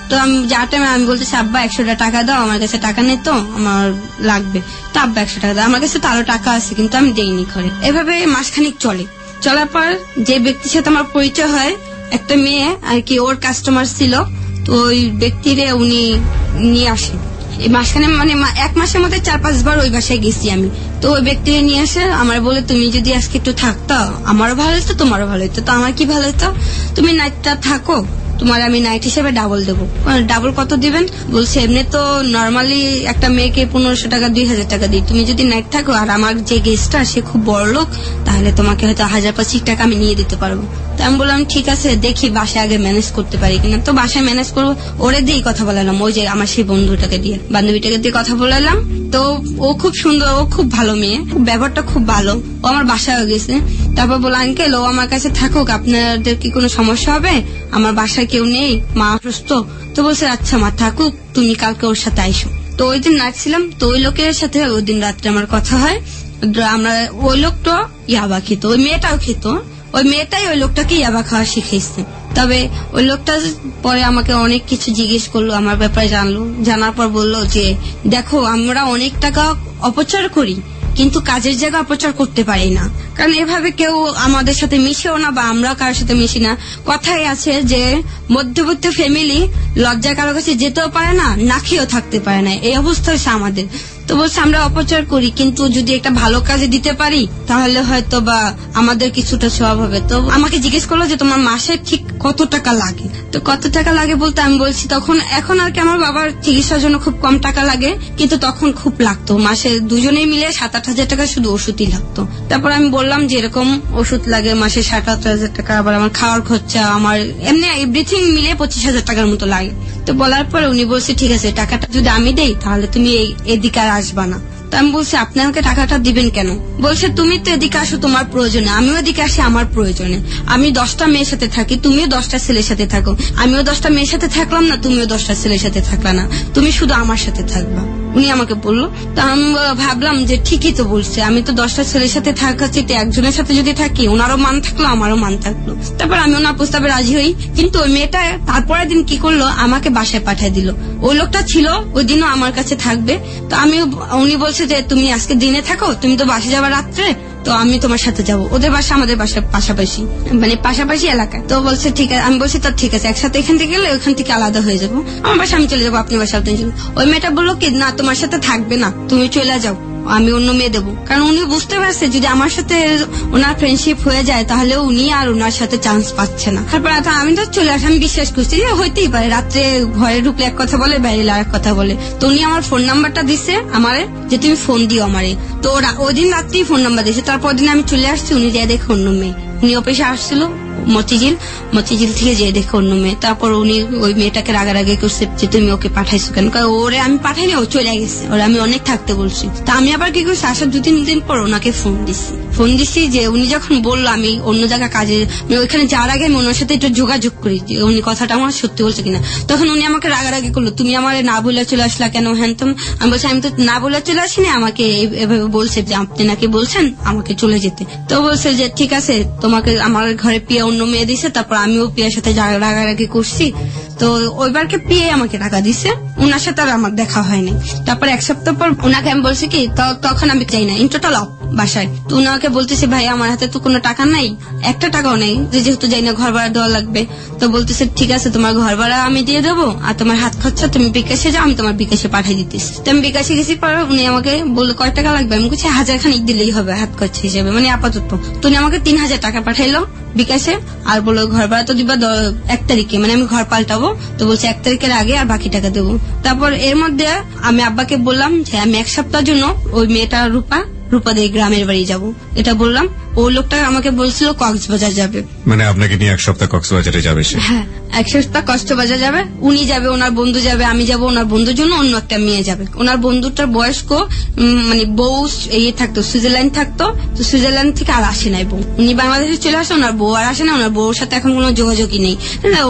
তো আমি যার টাইমে আমি বলতেছি আব্বা একশোটা টাকা দাও, আমার কাছে টাকা নেই তো আমার লাগবে, তো আব্বা একশো টাকা দাও, আমার কাছে তো আরো টাকা আছে কিন্তু আমি দেইনি ঘরে। এভাবে মাসখানিক চলে। চলার পর যে ব্যক্তির সাথে আমার পরিচয় হয়, একটা মেয়ে আর কি ওর কাস্টমার ছিল, তো ওই ব্যক্তিরে উনি নিয়ে আসে। এই মাসখানে মানে এক মাসের মধ্যে চার পাঁচবার ওই বাসায় গেছি আমি। তো ওই ব্যক্তিরে নিয়ে আসে আমার বলে তুমি যদি আজকে একটু থাকতো আমারও ভালো হতো তোমারও ভালো হতো। তো আমার কি ভালো হতো, তুমি নাইটটা থাকো, তোমার আমি নাইট হিসেবে ডাবল দেবো। ডাবল কত দিবেন বলছে, এমনি তো নর্মালি একটা মেয়েকে পনেরোশো টাকা দুই হাজার টাকা দিই, তুমি যদি নাইট থাকো আর আমার যে গেস্টটা সে খুব বড় লোক, তাহলে তোমাকে হয়তো হাজার পাঁচিশ টাকা আমি নিয়ে দিতে পারবো। তো আমি বললাম ঠিক আছে দেখি বাসায় আগে ম্যানেজ করতে পারি কিনা। তো বাসায় ম্যানেজ করবো, ওরে দিয়ে কথা বলালাম, ওই যে আমার সেই বন্ধুটাকে দিয়ে বান্ধবীটাকে দিয়ে কথা বলালাম। তো ও খুব সুন্দর, ও খুব ভালো মেয়ে, ব্যবহারটা খুব ভালো। ও আমার বাসায় গেছে, তারপর বললো আঙ্কেল ও আমার কাছে থাকুক, আপনাদের কি কোনো সমস্যা হবে? আমার বাসায় কেউ নেই, মা অসুস্থ। তো বলছে আচ্ছা মা থাকুক, তুমি কালকে ওর সাথে আইসো। তো ওই দিন নাচছিলাম, তো ওই লোকের সাথে ওই দিন রাত্রে আমার কথা হয়। আমরা ওই লোকটা ইয়াবা খেত, ওই মেয়েটাও খেত, ওই মেয়েটাই ওই লোকটাকে ইয়াবা খাওয়া শিখেছে। তবে ওই লোকটা পরে আমাকে অনেক কিছু জিজ্ঞেস করলো, আমার ব্যাপারে জানলো, জানার পর বললো যে দেখো আমরা অনেক টাকা অপচয় করি কিন্তু কাজের জায়গা অপচয় করতে পারি না, কারণ এভাবে কেউ আমাদের সাথে মিশেও না বা আমরা কারোর সাথে মিশি না। কথাই আছে যে মধ্যবিত্ত ফ্যামিলি লজ্জা কারো কাছে যেতেও পারে না, না খেয়েও থাকতে পারে না, এই অবস্থা হচ্ছে আমাদের। তো বলছে আমরা অপচয় করি কিন্তু যদি একটা ভালো কাজে দিতে পারি তাহলে হয়তো বা আমাদের কিছুটা সওয়াব হবে। তো আমাকে জিজ্ঞেস করলো যে তোমার মাসে ঠিক কত টাকা লাগে? তো কত টাকা লাগে বলতে আমি বলছি তখন এখন আর কি আমার বাবার চিকিৎসার জন্য খুব কম টাকা লাগে, কিন্তু তখন খুব লাগতো, মাসে দুজনেই মিলে সাত আট হাজার টাকা শুধু ওষুধই লাগতো। তারপর আমি বললাম যে এরকম ওষুধ লাগে মাসে সাত আট হাজার টাকা, আবার আমার খাওয়ার খরচা, আমার এমনি এভরিথিং মিলে পঁচিশ হাজার টাকার মতো লাগে। তো বলার পরে উনি বলছে ঠিক আছে টাকাটা যদি আমি দেই তাহলে তুমি এদিকে আর আসবা না। তো আমি বলছি আপনি আমাকে টাকাটা দিবেন কেন? বলছে তুমি তো এদিকে আসো তোমার প্রয়োজনে, আমিও এদিকে আসি আমার প্রয়োজনে। আমি দশটা মেয়ের সাথে থাকি, তুমিও দশটা ছেলের সাথে থাকো, আমিও দশটা মেয়ের সাথে থাকলাম না, তুমিও দশটা ছেলের সাথে থাকলা না, তুমি শুধু আমার সাথে থাকবা। উনি আমাকে বললো, তো আমি ভাবলাম যে ঠিকই তো বলছে, আমি তো দশটা ছেলের সাথে থাকাচ্ছি, তো একজনের সাথে যদি থাকি ওনারও মান থাকলো আমারও মান থাকলো। তারপর আমি ওনার প্রস্তাবে রাজি হই, কিন্তু ওই মেয়েটা তারপরের দিন কি করলো আমাকে বাসায় পাঠিয়ে দিল। ওই লোকটা ছিল ওই দিনও আমার কাছে থাকবে। তো আমি উনি বলছে যে তুমি আজকে দিনে থাকো, তুমি তো বাসে যাবা রাত্রে, তো আমি তোমার সাথে যাব। ওদের বাসা আমাদের বাসা পাশাপাশি, মানে পাশাপাশি এলাকায়। তো বলছে ঠিক আছে, আমি বলছি তো ঠিক আছে একসাথে এখান থেকে গেলে ওইখান থেকে আলাদা হয়ে যাবো, আমার বাসা আমি চলে যাবো, আপনি বাসা আপনি চলে। ওই মেয়েটা বললো কি না তোমার সাথে থাকবে না, তুমি চলে যাও, আমি অন্য মেয়ে দেবো। কারণ উনি বুঝতে পারছে যদি আমার সাথে ওনার ফ্রেন্ডশিপ হয়ে যায় তাহলে উনি আর ওনার সাথে চান্স পাচ্ছে না। তারপর আমি তো চলে আসি, আমি বিশ্বাস করছি যে হইতেই পারে, রাত্রে ঘরে ঢুকলে এক কথা বলে বাইরে আর এক কথা বলে। তো উনি আমার ফোন নাম্বারটা দিছে আমারে যে তুমি ফোন দিও আমারে। তো ওই দিন রাত্রেই ফোন নাম্বার দিয়েছে। তারপর দিন আমি চলে আসছি, উনি যাই দেখে অন্য মেয়ে, উনি অফিসে আসছিল মতিঝিল, মতিঝিল থেকে যেয়ে দেখে অন্য মেয়ে। তারপর উনি ওই মেয়েটাকে রাগারাগি করছে যে তুমি ওকে পাঠাইছো কেন? ওরে আমি পাঠাইনি, ও চলে গেছে, ওরা আমি অনেক থাকতে বলছি। তা আমি আবার কি করছি, আসার দু তিন দিন পর ওনাকে ফোন দিছি ফোন দিছি যে উনি যখন বললো আমি অন্য জায়গায় কাজে, ওইখানে যাওয়ার আগে আমি ওনার সাথে একটু যোগাযোগ করি যে উনি কথাটা আমার সত্যি বলছে কিনা। তখন উনি আমাকে রাগারাগি করলো, তুমি আমার না বলে চলে আসলা কেন? হ্যান তুমি। আমি বলছি আমি তো না বলে চলে আসিনি, আমাকে এভাবে বলছে যে আপনি নাকি বলছেন আমাকে চলে যেতে। তো বলছে যে ঠিক আছে তোমাকে আমার ঘরে পিয়া অন্য মেয়ে দিছে, তারপর আমিও পিয়ার সাথে রাগারাগি করছি। তো ওইবারকে পিয়ে আমাকে টাকা দিছে, ওনার সাথে আর আমার দেখা হয়নি। তারপর এক সপ্তাহ পর ওনাকে আমি বলছি কি তখন আমি চাই না ইন্ট্রোটা লাও বাসায়। তো উনাকে বলতেছে ভাই আমার হাতে তো কোনো টাকা নাই, একটা টাকাও নেই, যেহেতু যাই না ঘর ভাড়া দেওয়া লাগবে। তো বলতেছে ঠিক আছে তোমার ঘর ভাড়া আমি দিয়ে দেবো আর তোমার হাত খরচা তুমি বিকাশে যাও, আমি তোমার বিকাশে পাঠিয়ে দিতেছি। তো আমি বিকাশে গেছি, পর উনি আমাকে বললো কয় টাকা লাগবে? আমি বলছি হাজার খানিক দিলেই হবে হাত খরচা হিসেবে, মানে আপাতত। তো উনি আমাকে তিন হাজার টাকা পাঠাইলো বিকাশে, আর বললো ঘর ভাড়া তো দিবা এক তারিখে, মানে আমি ঘর পাল্টাবো। তো বলছে এক তারিখের আগে আর বাকি টাকা দেবো। তারপর এর মধ্যে আমি আব্বাকে বললাম যে আমি এক সপ্তাহের জন্য ওই মেয়েটা রূপা রূপাদের গ্রামের বাড়ি যাব, এটা বললাম। ওই লোকটা আমাকে বলছিল কক্সবাজার যাবে, মানে আপনাকে নিয়ে এক সপ্তাহ কক্সবাজারে যাবে সে? হ্যাঁ এক সপ্তাহ কক্সবাজার যাবে, উনি যাবে, ওনার বন্ধু যাবে, আমি যাব, ওনার বন্ধুর জন্য অন্য একটা মেয়ে যাবে। ওনার বন্ধুটার বয়স্ক, মানে বউ ইয়ে থাকতো সুইজারল্যান্ড থাকতো, তো সুইজারল্যান্ড থেকে আর আসে নাই বউ, উনি বাংলাদেশে চলে আসে, ওনার বউ আর আসে না, ওনার বউর সাথে এখন কোনো যোগাযোগই নেই,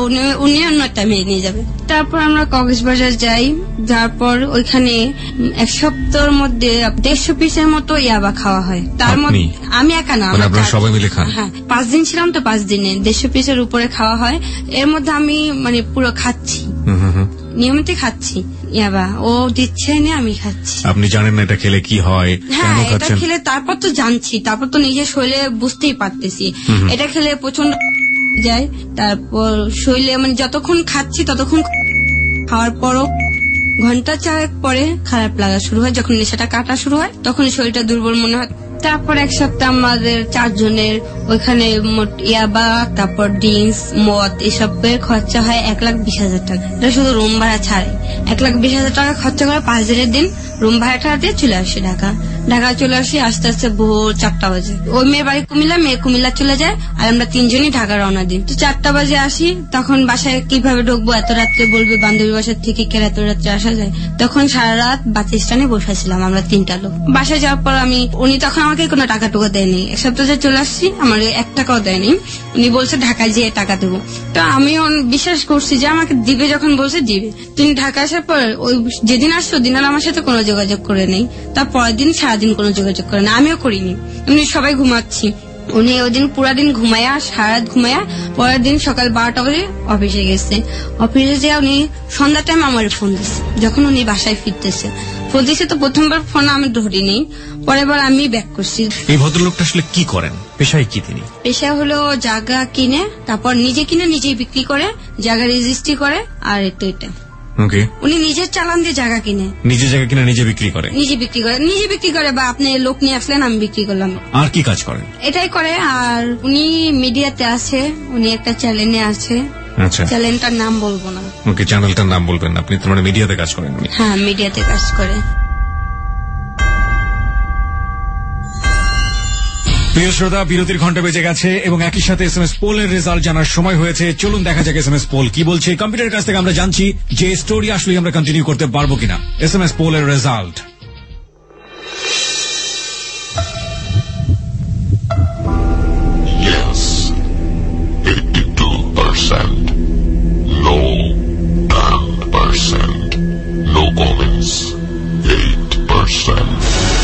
উনি অন্য একটা মেয়ে নিয়ে যাবে। তারপর আমরা কক্সবাজার যাই, যার পর ওইখানে এক সপ্তাহের মধ্যে দেড়শো পিসের মতো ইয়াবা খাওয়া হয়। তার মধ্যে আমি একা না, সবাই মিলে খান? হ্যাঁ পাঁচ দিন ছিলাম তো, পাঁচ দিনে দেড়শো পিসের উপরে খাওয়া হয়। এর মধ্যে আমি মানে পুরো খাচ্ছি, নিয়মিত খাচ্ছি ইয়াবা, ও দিচ্ছে না আমি খাচ্ছি। আপনি জানেন না এটা খেলে কি হয়? হ্যাঁ, এটা খেলে তারপর তো জানছি, তারপর তো নিজের শরীরে বুঝতেই পারতেছি এটা খেলে প্রচন্ড যায়। তারপর শরীরে মানে যতক্ষণ খাচ্ছি ততক্ষণ খাওয়ার পরও ঘন্টা চারেক পরে খারাপ লাগা শুরু হয়। যখন নেশাটা কাটা শুরু হয় তখন শরীরটা দুর্বল মনে হয়। তারপর এক সপ্তাহ আমাদের চারজনের ওইখানে ইয়াবা, তারপর ড্রিঙ্কস, মদ এসবের খরচা হয় এক লাখ বিশ হাজার টাকা। এটা শুধু রুম ভাড়া ছাড়াই এক লাখ বিশ হাজার টাকা খরচা করে পাঁচ দিনের দিন রুম ভাড়াটা দিয়ে চলে আসি ঢাকা। ঢাকা চলে আসি আস্তে আস্তে ভোর চারটা বাজে। ওই মেয়ের বাড়ি কুমিল্লা, মেয়ে কুমিল্লা চলে যায় আর আমরা তিনজনই ঢাকা রওনা দিই। তো চারটা বাজে আসি, তখন বাসায় কিভাবে ঢুকবো, এত রাত্রে বলবে বান্ধবী বাসার থেকে কে এত রাত্রে আসা যায়। তখন সারা রাত বাস স্ট্যান্ডে বসেছিলাম আমরা তিনটা লোক। বাসায় যাওয়ার পর আমি উনি তখন আমাকে কোনো টাকা টুকা দেয়নি, এক সপ্তাহ চলে আসছি আমার এক টাকাও দেয়নি। উনি বলছে ঢাকায় যেয়ে টাকা দেবো। তো আমিও বিশ্বাস করছি যে আমাকে দিবে, যখন বলছে দিবে। তিনি ঢাকা আসার পর ওই যেদিন আসছো দিন আর আমার সাথে কোনো যোগাযোগ করে নেই। তার পরের দিন সারাদিন কোনো যোগাযোগ করে না, আমিও করিনি। উনি সবাই ঘুমাচ্ছি, উনি ওই দিন পুরা দিন ঘুমায়া, সারা রাত ঘুমায়া পরের দিন সকাল বারোটা বাজে অফিসে গেছে। অফিসে যে উনি সন্ধ্যা টাইম আমার ফোন দিচ্ছে, যখন উনি বাসায় ফিরতেছে ফোন দিচ্ছে। তো প্রথমবার ফোন আমি ধরিনি, পরের বার আমি ব্যাক করছি। এই ভদ্রলোকটা আসলে কি করেন, পেশায় কি তিনি? পেশা হলো জায়গা কিনে, তারপর নিজে কিনে নিজেই বিক্রি করে, জায়গা রেজিস্ট্রি করে। আর তো এটা উনি নিজের চালান দিয়ে জায়গা কিনে, নিজে জায়গা কিনে নিজে বিক্রি করে, নিজে বিক্রি করে নিজে বিক্রি করে বা আপনি লোক নিয়ে আসলেন আমি বিক্রি করলাম। আর কি কাজ করেন? এটাই করে। আর উনি মিডিয়াতে আছে, উনি একটা চ্যানেলে আছে। আচ্ছা, চ্যানেলটার নাম বলবো না। ওকে, চ্যানেলটার নাম বলবেন না আপনি? তার মানে মিডিয়াতে কাজ করেন? হ্যাঁ, মিডিয়াতে কাজ করে। প্রিয় শ্রোতা, বিরতির ঘন্টা বেজে গেছে এবং একই সাথে এস এম এস পোলের রেজাল্ট জানার সময় হয়েছে। চলুন দেখা যাক এস এম এস পোল কি বলছে। কম্পিউটারের কাছ থেকে আমরা জানছি যে স্টোরি আসলে আমরা কন্টিনিউ করতে পারবো কিনা। এস এম এস পোলের result. Yes, eighty-two percent. No, ten percent. No comments, eight percent.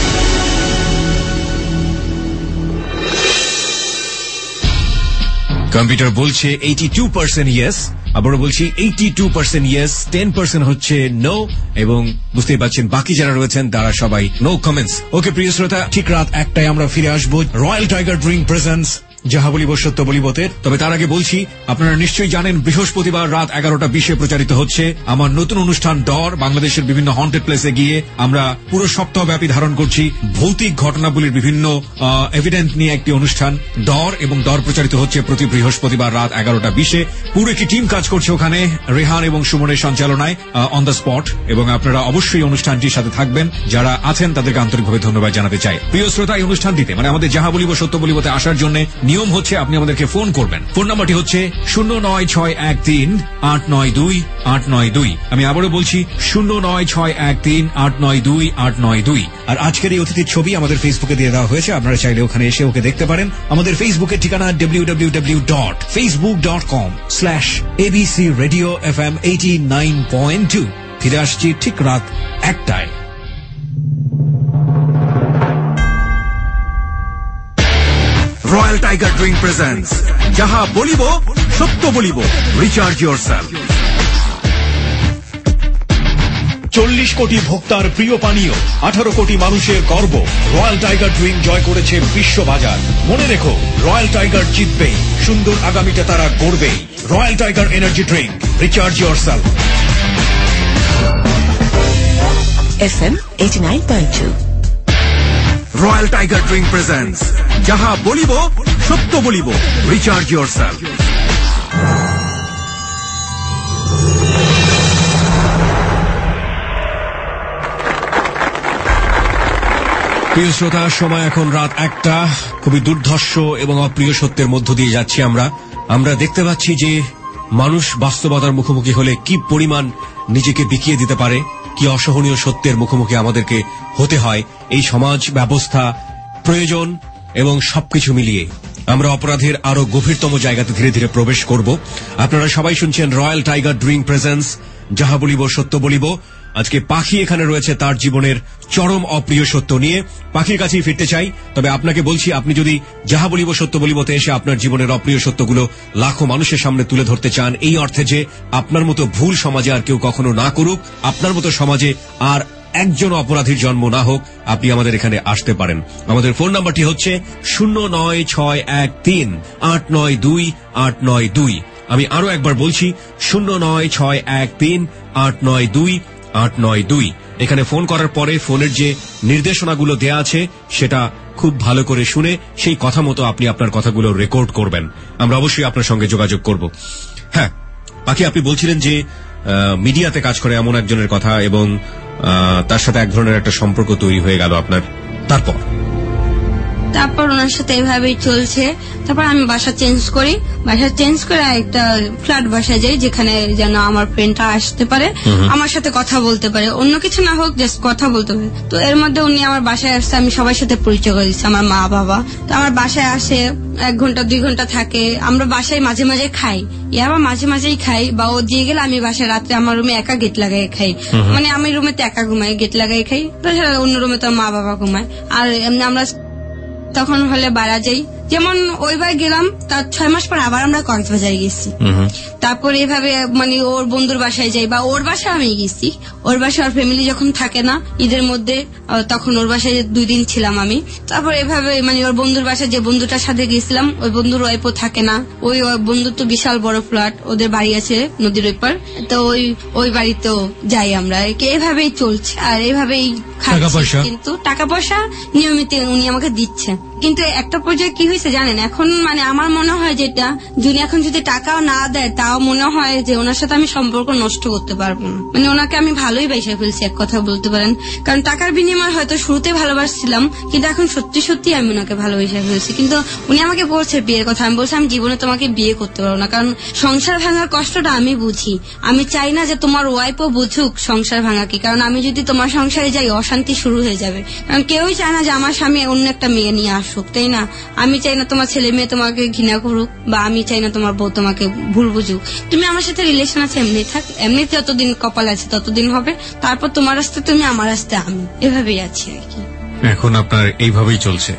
Computer বলছে এইটি টু পার্সেন্ট ইয়েস, আবারও বলছি eighty two percent yes, ten percent হচ্ছে নো, এবং বুঝতেই পারছেন বাকি যারা রয়েছেন তারা সবাই নো কমেন্টস। ওকে প্রিয় শ্রোতা, ঠিক রাত একটায় আমরা ফিরে আসবো রয়্যাল টাইগার ড্রিঙ্ক প্রেজেন্টস যাহা বলিব সত্য বলিবতে। তবে তার আগে বলছি, আপনারা নিশ্চয়ই জানেন বৃহস্পতিবার রাত এগারোটা বিশে প্রচারিত হচ্ছে আমার নতুন অনুষ্ঠান ডর। বাংলাদেশের বিভিন্ন হন্টেড প্লেসে গিয়ে আমরা পুরো সপ্তাহব্যাপী ধারণ করছি ভৌতিক ঘটনাবলীর বিভিন্ন এভিডেন্স নিয়ে একটি অনুষ্ঠান ডর, এবং ডর প্রচারিত হচ্ছে প্রতি বৃহস্পতিবার রাত এগারোটা বিশে। পুরো একটি টিম কাজ করছে ওখানে, রেহান এবং সুমনের সঞ্চালনায় অন দ্য স্পট, এবং আপনারা অবশ্যই অনুষ্ঠানটির সাথে থাকবেন। যারা আছেন তাদেরকে আন্তরিকভাবে ধন্যবাদ জানাতে চাই। প্রিয় শ্রোতা, এই অনুষ্ঠানটিতে মানে আমাদের যাহা বলিব সত্য বলিবতে আসার জন্য নিয়ম হচ্ছে আপনি আমাদেরকে ফোন করবেন। ফোন নাম্বারটি হচ্ছে শূন্য নয় ছয় এক তিন আট নয় দুই আট নয় দুই। আমি আবারও বলছি শূন্য নয় ছয় এক তিন আট নয় দুই আট নয় দুই। আর আজকের এই অতিথির ছবি আমাদের ফেসবুকে দিয়ে দেওয়া হয়েছে, আপনারা চাইলে ওখানে এসে ওকে দেখতে পারেন। আমাদের ফেসবুকের ঠিকানা W W W dot Facebook dot com slash ABC radio F M eighty nine point two. ফিরে আসছি ঠিক রাত একটায়। রয়্যাল টাইগার ড্রিঙ্ক প্রেজেন্টস যাহা বলিব সত্য বলিব, রিচার্জ ইয়োরসেলফ। চল্লিশ কোটি ভোক্তার প্রিয় পানীয়, আঠারো কোটি মানুষের গর্ব, রয়্যাল টাইগার ড্রিঙ্ক জয় করেছে বিশ্ববাজার। মনে রেখো, রয়্যাল টাইগার জিতবেই, সুন্দর আগামীটা তারা গড়বেই। Royal Tiger energy drink, recharge yourself. F M eighty nine point two. Royal Tiger drink presents যাহা বলিব সত্য বলিব, রিচার্জ ইয়োরসেলফ। প্রিয় শ্রোতা, সময় এখন রাত একটা। খুবই দুর্ধর্ষ এবং অপ্রিয় সত্যের মধ্য দিয়ে যাচ্ছি আমরা। আমরা দেখতে পাচ্ছি যে মানুষ বাস্তবতার মুখোমুখি হলে কি পরিমাণ নিজেকে বিকিয়ে দিতে পারে, কি অসহনীয় সত্যের মুখোমুখি আমাদেরকে হতে হয়। এই সমাজ ব্যবস্থা, প্রয়োজন এবং সবকিছু মিলিয়ে আমরা অপরাধের আরো গভীরতম জায়গাতে ধীরে ধীরে প্রবেশ করব। আপনারা সবাই শুনছেন রয়্যাল টাইগার ড্রিঙ্ক প্রেজেন্টস যাহা বলিব সত্য বলিব। আজকে পাখি এখানে রয়েছে তার জীবনের চরম অপ্রিয় সত্য নিয়ে। পাখির কাছেই ফিরতে চাই, তবে আপনাকে বলছি আপনি যদি যাহা বলিব সত্য বলিবতে এসে আপনার জীবনের অপ্রিয় সত্যগুলো লাখো মানুষের সামনে তুলে ধরতে চান, এই অর্থে যে আপনার মতো ভুল সমাজে আর কেউ কখনো না করুক, আপনার মতো সমাজে আর একজন অপরাধীর জন্ম না হোক, আপনি আমাদের এখানে আসতে পারেন। আমাদের ফোন নাম্বারটি হচ্ছে শূন্য নয় ছয় এক তিন আট নয় দুই আট নয় দুই। আমি আরো একবার বলছি শূন্য নয় ছয় এক তিন আট নয় দুই আট নয় দুই। এখানে ফোন করার পরে ফোনের যে নির্দেশনাগুলো দেয়া আছে সেটা খুব ভালো করে শুনে সেই কথা মতো আপনি আপনার কথাগুলো রেকর্ড করবেন। আমরা অবশ্যই আপনার সঙ্গে যোগাযোগ করব। হ্যাঁ বাকি আপনি বলছিলেন যে মিডিয়াতে কাজ করে এমন একজনের কথা এবং তার সাথে এক ধরনের একটা সম্পর্ক তৈরি হয়ে গেল আপনার, তারপর তারপর ওনার সাথে এভাবেই চলছে। তারপর আমি বাসা চেঞ্জ করি, বাসা চেঞ্জ করে একটা ফ্ল্যাট বাসায় যাই যেখানে যেন আমার ফ্রেন্ডটা আসতে পারে, আমার সাথে কথা বলতে পারে, অন্য কিছু না হোক জাস্ট কথা বলতে পারে। তো এর মধ্যে উনি আমার বাসায় আসছে, আমি সবার সাথে পরিচয় করে দিচ্ছি, আমার মা বাবা। তো আমার বাসায় আসে, এক ঘন্টা দুই ঘন্টা থাকে, আমরা বাসায় মাঝে মাঝে খাই, আবার মাঝে মাঝেই খাই, বা ও দিয়ে গেলে আমি বাসায় রাত্রে আমার রুমে একা গেট লাগাই খাই, মানে আমি রুমে তো একা ঘুমাই, গেট লাগাই খাই, তাছাড়া অন্য রুমে তো মা বাবা ঘুমায়। আর এমনি আমরা তখন হলে বাড়া যাই, যেমন ওইবার গেলাম তার ছয় মাস পর আবার আমরা কক্সবাজারে গেছি। তারপর এভাবে মানে ওর বন্ধুর বাসায় যাই, বা ওর বাসায় আমি গেছি, ওর বাসায় ওর ফ্যামিলি যখন থাকে না ঈদের মধ্যে, তখন ওর বাসায় দুই দিন ছিলাম আমি। তারপর এভাবে মানে ওর বন্ধুর বাসায় যে বন্ধুটার সাথে গেছিলাম ওই বন্ধুর ওয়াইফও থাকে না, ওই বন্ধু তো বিশাল বড় ফ্ল্যাট, ওদের বাড়ি আছে নদীর ওই পার, তো ওই ওই বাড়িতেও যাই আমরা। এভাবেই চলছে আর এভাবেই খাচ্ছি, কিন্তু টাকা পয়সা নিয়মিত উনি আমাকে দিচ্ছে। কিন্তু একটা পর্যায়ে কি হয়েছে জানেন, এখন মানে আমার মনে হয় যেটা যিনি এখন যদি টাকাও না দেয় তাও মনে হয় যে ওনার সাথে আমি সম্পর্ক নষ্ট করতে পারবো না, মানে ওনাকে আমি ভালোই বেসে ফেলছি এক কথা বলতে পারেন। কারণ টাকার বিনিময়ে হয়তো শুরুতে ভালোবাসছিলাম, কিন্তু এখন সত্যি সত্যি আমি ওনাকে ভালোবেসে ফেলছি। কিন্তু উনি আমাকে বলছে বিয়ের কথা, আমি বলছি আমি জীবনে তোমাকে বিয়ে করতে পারবো না, কারণ সংসার ভাঙার কষ্টটা আমি বুঝি, আমি চাই না যে তোমার ওয়াইফও বুঝুক সংসার ভাঙা কি, কারণ আমি যদি তোমার সংসারে যাই অশান্তি শুরু হয়ে যাবে। কারণ কেউই চায় না যে আমার স্বামী অন্য একটা মেয়ে নিয়ে আসুক, তাই না? আমি চাই না তোমার ছেলে মেয়ে তোমাকে ঘৃণা করুক, বা আমি চাই না তোমার বউ তোমাকে ভুল বুঝুক। তুমি আমার সাথে রিলেশন আছে এমনি থাক, এমনি যতদিন কপাল আছে ততদিন হবে, তারপর তোমার আসতে তুমি, আমার আসতে আমি, এভাবেই আছি আর কি। এখন আপনার এইভাবেই চলছে।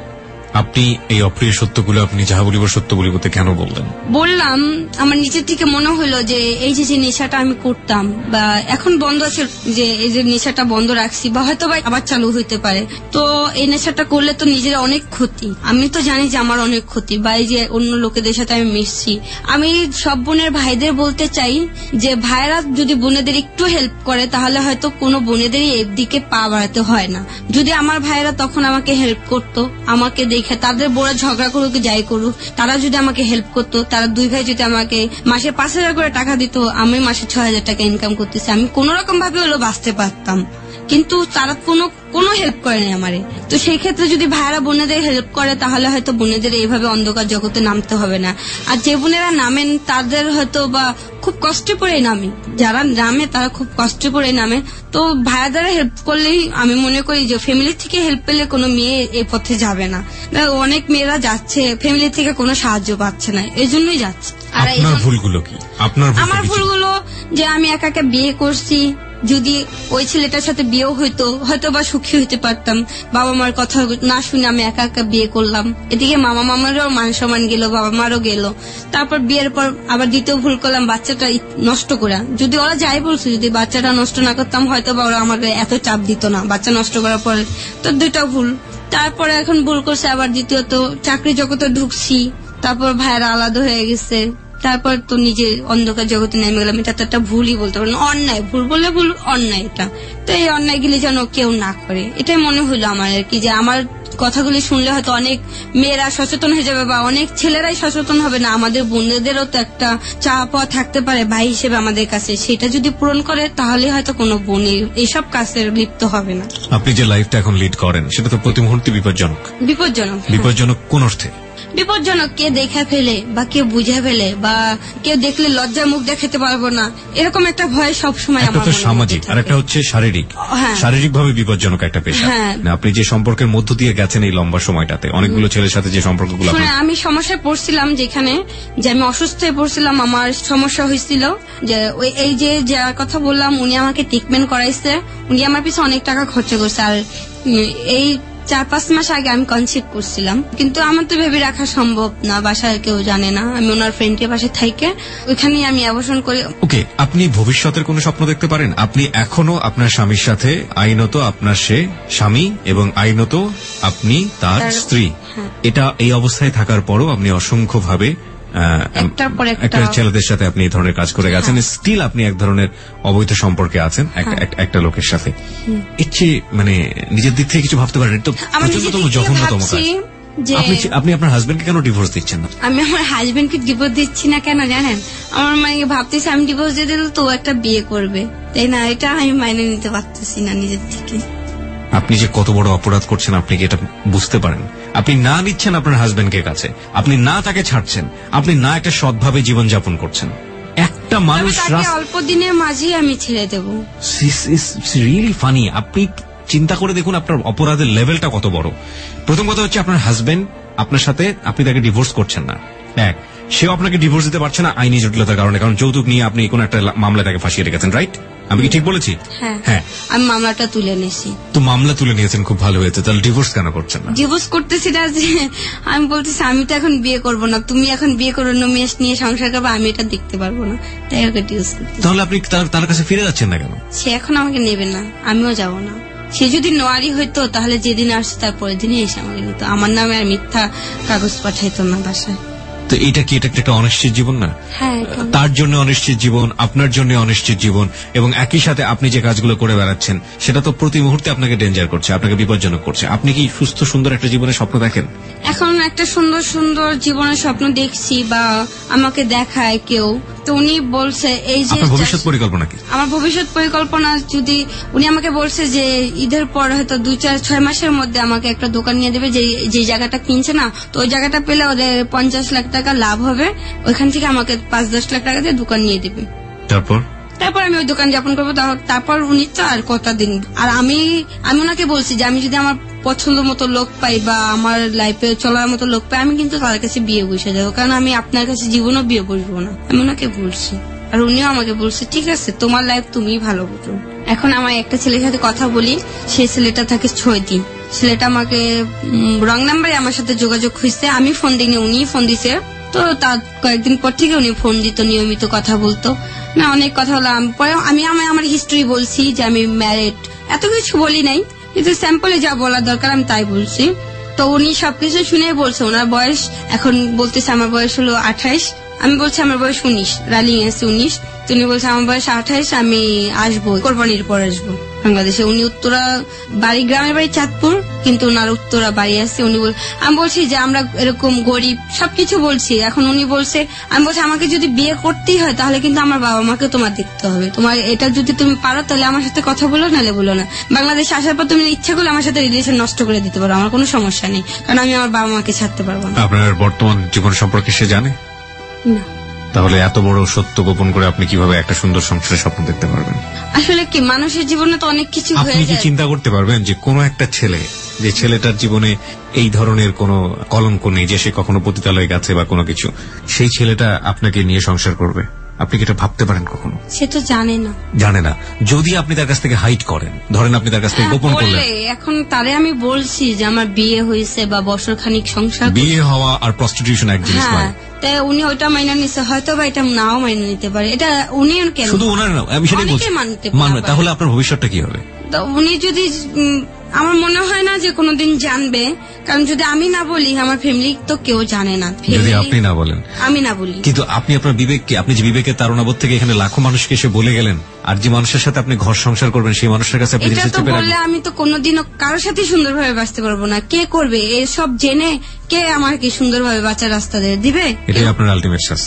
আপনি এই অপ্রিয় সত্যগুলো আপনি যাহা বলিব সত্য বলিবতে কেন বললেন? বললাম আমার নিজের থেকে মনে হলো যে এই যে যে নেশাটা আমি করতাম, বা এখন বন্ধ আছে, যে এই যে নেশাটা বন্ধ রাখছি, বা হয়তো বা আবার চালু হইতে পারে, তো এই নেশাটা করলে তো নিজের অনেক ক্ষতি, আমি তো জানি যে আমার অনেক ক্ষতি, বা এই যে অন্য লোকেদের সাথে আমি মিশছি। আমি সব বোনের ভাইদের বলতে চাই যে ভাইরা যদি বোনেদের একটু হেল্প করে তাহলে হয়তো কোনো বোনেদেরই এর দিকে পা বাড়াতে হয় না। যদি আমার ভাইরা তখন আমাকে হেল্প করতো, আমাকে দেখে তাদের বড় ঝগড়া করুক যাই করুক, তারা যদি আমাকে হেল্প করতো, তারা দুই ভাই যদি আমাকে মাসে পাঁচ হাজার করে টাকা দিত, আমি মাসে ছয় হাজার টাকা ইনকাম করতেছি, আমি কোন রকম ভাবে হলো বাঁচতে পারতাম। কিন্তু তারা কোনো কোনো হেল্প করে না আমারে। তো সেই ক্ষেত্রে যদি ভাইরা বোনেদের হেল্প করে তাহলে হয়তো বোনেদের এইভাবে অন্ধকার জগতে নামতে হবে না। আর যে বোনেরা নামেন তাদের হয়তো বা খুব কষ্ট করে নামে, যারা নামে তারা খুব কষ্ট করে নামে। তো ভাইয়া দ্বারা হেল্প করলেই আমি মনে করি যে ফ্যামিলি থেকে হেল্প পেলে কোনো মেয়ে এই পথে যাবে না। অনেক মেয়েরা যাচ্ছে ফ্যামিলি থেকে কোনো সাহায্য পাচ্ছে না, এই জন্যই যাচ্ছে। আর আপনার ভুলগুলো কি? আপনার আমার ভুলগুলো যে আমি একা একা বিয়ে করছি, যদি ওই ছেলেটার সাথে বিয়েও হইতো হয়তো বা সুখী হইতে পারতাম। বাবা মার কথা না শুনে আমি একা একা বিয়ে করলাম, এদিকে মামা মামারও মান সম্মান গেল, বাবা মারও গেল। তারপর বিয়ের পর আবার দ্বিতীয় ভুল করলাম, বাচ্চাটা নষ্ট করা। যদি ওরা যাই বলছে, যদি বাচ্চাটা নষ্ট না করতাম হয়তো বা ওরা আমাকে এত চাপ দিত না বাচ্চা নষ্ট করার পরে। তো দুইটা ভুল। তারপরে এখন ভুল করছে আবার দ্বিতীয়ত চাকরি জগতে ঢুকছি, তারপর ভাইয়েরা আলাদা হয়ে গেছে, তারপর তো নিজে অন্ধকার জগতে নেমে গেলাম। এটা তো একটা ভুলই বলতে পারেন, অন্যায়। ভুল বললে ভুল, অন্যায় এটা। তো এই অন্যায় গুলি যেন কেউ না করে, এটাই মনে হলো আমার আর কি, যে আমার কথাগুলি শুনলে হয়তো অনেক মেয়েরা সচেতন হয়ে যাবে, বা অনেক ছেলেরাই সচেতন হবে। না, আমাদের বোনদেরও তো একটা চাওয়া থাকতে পারে ভাই হিসেবে আমাদের কাছে, সেটা যদি পূরণ করে তাহলে হয়তো কোনো বোন এইসব কাজে লিপ্ত হবে না। আপনি যে লাইফটা এখন লিড করেন সেটা তো প্রতি মুহূর্তে বিপজ্জনক। বিপজ্জনক বিপজ্জনক কোন অর্থে? বিপজ্জনক, কে দেখে ফেলে বা কেউ বুঝে ফেলে বা কেউ দেখলে লজ্জা মুখ দেখাতে পারবো না, এরকম একটা ভয় সবসময় আমার মনে হয়। সামাজিক আর একটা হচ্ছে শারীরিক, শারীরিক ভাবে বিপজ্জনক একটা পেশা। আপনি যে সম্পর্কের মধ্য দিয়ে গেছেন এই লম্বা সময়টাতে, অনেকগুলো ছেলের সাথে যে সম্পর্কগুলো, আমি সমস্যায় পড়ছিলাম যেখানে যে আমি অসুস্থ হয়ে পড়ছিলাম, আমার সমস্যা হয়েছিল যে ওই এই যে যার কথা বললাম উনি আমাকে ট্রিটমেন্ট করাইছে, উনি আমার পিছনে অনেক টাকা খরচ করছে। আর এই চার পাঁচ মাস আগে আমি কনসিভ করছিলাম, কিন্তু আমার তো ভেবে রাখা সম্ভব না, বাসায় কেউ জানে না, আমি ওনার ফ্রেন্ডের বাসায় থাইকে ওইখানেই আমি অ্যাবর্শন করি। ওকে, আপনি ভবিষ্যতের কোনো স্বপ্ন দেখতে পারেন? আপনি এখনো আপনার স্বামীর সাথে আইনত আপনার সে স্বামী এবং আইনত আপনি তার স্ত্রী, এটা এই অবস্থায় থাকার পরও আপনি অসংখ্য ভাবে একটা ছেলেদের সাথে আপনি এই ধরনের কাজ করে গেছেন, স্টিল আপনি এক ধরনের অবৈধ সম্পর্কে আছেন একটা লোকের সাথে। এর চেয়ে মানে নিজের দিক থেকে কিছু ভাবতে পারেন? তো প্রচন্ডতম জঘন্যতম কাজ। আপনি আপনার হাজবেন্ডকে কেন ডিভোর্স দিচ্ছেন না? আমি আমার হাজবেন্ডকে ডিভোর্স দিচ্ছি না কেন জানেন? আমার মাকে ভাবতেছি আমি ডিভোর্স দিয়ে দিলে তো একটা বিয়ে করবে, তাই না? এটা আমি মাইনে নিতে পারতেছি না নিজের থেকে। আপনি যে কত বড় অপরাধ করছেন আপনি কি এটা বুঝতে পারেন? আপনি না নিচ্ছেন আপনার হাজবেন্ডকে কাছে, আপনি না তাকে ছাড়ছেন, আপনি না একটা সৎভাবে জীবনযাপন করছেন। একটা মানুষ অল্প দিনের মাঝেই আমি ছেড়ে দেবো। Really funny. আপনি চিন্তা করে দেখুন আপনার অপরাধের লেভেলটা কত বড়। প্রথম কথা হচ্ছে আপনার হাজবেন্ড আপনার সাথে, আপনি তাকে ডিভোর্স করছেন না, এক, সেও আপনাকে ডিভোর্স দিতে পারছে না আইনি জটিলতার কারণে, কারণ যৌতুক নিয়ে আপনি কোন একটা মামলা তাকে ফাঁসিয়ে রেখেছেন, রাইট? আমি কি ঠিক বলেছি? হ্যাঁ, আমি মামলাটা তুলে নিয়েছি। তো মামলা তুলে নিয়েছেন, খুব ভালো হয়েছে। তাহলে ডিভোর্স কেন করছেন না? ডিভোর্স করতেছি না যে আমি বলতেছি আমি তো এখন বিয়ে করবো না, তুমি এখন বিয়ে করো, মেয়ে নিয়ে সংসার করবো, আমি এটা দেখতে পারবো না, তাই ওকে ডিভোর্স করতেছি। তাহলে আপনি তার কাছে ফিরে যাচ্ছেন না কেন? সে এখন আমাকে নেবে না, আমিও যাব না। সে যদি নোয়ারি হইতো তাহলে যেদিন আসছে তার পরের দিনই এসে আমাকে নিত, আমার নামে আর মিথ্যা কাগজ পাঠাইতো না বাসায়। তো এটা কি এটা একটা অনিশ্চিত জীবন না? তার জন্য অনিশ্চিত জীবন, আপনার জন্য অনিশ্চিত জীবন, এবং একই সাথে আপনি যে কাজগুলো করে বেড়াচ্ছেন সেটা তো প্রতি মুহূর্তে আপনাকে ডেঞ্জার করছে, আপনাকে বিপজ্জনক করছে। আপনি কি সুস্থ সুন্দর একটা জীবনের স্বপ্ন দেখেন? এখন একটা সুন্দর সুন্দর জীবনের স্বপ্ন দেখছি বা আমাকে দেখায় কেউ, তো উনি বলছে এই যে ভবিষ্যৎ পরিকল্পনা কি? আমার ভবিষ্যৎ পরিকল্পনা যদি উনি আমাকে বলছে যে ঈদের পর হয়তো দুই চার ছয় মাসের মধ্যে আমাকে একটা দোকান নিয়ে দেবে, যে যে জায়গাটা কিনছে না, তো ওই জায়গাটা পেলে ওদের পঞ্চাশ লাখ টাকা লাভ হবে, ওইখান থেকে আমাকে পাঁচ দশ লাখ টাকা দিয়ে দোকান নিয়ে দেবে। তারপর তারপর আমি ওই দোকান যাপন করবো। তারপর উনি তো আর কটা দিন, আর আমি আমি ওনাকে বলছি যে আমি যদি আমার পছন্দ মতো লোক পাই বা আমার লাইফে চলার মতো লোক পাই, আমি কিন্তু তার কাছে বিয়ে বসে যাবো, কারণ আমি আপনার কাছে জীবনও বিয়ে বসবো না, আমি ওনাকে বলছি। আর উনিও আমাকে বলছে ঠিক আছে, তোমার লাইফ তুমি ভালো বুঝো। এখন আমার একটা ছেলের সাথে কথা বলি, সেই ছেলেটা থাকে ছয় দিন। ছেলেটা আমাকে রং নাম্বারে আমার সাথে যোগাযোগ হয়েছে, আমি ফোন দিইনি, উনি ফোন দিছে। তো তার কয়েকদিন পর থেকে উনি ফোন দিত, নিয়মিত কথা বলতো, না অনেক কথা হলো। পরে আমি আমার হিস্ট্রি বলছি যে আমি ম্যারিড, এত কিছু বলি নাই, কিন্তু স্যাম্পলে যা বলা দরকার আমি তাই বলছি। তো উনি সবকিছু শুনে বলছে ওনার বয়স, এখন বলতেছে আমার বয়স হলো আঠাইশ, আমি বলছি আমার বয়স উনিশ, রালিং আছে উনিশ। তিনি বলছে আমার বয়স আঠাইশ, আমি আসবো কোরবানির পর আসবো বাংলাদেশে। উনি উত্তরা বাড়ি, গ্রামের বাড়ি চাঁদপুর, কিন্তু ওনার উত্তরা বাড়ি আছে। উনি বল আমি বলছি যে আমরা এরকম গরিব, সবকিছু বলছি। এখন উনি বলছে, আমি বলছি আমাকে যদি বিয়ে করতেই হয় তাহলে কিন্তু আমার বাবা মাকে তোমার দেখতে হবে, তোমার এটা যদি তুমি পারো তাহলে আমার সাথে কথা বলো, নাহলে বলো না। বাংলাদেশে আসার পর তুমি ইচ্ছা করলে আমার সাথে রিলেশন নষ্ট করে দিতে পারো, আমার কোনো সমস্যা নেই, কারণ আমি আমার বাবা মাকে ছাড়তে পারবো না। আপনার বর্তমান জীবন সম্পর্কে সে জানে না? তাহলে এত বড় সত্য গোপন করে আপনি কিভাবে একটা সুন্দর সংসারের স্বপ্ন দেখতে পারবেন? আসলে কি মানুষের জীবনে তো অনেক কিছু হয়ে যায়। আপনি কি চিন্তা করতে পারবেন যে কোনো একটা ছেলে, যে ছেলেটার জীবনে এই ধরনের কোনো কলঙ্ক নেই, যে সে কখনো পতিতালয়ে গেছে বা কোনো কিছু, সেই ছেলেটা আপনাকে নিয়ে সংসার করবে? আপনি কি এটা ভাবতে পারেন কখনো? সে তো জানে না। জানে না। যদি আপনি তার কাছ থেকে হাইড করেন, ধরেন আপনি তার কাছ থেকে গোপন করলেন, এখন তারে আমি বলছি যে আমার বিয়ে হয়েছে বা বছর খানিক সংসার, বিয়ে হওয়া আর প্রস্টিটিউশন এক জিনিস নয়, তাই উনি ওইটা মাইনে নিচ্ছে, হয়তো বা এটা নাও মাইনে নিতে পারে। এটা উনি কেন, শুধু ওনার না, আমি সেটাই বলছি, মানবে। তাহলে আপনার ভবিষ্যৎটা কি হবে? উনি যদি, আমার মনে হয় না যে কোনোদিন জানবে, কারণ যদি আমি না বলি আমার ফ্যামিলি তো কেউ জানে না। যদি আপনি না বলেন, আমি না বলি, কিন্তু আপনি আপনার বিবেককে, আপনি যে বিবেকের তাড়নাবোধ থেকে এখানে লাখো মানুষকে এসে বলে গেলেন, আর যে মানুষের সাথে আপনি ঘর সংসার করবেন সেই মানুষের কাছে আপনি এটা তো বললে আমি তো কোনোদিনও কারোর সাথে সুন্দরভাবে বাঁচতে পারবো না। কে করবে এসব জেনে? কে আমাকে সুন্দরভাবে বাঁচার রাস্তা দিবে? এটাই আপনার আলটিমেট শাস্তি।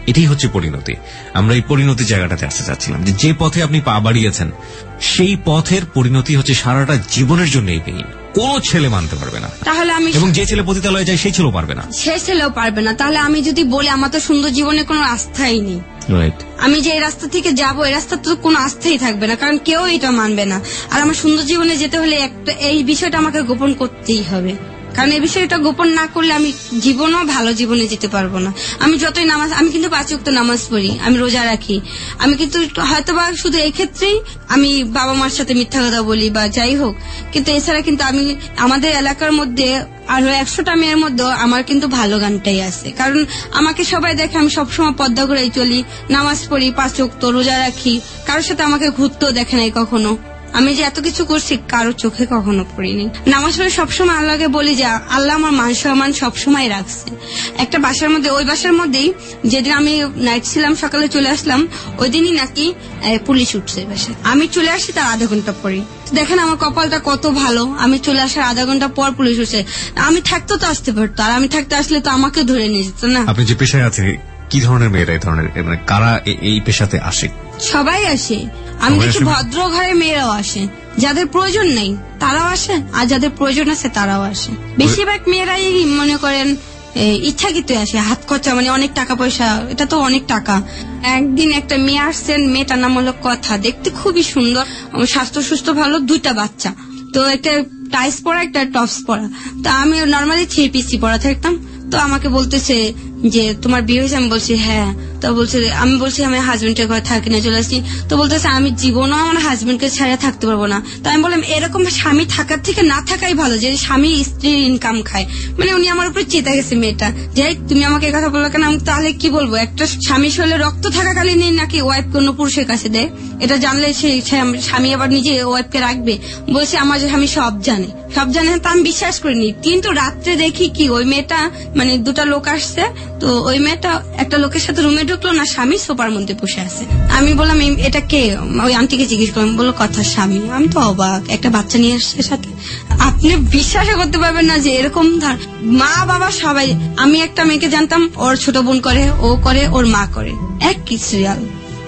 এটাই হচ্ছে পরিণতি। আমরা এই পরিণতির জায়গাটাতে আসতে চাচ্ছিলাম যে যে পথে আপনি পা বাড়িয়েছেন সেই পথের পরিণতি হচ্ছে সারাটা জীবনের জন্য এই পেইন। কোন ছেলে মানতে পারবে না, তাহলে আমি এবং যে ছেলে পতিতালয়ে যায় সেই ছেলেও পারবে না, সে ছেলেও পারবে না। তাহলে আমি যদি বলি আমার তো সুন্দর জীবনে কোনো আস্থাই নেই, আমি যে এই রাস্তা থেকে যাবো এই রাস্তা তো কোনো আস্থাই থাকবে না, কারণ কেউ এটা মানবে না। আর আমার সুন্দর জীবনে যেতে হলে একটা এই বিষয়টা আমাকে গোপন করতেই হবে, কারণ এই বিষয়টা গোপন না করলে আমি জীবনও ভালো জীবনে যেতে পারবো না। আমি যতই নামাজ, আমি কিন্তু পাঁচ ওয়াক্ত নামাজ পড়ি, আমি রোজা রাখি, আমি কিন্তু হয়তোবা শুধু এই ক্ষেত্রেই আমি বাবা মার সাথে মিথ্যা কথা বলি বা যাই হোক, কিন্তু এছাড়া কিন্তু আমি আমাদের এলাকার মধ্যে আরো একশোটা মেয়ের মধ্যে আমার কিন্তু ভালো গানটাই আছে, কারণ আমাকে সবাই দেখে আমি সবসময় পর্দা করেই চলি, নামাজ পড়ি, পাঁচ ওয়াক্ত রোজা রাখি, কারোর সাথে আমাকে ঘুরতেও দেখে নাই কখনো। আমি যে এত কিছু করছি কারো চোখে কখনো পড়িনি। নামাজ পড়ে সবসময় আল্লাহকে বলি যে আল্লাহ আমার মান সম্মান সবসময় রাখছে। একটা বাসার মধ্যে, ওই বাসার মধ্যেই যেদিন আমি নাইট ছিলাম, সকালে চলে আসলাম, ওই দিনই নাকি পুলিশ উঠছে বাসায়। আমি চলে আসি তার আধা ঘন্টা পরে। দেখেন আমার কপালটা কত ভালো, আমি চলে আসার আধা ঘন্টা পর পুলিশ উঠছে। আমি থাকতে তো আসতে পারতো, আর আমি থাকতে আসলে তো আমাকে ধরে নিয়ে যেত না। আপনি যে পেশায় আছে, কি ধরনের মেয়েরা এই ধরনের, মানে কারা এই পেশাতে আসে? সবাই আসে, আমি দেখি ভদ্র ঘরের মেয়েরাও আসে, যাদের প্রয়োজন নেই তারাও আসে, আর যাদের প্রয়োজন আছে তারাও আসে। বেশিরভাগ মেয়েরাই মনে করেন ইচ্ছাকৃত আসে, হাত খরচা, মানে অনেক টাকা পয়সা, এটা তো অনেক টাকা। একদিন একটা মেয়ে আসছেন, মেয়েটার নাম হলো কথা, দেখতে খুবই সুন্দর, স্বাস্থ্য সুস্থ ভালো, দুইটা বাচ্চা, তো একটা টাইস পরা একটা টপস পরা। তো আমি নর্মালি থ্রি পিসি পরা থাকতাম, তো আমাকে বলতেছে যে তোমার বিয়ে হয়েছে? আমি বলছি হ্যাঁ। তো বলছে, আমি বলছি আমি হাজবেন্ডের ঘরে থাকি না, চলে আসছি। তো বলতেছে আমি জীবনও আমার হাজবেন্ডকে ছাড়া থাকতে পারবো না। তো আমি বললাম এরকম স্বামী থাকার থেকে না থাকাই ভালো, যে স্বামী স্ত্রীর ইনকাম খায়। মানে উনি আমার উপরে চেতে গেছে মেয়েটা, যে তুমি আমাকে কথা বললো কেন? আমি তাহলে কি বলবো, একটা স্বামী শরীরে রক্ত থাকাকালীন নাকি ওয়াইফ কোনো পুরুষের কাছে দেয়, এটা জানলে সেই স্বামী আবার নিজে ওয়াইফকে রাখবে? বলছে আমার স্বামী সব জানে, সব জানে। তো আমি বিশ্বাস করিনি, কিন্তু রাত্রে দেখি কি ওই মেয়েটা, মানে দুটা লোক আসছে, তো ওই মেয়েটা একটা লোকের সাথে রুমে ঢুকলো না, স্বামী সোফার মধ্যে বসে আছে। আমি বললাম এটা কে? ওই আন্টিকে জিজ্ঞেস করলাম, বললো কথা স্বামী। আমি তো অবাক, একটা বাচ্চা নিয়ে আসছে সাথে। আপনি বিশ্বাস করতে পারবেন না যে এরকম মা বাবা সবাই। আমি একটা মেয়েকে জানতাম, ওর ছোট বোন করে, ও করে, ওর মা করে, এক কি সিরিয়াল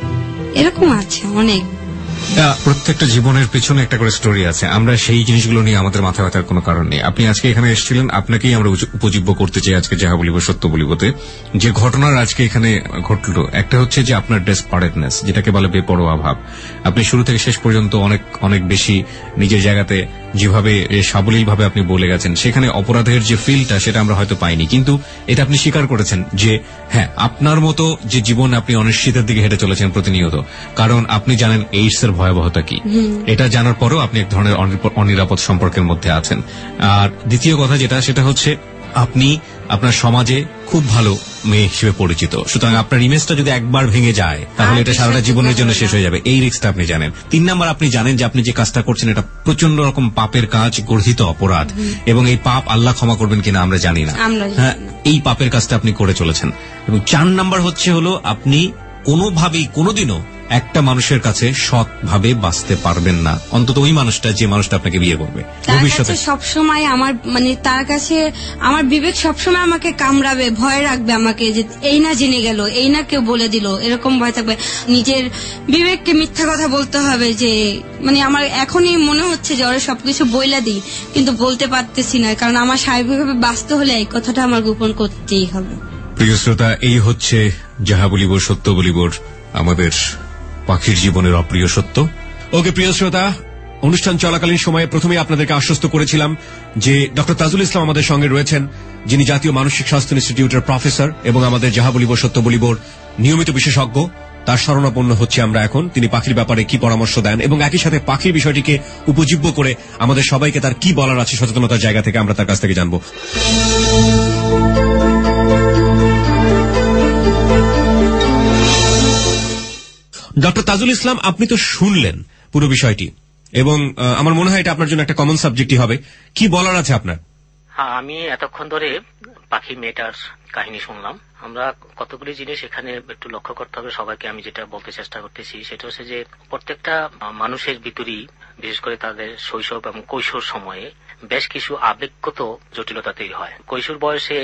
এরকম আছে অনেক। প্রত্যেকটা জীবনের পেছনে একটা করে স্টোরি আছে, আমরা সেই জিনিসগুলো নিয়ে আমাদের মাথা ব্যথার কোনো কারণ নেই। আপনি আজকে এখানে এসেছিলেন, আপনাকেই আমরা উপজীব্য করতে চাই আজকে যাহা বলিব সত্য বলিবতে। যে ঘটনার আজকে এখানে ঘটলো, একটা হচ্ছে যে আপনার ডেসপারেটনেস, যেটাকে বলে বেপরোয়া ভাব। আপনি শুরু থেকে শেষ পর্যন্ত অনেক অনেক বেশি নিজের জায়গাতে যেভাবে সাবলীল ভাবে আপনি বলে গেছেন, সেখানে অপরাধের যে ফিলটা সেটা আমরা হয়তো পাইনি, কিন্তু এটা আপনি স্বীকার করেছেন যে হ্যাঁ আপনার মতো যে জীবন আপনি অনিশ্চিতের দিকে হেঁটে চলেছেন প্রতিনিয়ত, কারণ আপনি জানেন এইডস এর ভয়াবহতা কি। এটা জানার পরেও আপনি এক ধরনের অনিরাপদ সম্পর্কের মধ্যে আছেন। আর দ্বিতীয় কথা যেটা, সেটা হচ্ছে আপনি আপনার সমাজে খুব ভালো মেয়ে হিসেবে পরিচিত, সুতরাং আপনার ইমেজটা যদি একবার ভেঙে যায় তাহলে এটা সারাটা জীবনের জন্য শেষ হয়ে যাবে, এই রিস্কটা আপনি জানেন। তিন নাম্বার, আপনি জানেন যে আপনি যে কাজটা করছেন এটা প্রচন্ড রকম পাপের কাজ, গর্হিত অপরাধ, এবং এই পাপ আল্লাহ ক্ষমা করবেন কিনা আমরা জানি না। হ্যাঁ, এই পাপের কাজটা আপনি করে চলেছেন। এবং চার নাম্বার হচ্ছে হলো আপনি কোনোভাবেই কোনোদিনও একটা মানুষের কাছে সৎভাবে বাঁচতে পারবেন না, অন্তত ওই মানুষটা যে মানুষটা আপনাকে বিয়ে করবে ভবিষ্যতে। সবসময় আমার মানে তার কাছে আমার বিবেক সবসময় আমাকে কামড়াবে, ভয় রাখবে আমাকে, যে এই না জেনে গেল, এই না কেউ বলে দিল, এরকম ভয় থাকবে। নিজের বিবেককে মিথ্যা কথা বলতে হবে, যে মানে আমার এখনই মনে হচ্ছে যে ওরা সবকিছু বইলা দিই, কিন্তু বলতে পারতেছি না, কারণ আমার স্বাভাবিকভাবে বাঁচতে হলে এই কথাটা আমার গোপন করতেই হবে। প্রিয় শ্রোতা, এই হচ্ছে যাহা বলিব সত্য বলিবর আমাদের পাখির জীবনের অপ্রিয় সত্য। ওকে প্রিয় শ্রোতা, অনুষ্ঠান চলাকালীন সময়ে প্রথমে আপনাদেরকে আশ্বস্ত করেছিলাম যে ডক্টর তাজুল ইসলাম আমাদের সঙ্গে রয়েছেন, যিনি জাতীয় মানসিক স্বাস্থ্য ইনস্টিটিউটের প্রফেসর এবং আমাদের যাহা বলিব সত্য বলিবর নিয়মিত বিশেষজ্ঞ। তার শরণাপন্ন হচ্ছে আমরা এখন, তিনি পাখির ব্যাপারে কি পরামর্শ দেন এবং একই সাথে পাখির বিষয়টিকে উপজীব্য করে আমাদের সবাইকে তার কি বলার আছে সচেতনতার জায়গা থেকে আমরা তার কাছ থেকে জানবো। ডক্টর তাজুল ইসলাম, আপনি তো শুনলেন পুরো বিষয়টি এবং আমার মনে হয় এটা আপনার জন্য একটা কমন সাবজেক্টই হবে। কি বলার আছে আপনার? হ্যাঁ, আমি এতক্ষণ ধরে পাখি মেয়েটার কাহিনী শুনলাম। আমরা কতগুলি জিনিস এখানে একটু লক্ষ্য করতে হবে সবাইকে। আমি যেটা বলতে চেষ্টা করতেছি সেটা হচ্ছে যে প্রত্যেকটা মানুষের ভিতরই, বিশেষ করে তাদের শৈশব এবং কৈশোর সময়ে বেশ কিছু আবেগগত জটিলতা তৈরি হয়। কৈশোর বয়সে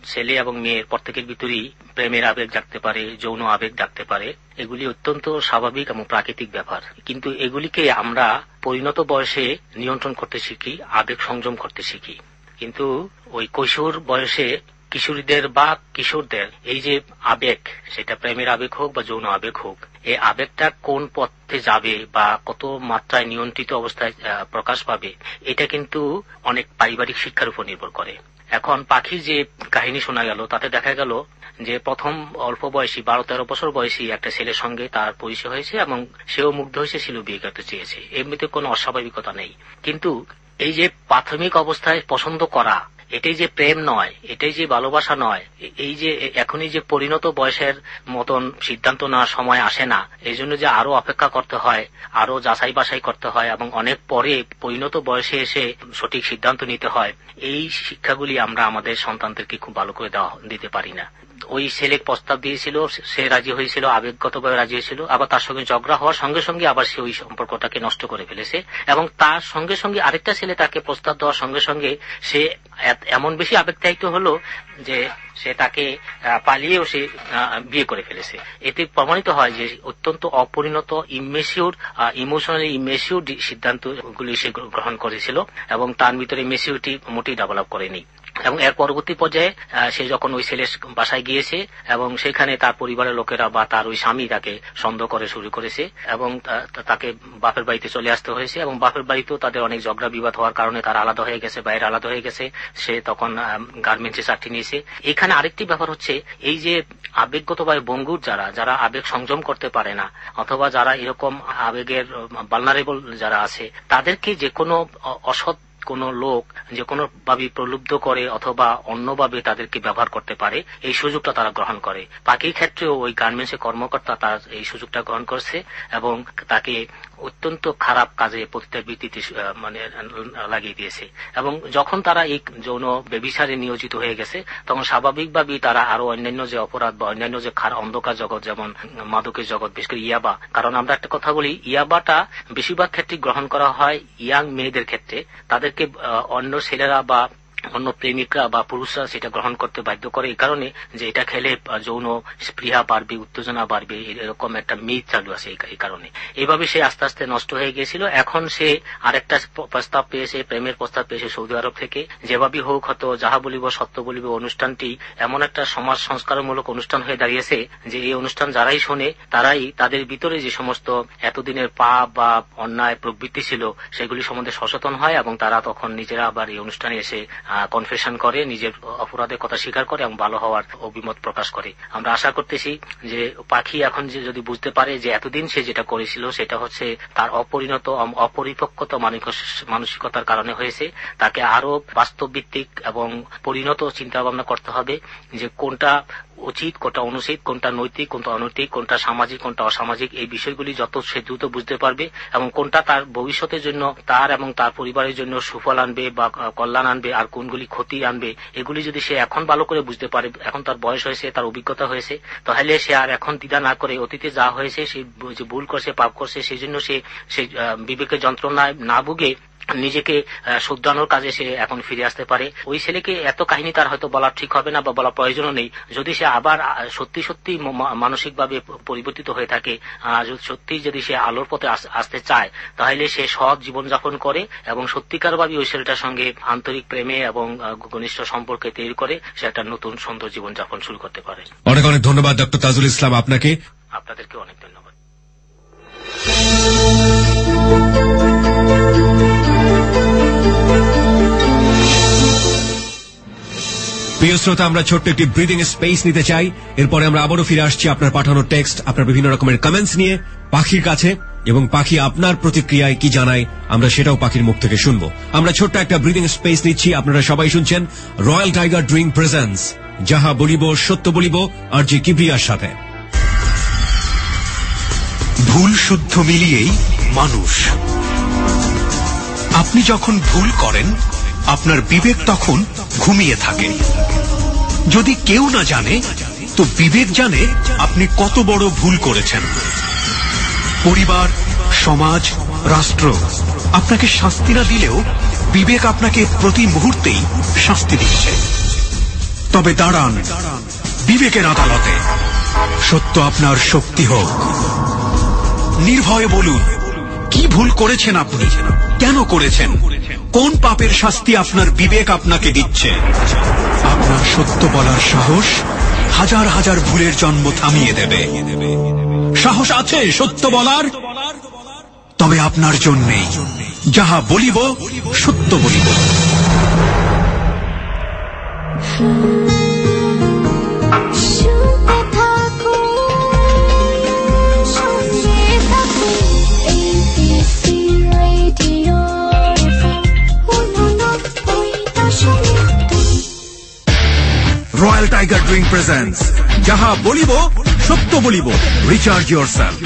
ছেলে এবং মেয়ের প্রত্যেকের ভিতরেই প্রেমের আবেগ জাগতে পারে, যৌন আবেগ জাগতে পারে। এগুলি অত্যন্ত স্বাভাবিক এবং প্রাকৃতিক ব্যাপার, কিন্তু এগুলিকে আমরা পরিণত বয়সে নিয়ন্ত্রণ করতে শিখি, আবেগ সংযম করতে শিখি। কিন্তু ওই কৈশোর বয়সে কিশোরীদের বা কিশোরদের এই যে আবেগ, সেটা প্রেমের আবেগ হোক বা যৌন আবেগ হোক, এই আবেগটা কোন পথে যাবে বা কত মাত্রায় নিয়ন্ত্রিত অবস্থায় প্রকাশ পাবে, এটা কিন্তু অনেক পারিবারিক শিক্ষার উপর নির্ভর করে। এখন পাখির যে কাহিনী শোনা গেল, তাতে দেখা গেল যে প্রথম অল্প বয়সী বারো তেরো বছর বয়সী একটা ছেলের সঙ্গে তার পরিচয় হয়েছে এবং সেও মুগ্ধ হয়েছে, ছিল বিয়ে করতে চেয়েছে। এমনিতে কোনো অস্বাভাবিকতা নেই, কিন্তু এই যে প্রাথমিক অবস্থায় পছন্দ করা, এটাই যে প্রেম নয়, এটাই যে ভালোবাসা নয়, এই যে এখনই যে পরিণত বয়সের মতন সিদ্ধান্ত নেওয়ার সময় আসে না, এই জন্য যে আরো অপেক্ষা করতে হয়, আরো যাচাই বাছাই করতে হয় এবং অনেক পরে পরিণত বয়সে এসে সঠিক সিদ্ধান্ত নিতে হয়, এই শিক্ষাগুলি আমরা আমাদের সন্তানদেরকে খুব ভালো করে দেওয়া দিতে পারি না। ওই ছেলে প্রস্তাব দিয়েছিল, সে রাজি হয়েছিল, আবেগগতভাবে রাজি হয়েছিল, আবার তার সঙ্গে ঝগড়া হওয়ার সঙ্গে সঙ্গে আবার সে ওই সম্পর্কটাকে নষ্ট করে ফেলেছে এবং তার সঙ্গে সঙ্গে আরেকটা ছেলে তাকে প্রস্তাব দেওয়ার সঙ্গে সঙ্গে সে এমন বেশি আবেগতায়িত হলো যে সে তাকে পালিয়েও সে বিয়ে করে ফেলেছে। এতে প্রমাণিত হয় যে অত্যন্ত অপরিণত, ইমেচিউর, ইমোশনালি ইমেচিউর সিদ্ধান্তগুলি সে গ্রহণ করেছিল এবং তার ভিতরে মেচিউরিটি মোটেই ডেভেলপ করেনি। এবং এর পরবর্তী পর্যায়ে সে যখন ওই ছেলের বাসায় গিয়েছে এবং সেখানে তার পরিবারের লোকেরা বা তার ওই স্বামী তাকে সন্দেহ করে শুরু করেছে এবং তাকে বাপের বাড়িতে চলে আসতে হয়েছে এবং বাপের বাড়িতেও তাদের অনেক ঝগড়া বিবাদ হওয়ার কারণে তারা আলাদা হয়ে গেছে, বাইরে আলাদা হয়ে গেছে। সে তখন গার্মেন্টসে চাকরি নিয়েছে। এখানে আরেকটি ব্যাপার হচ্ছে এই যে আবেগগতভাবে বঙ্গুর যারা যারা আবেগ সংযম করতে পারে না অথবা যারা এরকম আবেগের ভালনারেবল যারা আছে, তাদেরকে যে কোনো অসৎ কোন লোক যে কোনো ভাবে প্রলুব্ধ করে অথবা অন্যভাবে তাদেরকে ব্যবহার করতে পারে, এই সুযোগটা তারা গ্রহণ করে। পাখির ক্ষেত্রেও ওই গার্মেন্টসের কর্মকর্তা তার এই সুযোগটা গ্রহণ করছে এবং তাকে অত্যন্ত খারাপ কাজে পতিতাবৃত্তিতে মানে লাগিয়ে দিয়েছে। এবং যখন তারা এই যৌন ব্যভিচারে নিয়োজিত হয়ে গেছে, তখন স্বাভাবিকভাবেই তারা আরো অন্যান্য যে অপরাধ বা অন্যান্য যে খারাপ অন্ধকার জগৎ, যেমন মাদকের জগৎ, বিশেষ করে ইয়াবা, কারণ আমরা একটা কথা বলি, ইয়াবাটা বেশিরভাগ ক্ষেত্রে গ্রহণ করা হয় ইয়াং মেয়েদের ক্ষেত্রে। তাদেরকে অন্য ছেলেরা বা অন্য প্রেমিকরা বা পুরুষরা সেটা গ্রহণ করতে বাধ্য করে এই কারণে যে এটা খেলে যৌন স্পৃহা বাড়বে, উত্তেজনা বাড়বে, এরকম একটা মিথ চালু আছে। এই কারণে এইভাবে সে আস্তে আস্তে নষ্ট হয়ে গিয়েছিল। এখন সে আরেকটা প্রস্তাব পেয়েছে, প্রেমের প্রস্তাব পেয়েছে সৌদি আরব থেকে। যেভাবে হোক হয়তো যাহা বলিব সত্য বলিব অনুষ্ঠানটি এমন একটা সমাজ সংস্কারমূলক অনুষ্ঠান হয়ে দাঁড়িয়েছে যে এই অনুষ্ঠান যারাই শোনে তারাই তাদের ভিতরে যে সমস্ত এতদিনের পাপ বা অন্যায় প্রবৃত্তি ছিল সেগুলি সম্বন্ধে সচেতন হয় এবং তারা তখন নিজেরা আবার এই অনুষ্ঠানে এসে কনফেশন করে, নিজের অপরাধের কথা স্বীকার করে এবং ভালো হওয়ার অভিমত প্রকাশ করে। আমরা আশা করতেছি যে পাখি এখন যে যদি বুঝতে পারে যে এতদিন সে যেটা করেছিল সেটা হচ্ছে তার অপরিণত অপরিপক্কতা মানসিকতার কারণে হয়েছে, তাকে আরো বাস্তবভিত্তিক এবং পরিণত চিন্তা ভাবনা করতে হবে যে কোনটা উচিত, কোনটা অনুচিত, কোনটা নৈতিক, কোনটা অনৈতিক, কোনটা সামাজিক, কোনটা অসামাজিক, এই বিষয়গুলি যত সে দ্রুত বুঝতে পারবে এবং কোনটা তার ভবিষ্যতের জন্য, তার এবং তার পরিবারের জন্য সুফল আনবে বা কল্যাণ আনবে আর কোনগুলি ক্ষতি আনবে, এগুলি যদি সে এখন ভালো করে বুঝতে পারে, এখন তার বয়স হয়েছে, তার অভিজ্ঞতা হয়েছে, তাহলে সে আর এখন দ্বিধা না করে অতীতে যা হয়েছে, সে যে ভুল করছে, পাপ করছে, সেই জন্য সে সেই বিবেকের যন্ত্রণায় না ভুগে নিজেকে শুধরানোর কাজে সে এখন ফিরে আসতে পারে। ওই ছেলেকে এত কাহিনী তার হয়তো বলা ঠিক হবে না বা বলা প্রয়োজনও নেই। যদি সে আবার সত্যি সত্যি মানসিকভাবে পরিবর্তিত হয়ে থাকে, সত্যি যদি সে আলোর পথে আসতে চায়, তাহলে সে সৎ জীবনযাপন করে এবং সত্যিকারভাবে ওই ছেলেটার সঙ্গে আন্তরিক প্রেমে এবং ঘনিষ্ঠ সম্পর্কে তৈরি করে সে একটা নতুন সুন্দর জীবনযাপন শুরু করতে পারে। অনেক অনেক ধন্যবাদ ডক্টর তাজুল ইসলাম আপনাকে। আপনাদেরকে অনেক ধন্যবাদ। প্রিয় শ্রোতা, আমরা ছোট্ট একটি ব্রিদিং স্পেস নিতে চাই। এরপরে আমরা আবারও ফিরে আসছি আপনার পাঠানো টেক্সট, আপনার বিভিন্ন রকমের কমেন্টস নিয়ে পাখির কাছে, এবং পাখি আপনার প্রতিক্রিয়ায় কি জানায় আমরা সেটাও পাখির মুখ থেকে শুনবো। আমরা ছোট্ট একটা ব্রিদিং স্পেস নিচ্ছি। আপনারা সবাই শুনছেন রয়্যাল টাইগার ড্রিঙ্ক প্রেজেন্টস যাহা বলিব সত্য বলিব আর জি কিবরিয়ার সাথে। ভুল শুদ্ধ মিলিয়েই মানুষ। আপনি যখন ভুল করেন আপনার বিবেক তখন ঘুমিয়ে থাকে। যদি কেউ না জানে তো বিবেক জানে আপনি কত বড় ভুল করেছেন। পরিবার, সমাজ, রাষ্ট্র আপনাকে শাস্তি না দিলেও বিবেক আপনাকে প্রতি মুহূর্তেই শাস্তি দিচ্ছে। তবে দাঁড়ান বিবেকের আদালতে। সত্য আপনার শক্তি হোক। নির্ভয়ে বলুন, কি ভুল করেছেন আপনি, কেন করেছেন, কোন পাপের শাস্তি আপনার বিবেক আপনাকে দিচ্ছে। আপনার সত্য বলার সাহস হাজার হাজার ভুলের জন্ম থামিয়ে দেবে। সাহস আছে সত্য বলার? তবে আপনার জন্যেই যাহা বলিব সত্য বলিব। রয়্যাল টাইগার ড্রিঙ্ক প্রেজেন্টস যাহা বলিব সত্য বলিব। Recharge yourself.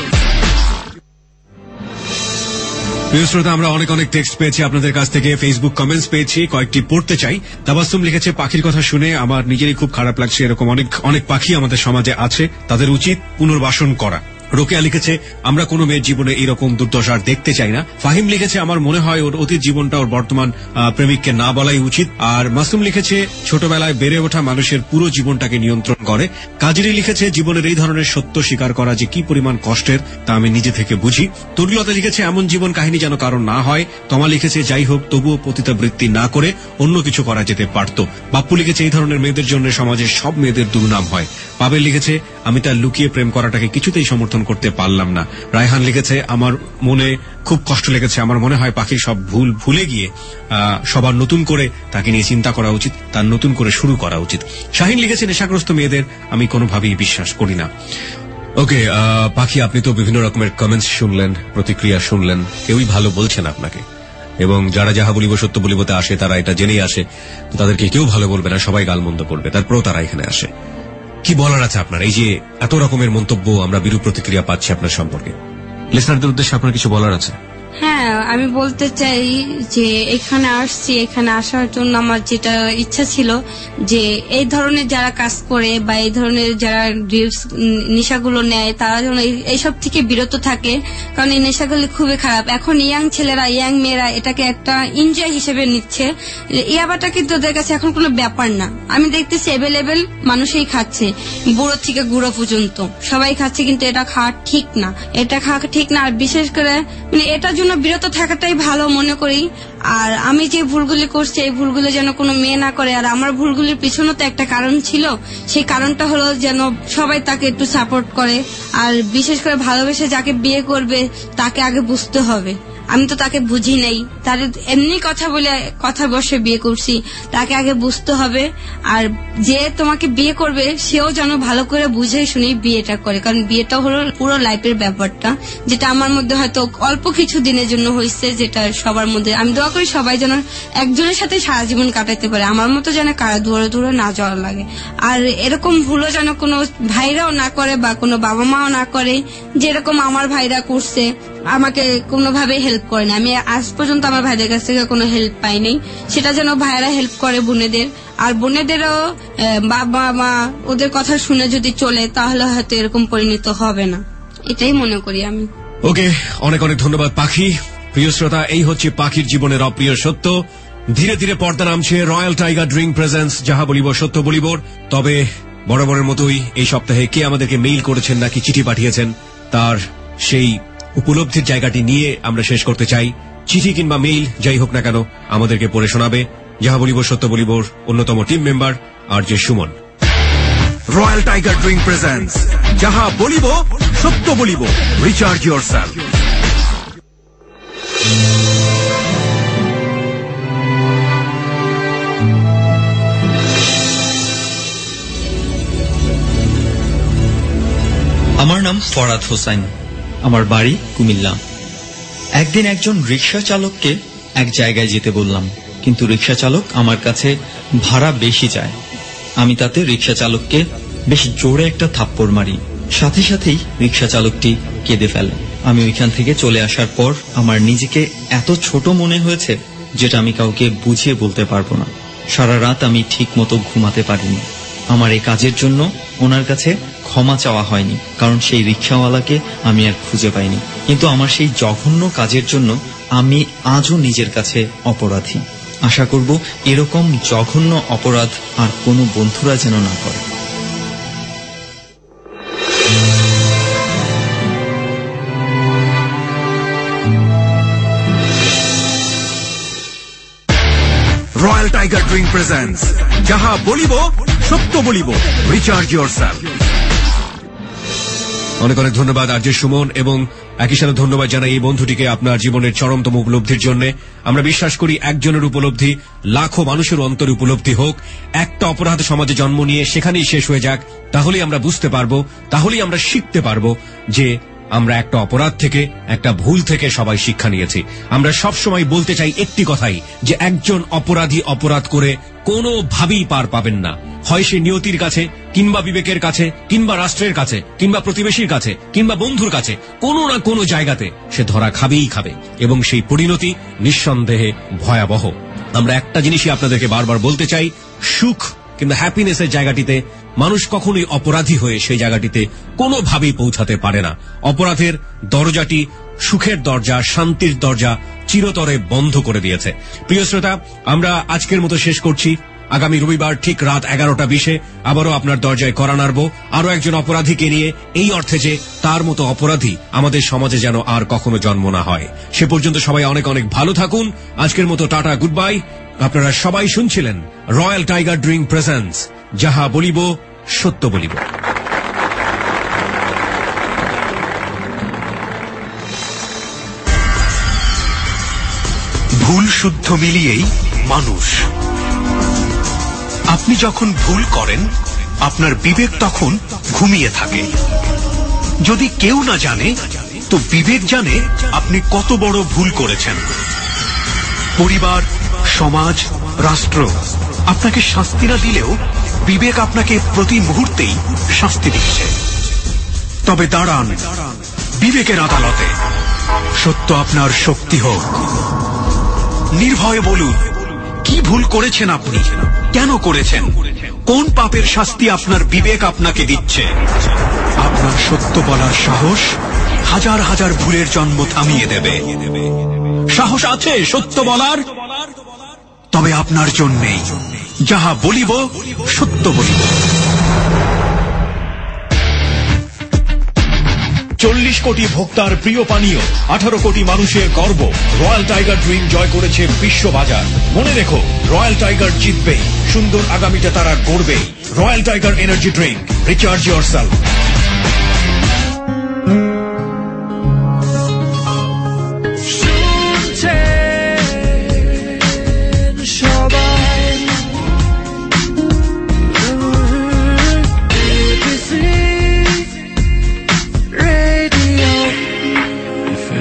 প্রিয় শ্রোতা, আমরা অনেক অনেক টেক্সট পেয়েছি আপনাদের কাছ থেকে, ফেসবুক কমেন্টস পেয়েছি, কয়েকটি পড়তে চাই। তাবাসসুম লিখেছে, পাখির কথা শুনে আমার নিজেরই খুব খারাপ লাগছে। এরকম অনেক অনেক পাখি আমাদের সমাজে আছে, তাদের উচিত পুনর্বাসন করা। রোকেয়া লিখেছে, আমরা কোনো মেয়ের জীবনে এইরকম দুর্দশা আর দেখতে চাই না। ফাহিম লিখেছে, আমার মনে হয় ওর অতীত জীবনটা ওর বর্তমান প্রেমিককে না বলাই উচিত। আর মাসুম লিখেছে, ছোটবেলায় বেড়ে ওঠা মানুষের পুরো জীবনটাকে নিয়ন্ত্রণ করে। কাজেরি লিখেছে, জীবনের এই ধরনের সত্য স্বীকার করা যে কি পরিমাণ কষ্টের তা আমি নিজে থেকে বুঝি। তরুলতা লিখেছে, এমন জীবন কাহিনী যেন কারণ না হয়। তমা লিখেছে, যাই হোক তবুও পতিতাবৃত্তি না করে অন্য কিছু করা যেতে পারত। বাপ্পু লিখেছে, এই ধরনের মেয়েদের জন্য সমাজের সব মেয়েদের দুর্নাম হয়। পাবেল লিখেছে, আমি তার লুকিয়ে প্রেম করাটাকে কিছুতেই সমর্থন করতে পারলাম না। রায়হান লিখেছে, আমার মনে খুব কষ্ট লেগেছে। আমার মনে হয় পাখির সব ভুল ভুলে গিয়ে সবার নতুন করে তাকে নিয়ে চিন্তা করা উচিত, তার নতুন করে শুরু করা উচিত। শাহিন লিখেছে, নেশাগ্রস্ত মেয়েদের আমি কোনোভাবেই বিশ্বাস করি না। ওকে পাখি, আপনি তো বিভিন্ন রকমের কমেন্টস শুনলেন, প্রতিক্রিয়া শুনলেন, কেউই ভালো বলছেন আপনাকে, এবং যারা যাহা বলিব সত্য বলিবতে আসে তারা এটা জেনেই আসে, তো তাদেরকে কেউ ভালো বলবে না, সবাই গালমন্দ করবে, তারপরেও তারা এখানে আসে। কি বলার আছে আপনার? এই যে এত রকমের মন্তব্য, আমরা বিরূপ প্রতিক্রিয়া পাচ্ছি আপনার সম্পর্কে, লিসনারদের উদ্দেশ্যে আপনার কিছু বলার আছে? হ্যাঁ, আমি বলতে চাই যে এখানে আসছি, এখানে আসার জন্য আমার যেটা ইচ্ছা ছিল যে এই ধরনের যারা কাজ করে বা এই ধরনের যারা ড্রিংকস নেশাগুলো নেয় তারা যেন এইসব থেকে বিরত থাকে, কারণ এই নেশাগুলো খুবই খারাপ। এখন ইয়াং ছেলেরা, ইয়াং মেয়েরা এটাকে একটা এনজয় হিসেবে নিচ্ছে। ইয়াবাটা কিন্তু ওদের কাছে এখন কোনো ব্যাপার না। আমি দেখতেছি অ্যাভেলেবেল মানুষই খাচ্ছে, বুড়ো থেকে গুঁড়ো পর্যন্ত সবাই খাচ্ছে, কিন্তু এটা খাওয়া ঠিক না, এটা খাওয়া ঠিক না। আর বিশেষ করে মানে এটার জন্য বিরত থাকাটাই ভালো মনে করি। আর আমি যে ভুলগুলি করছি এই ভুলগুলো যেন কোনো মেয়ে না করে। আর আমার ভুলগুলির পিছনে তো একটা কারণ ছিল, সেই কারণটা হলো যেন সবাই তাকে একটু সাপোর্ট করে। আর বিশেষ করে ভালোবেসে যাকে বিয়ে করবে তাকে আগে বুঝতে হবে। আমি তো তাকে বুঝি নাই, তার এমনি কথা বলে কথা বসে বিয়ে করছি, তাকে আগে বুঝতে হবে। আর যে তোমাকে বিয়ে করবে সেও যেন ভালো করে বুঝে শুনে বিয়েটা করে, কারণ বিয়েটা হলো পুরো লাইফের ব্যাপারটা, যেটা আমার মধ্যে হয়তো অল্প কিছু দিনের জন্য হয়েছে, যেটা সবার মধ্যে। আমি দোয়া করি সবাই যেন একজনের সাথে সারা জীবন কাটাতে পারে, আমার মতো যেন কারা দূরে দূরে না যাওয়ার লাগে। আর এরকম ভুলও যেন কোনো ভাইরাও না করে বা কোনো বাবা মাও না করে, যেরকম আমার ভাইরা করছে, আমাকে কোনোভাবে হেল্প করে না। আমি আজ পর্যন্ত আমার ভাইদের কাছ থেকে কোনো হেল্প পাইনি, সেটা যেন ভাইরা হেল্প করে বোনেদের। আর বোনেদেরও বাবা মা ওদের কথা শুনে যদি চলে তাহলে হয়তো এরকম পরিণত হবে না, এটাই মনে করি আমি। ওকে, অনেক অনেক ধন্যবাদ পাখি। প্রিয় শ্রোতা, এই হচ্ছে পাখির জীবনের অপ্রিয় সত্য। ধীরে ধীরে পর্দা নামছে রয়্যাল টাইগার ড্রিঙ্ক প্রেজেন্টস যাহা বলিব সত্য বলিবর। তবে বরাবরের মতোই এই সপ্তাহে কে আমাদেরকে মেইল করেছেন নাকি চিঠি পাঠিয়েছেন তার সেই উপলব্ধির জায়গাটি নিয়ে আমরা শেষ করতে চাই। চিঠি কিংবা মেইল যাই হোক না কেন আমাদেরকে পড়ে শোনাবে যাহা বলিব সত্য বলিবর অন্যতম টিম মেম্বার আর যে Suman. Royal Tiger drink presents যাহা বলিব সত্য বলিব। Recharge yourself. আমার নাম ফরাদ হোসাইন, আমার বাড়ি কুমিল্লা। একদিন একজন রিক্সা চালককে এক জায়গায় যেতে বললাম, কিন্তু রিক্সা চালক আমার কাছে ভাড়া বেশি চায়। আমি তাতে রিক্সা চালককে বেশ জোরে একটা থাপ্পড় মারি, সাথে সাথেই রিক্সা চালকটি কেঁদে ফেলে। আমি ওইখান থেকে চলে আসার পর আমার নিজেকে এত ছোট মনে হয়েছে যেটা আমি কাউকে বুঝিয়ে বলতে পারবো না। সারা রাত আমি ঠিক মতো ঘুমাতে পারিনি। আমার এই কাজের জন্য ওনার কাছে ক্ষমা চাওয়া হয়নি, কারণ সেই রিক্সাওয়ালাকে আমি আর খুঁজে পাইনি। কিন্তু আমার সেই জঘন্য কাজের জন্য আমি আজও নিজের কাছে অপরাধী। আশা করব এরকম জঘন্য অপরাধ আর কোনো বন্ধুরা যেন না করে। রয়্যাল টাইগার ড্রিঙ্ক প্রেজেন্টস যাহা বলিব সত্য বলিব, রিচার্জ ইয়োরসেলফ। অনেক অনেক ধন্যবাদ আরজে সুমন, এবং একই সাথে ধন্যবাদ জানাই এই বন্ধুটিকে আপনার জীবনের চরমতম উপলব্ধির জন্য। আমরা বিশ্বাস করি একজনের উপলব্ধি লাখো মানুষের অন্তরে উপলব্ধি হোক। একটা অপরাধ সমাজে জন্ম নিয়ে সেখানেই শেষ হয়ে যাক, তাহলেই আমরা বুঝতে পারবো, তাহলেই আমরা শিখতে পারবো যে আমরা একটা অপরাধ থেকে, একটা ভুল থেকে সবাই শিক্ষা নিয়েছি। আমরা সব সময় বলতে চাই একটি কথাই, যে একজন অপরাধী অপরাধ করে কোনোভাবেই পার পাবেন না। হয় সে নিয়তির কাছে, কিংবা বিবেকের কাছে, কিংবা রাষ্ট্রের কাছে, কিংবা প্রতিবেশীর কাছে, কিংবা বন্ধুর কাছে, কোনো না কোনো জায়গাতে সে ধরা খাবেই খাবে, এবং সেই পরিণতি নিঃসন্দেহে ভয়াবহ। আমরা একটা জিনিসই আপনাদেরকে বারবার বলতে চাই, সুখ কিন্তু হ্যাপিনেসের জায়গাটিতে মানুষ কখনোই অপরাধী হয়ে সেই জায়গাটিতে কোনোভাবেই পৌঁছাতে পারে না। অপরাধের দরজাটি, সুখের দরজা, শান্তির দরজা চিরতরে বন্ধ করে দিয়েছে। প্রিয় শ্রোতা, আমরা আজকের মতো শেষ করছি। আগামী রবিবার ঠিক রাত এগারোটা বিশে আবারও আপনার দরজায় কড়া নাড়ব, আরো একজন অপরাধীকে নিয়ে, এই অর্থে যে তার মতো অপরাধী আমাদের সমাজে যেন আর কখনো জন্ম না হয়। সে পর্যন্ত সবাই অনেক অনেক ভালো থাকুন। আজকের মতো টাটা, গুড বাই। আপনারা সবাই শুনছিলেন রয়্যাল টাইগার ড্রিঙ্ক প্রেজেন্টস যাহা বলিব সত্য বলিব। ভুল শুদ্ধ মিলিয়েই মানুষ। আপনি যখন ভুল করেন, আপনার বিবেক তখন ঘুমিয়ে থাকে। যদি কেউ না জানে, তো বিবেক জানে আপনি কত বড় ভুল করেছেন। পরিবার, সমাজ, রাষ্ট্র আপনাকে শাস্তি না দিলেও বিবেক আপনাকে প্রতি মুহূর্তেই শাস্তি দিচ্ছে। তবে দাঁড়ান বিবেকের আদালতে, সত্য আপনার শক্তি হোক। নির্ভয়ে বলুন, কি ভুল করেছেন আপনি, কেন করেছেন, কোন পাপের শাস্তি আপনার বিবেক আপনাকে দিচ্ছে। আপনার সত্য বলার সাহস হাজার হাজার ভুলের জন্ম থামিয়ে দেবে। সাহস আছে সত্য বলার? তবে আপনার জন্যেই যাহা বলিব সত্য বলিব। চল্লিশ কোটি ভোক্তার প্রিয় পানীয়, আঠারো কোটি মানুষের গর্ব, রয়্যাল টাইগার ড্রিঙ্ক জয় করেছে বিশ্ববাজার। মনে রেখো, রয়্যাল টাইগার জিতবেই, সুন্দর আগামীটা তারা গড়বেই। Royal Tiger energy drink, recharge yourself.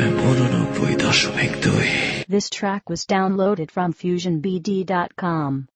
This track was downloaded from fusion b d dot com.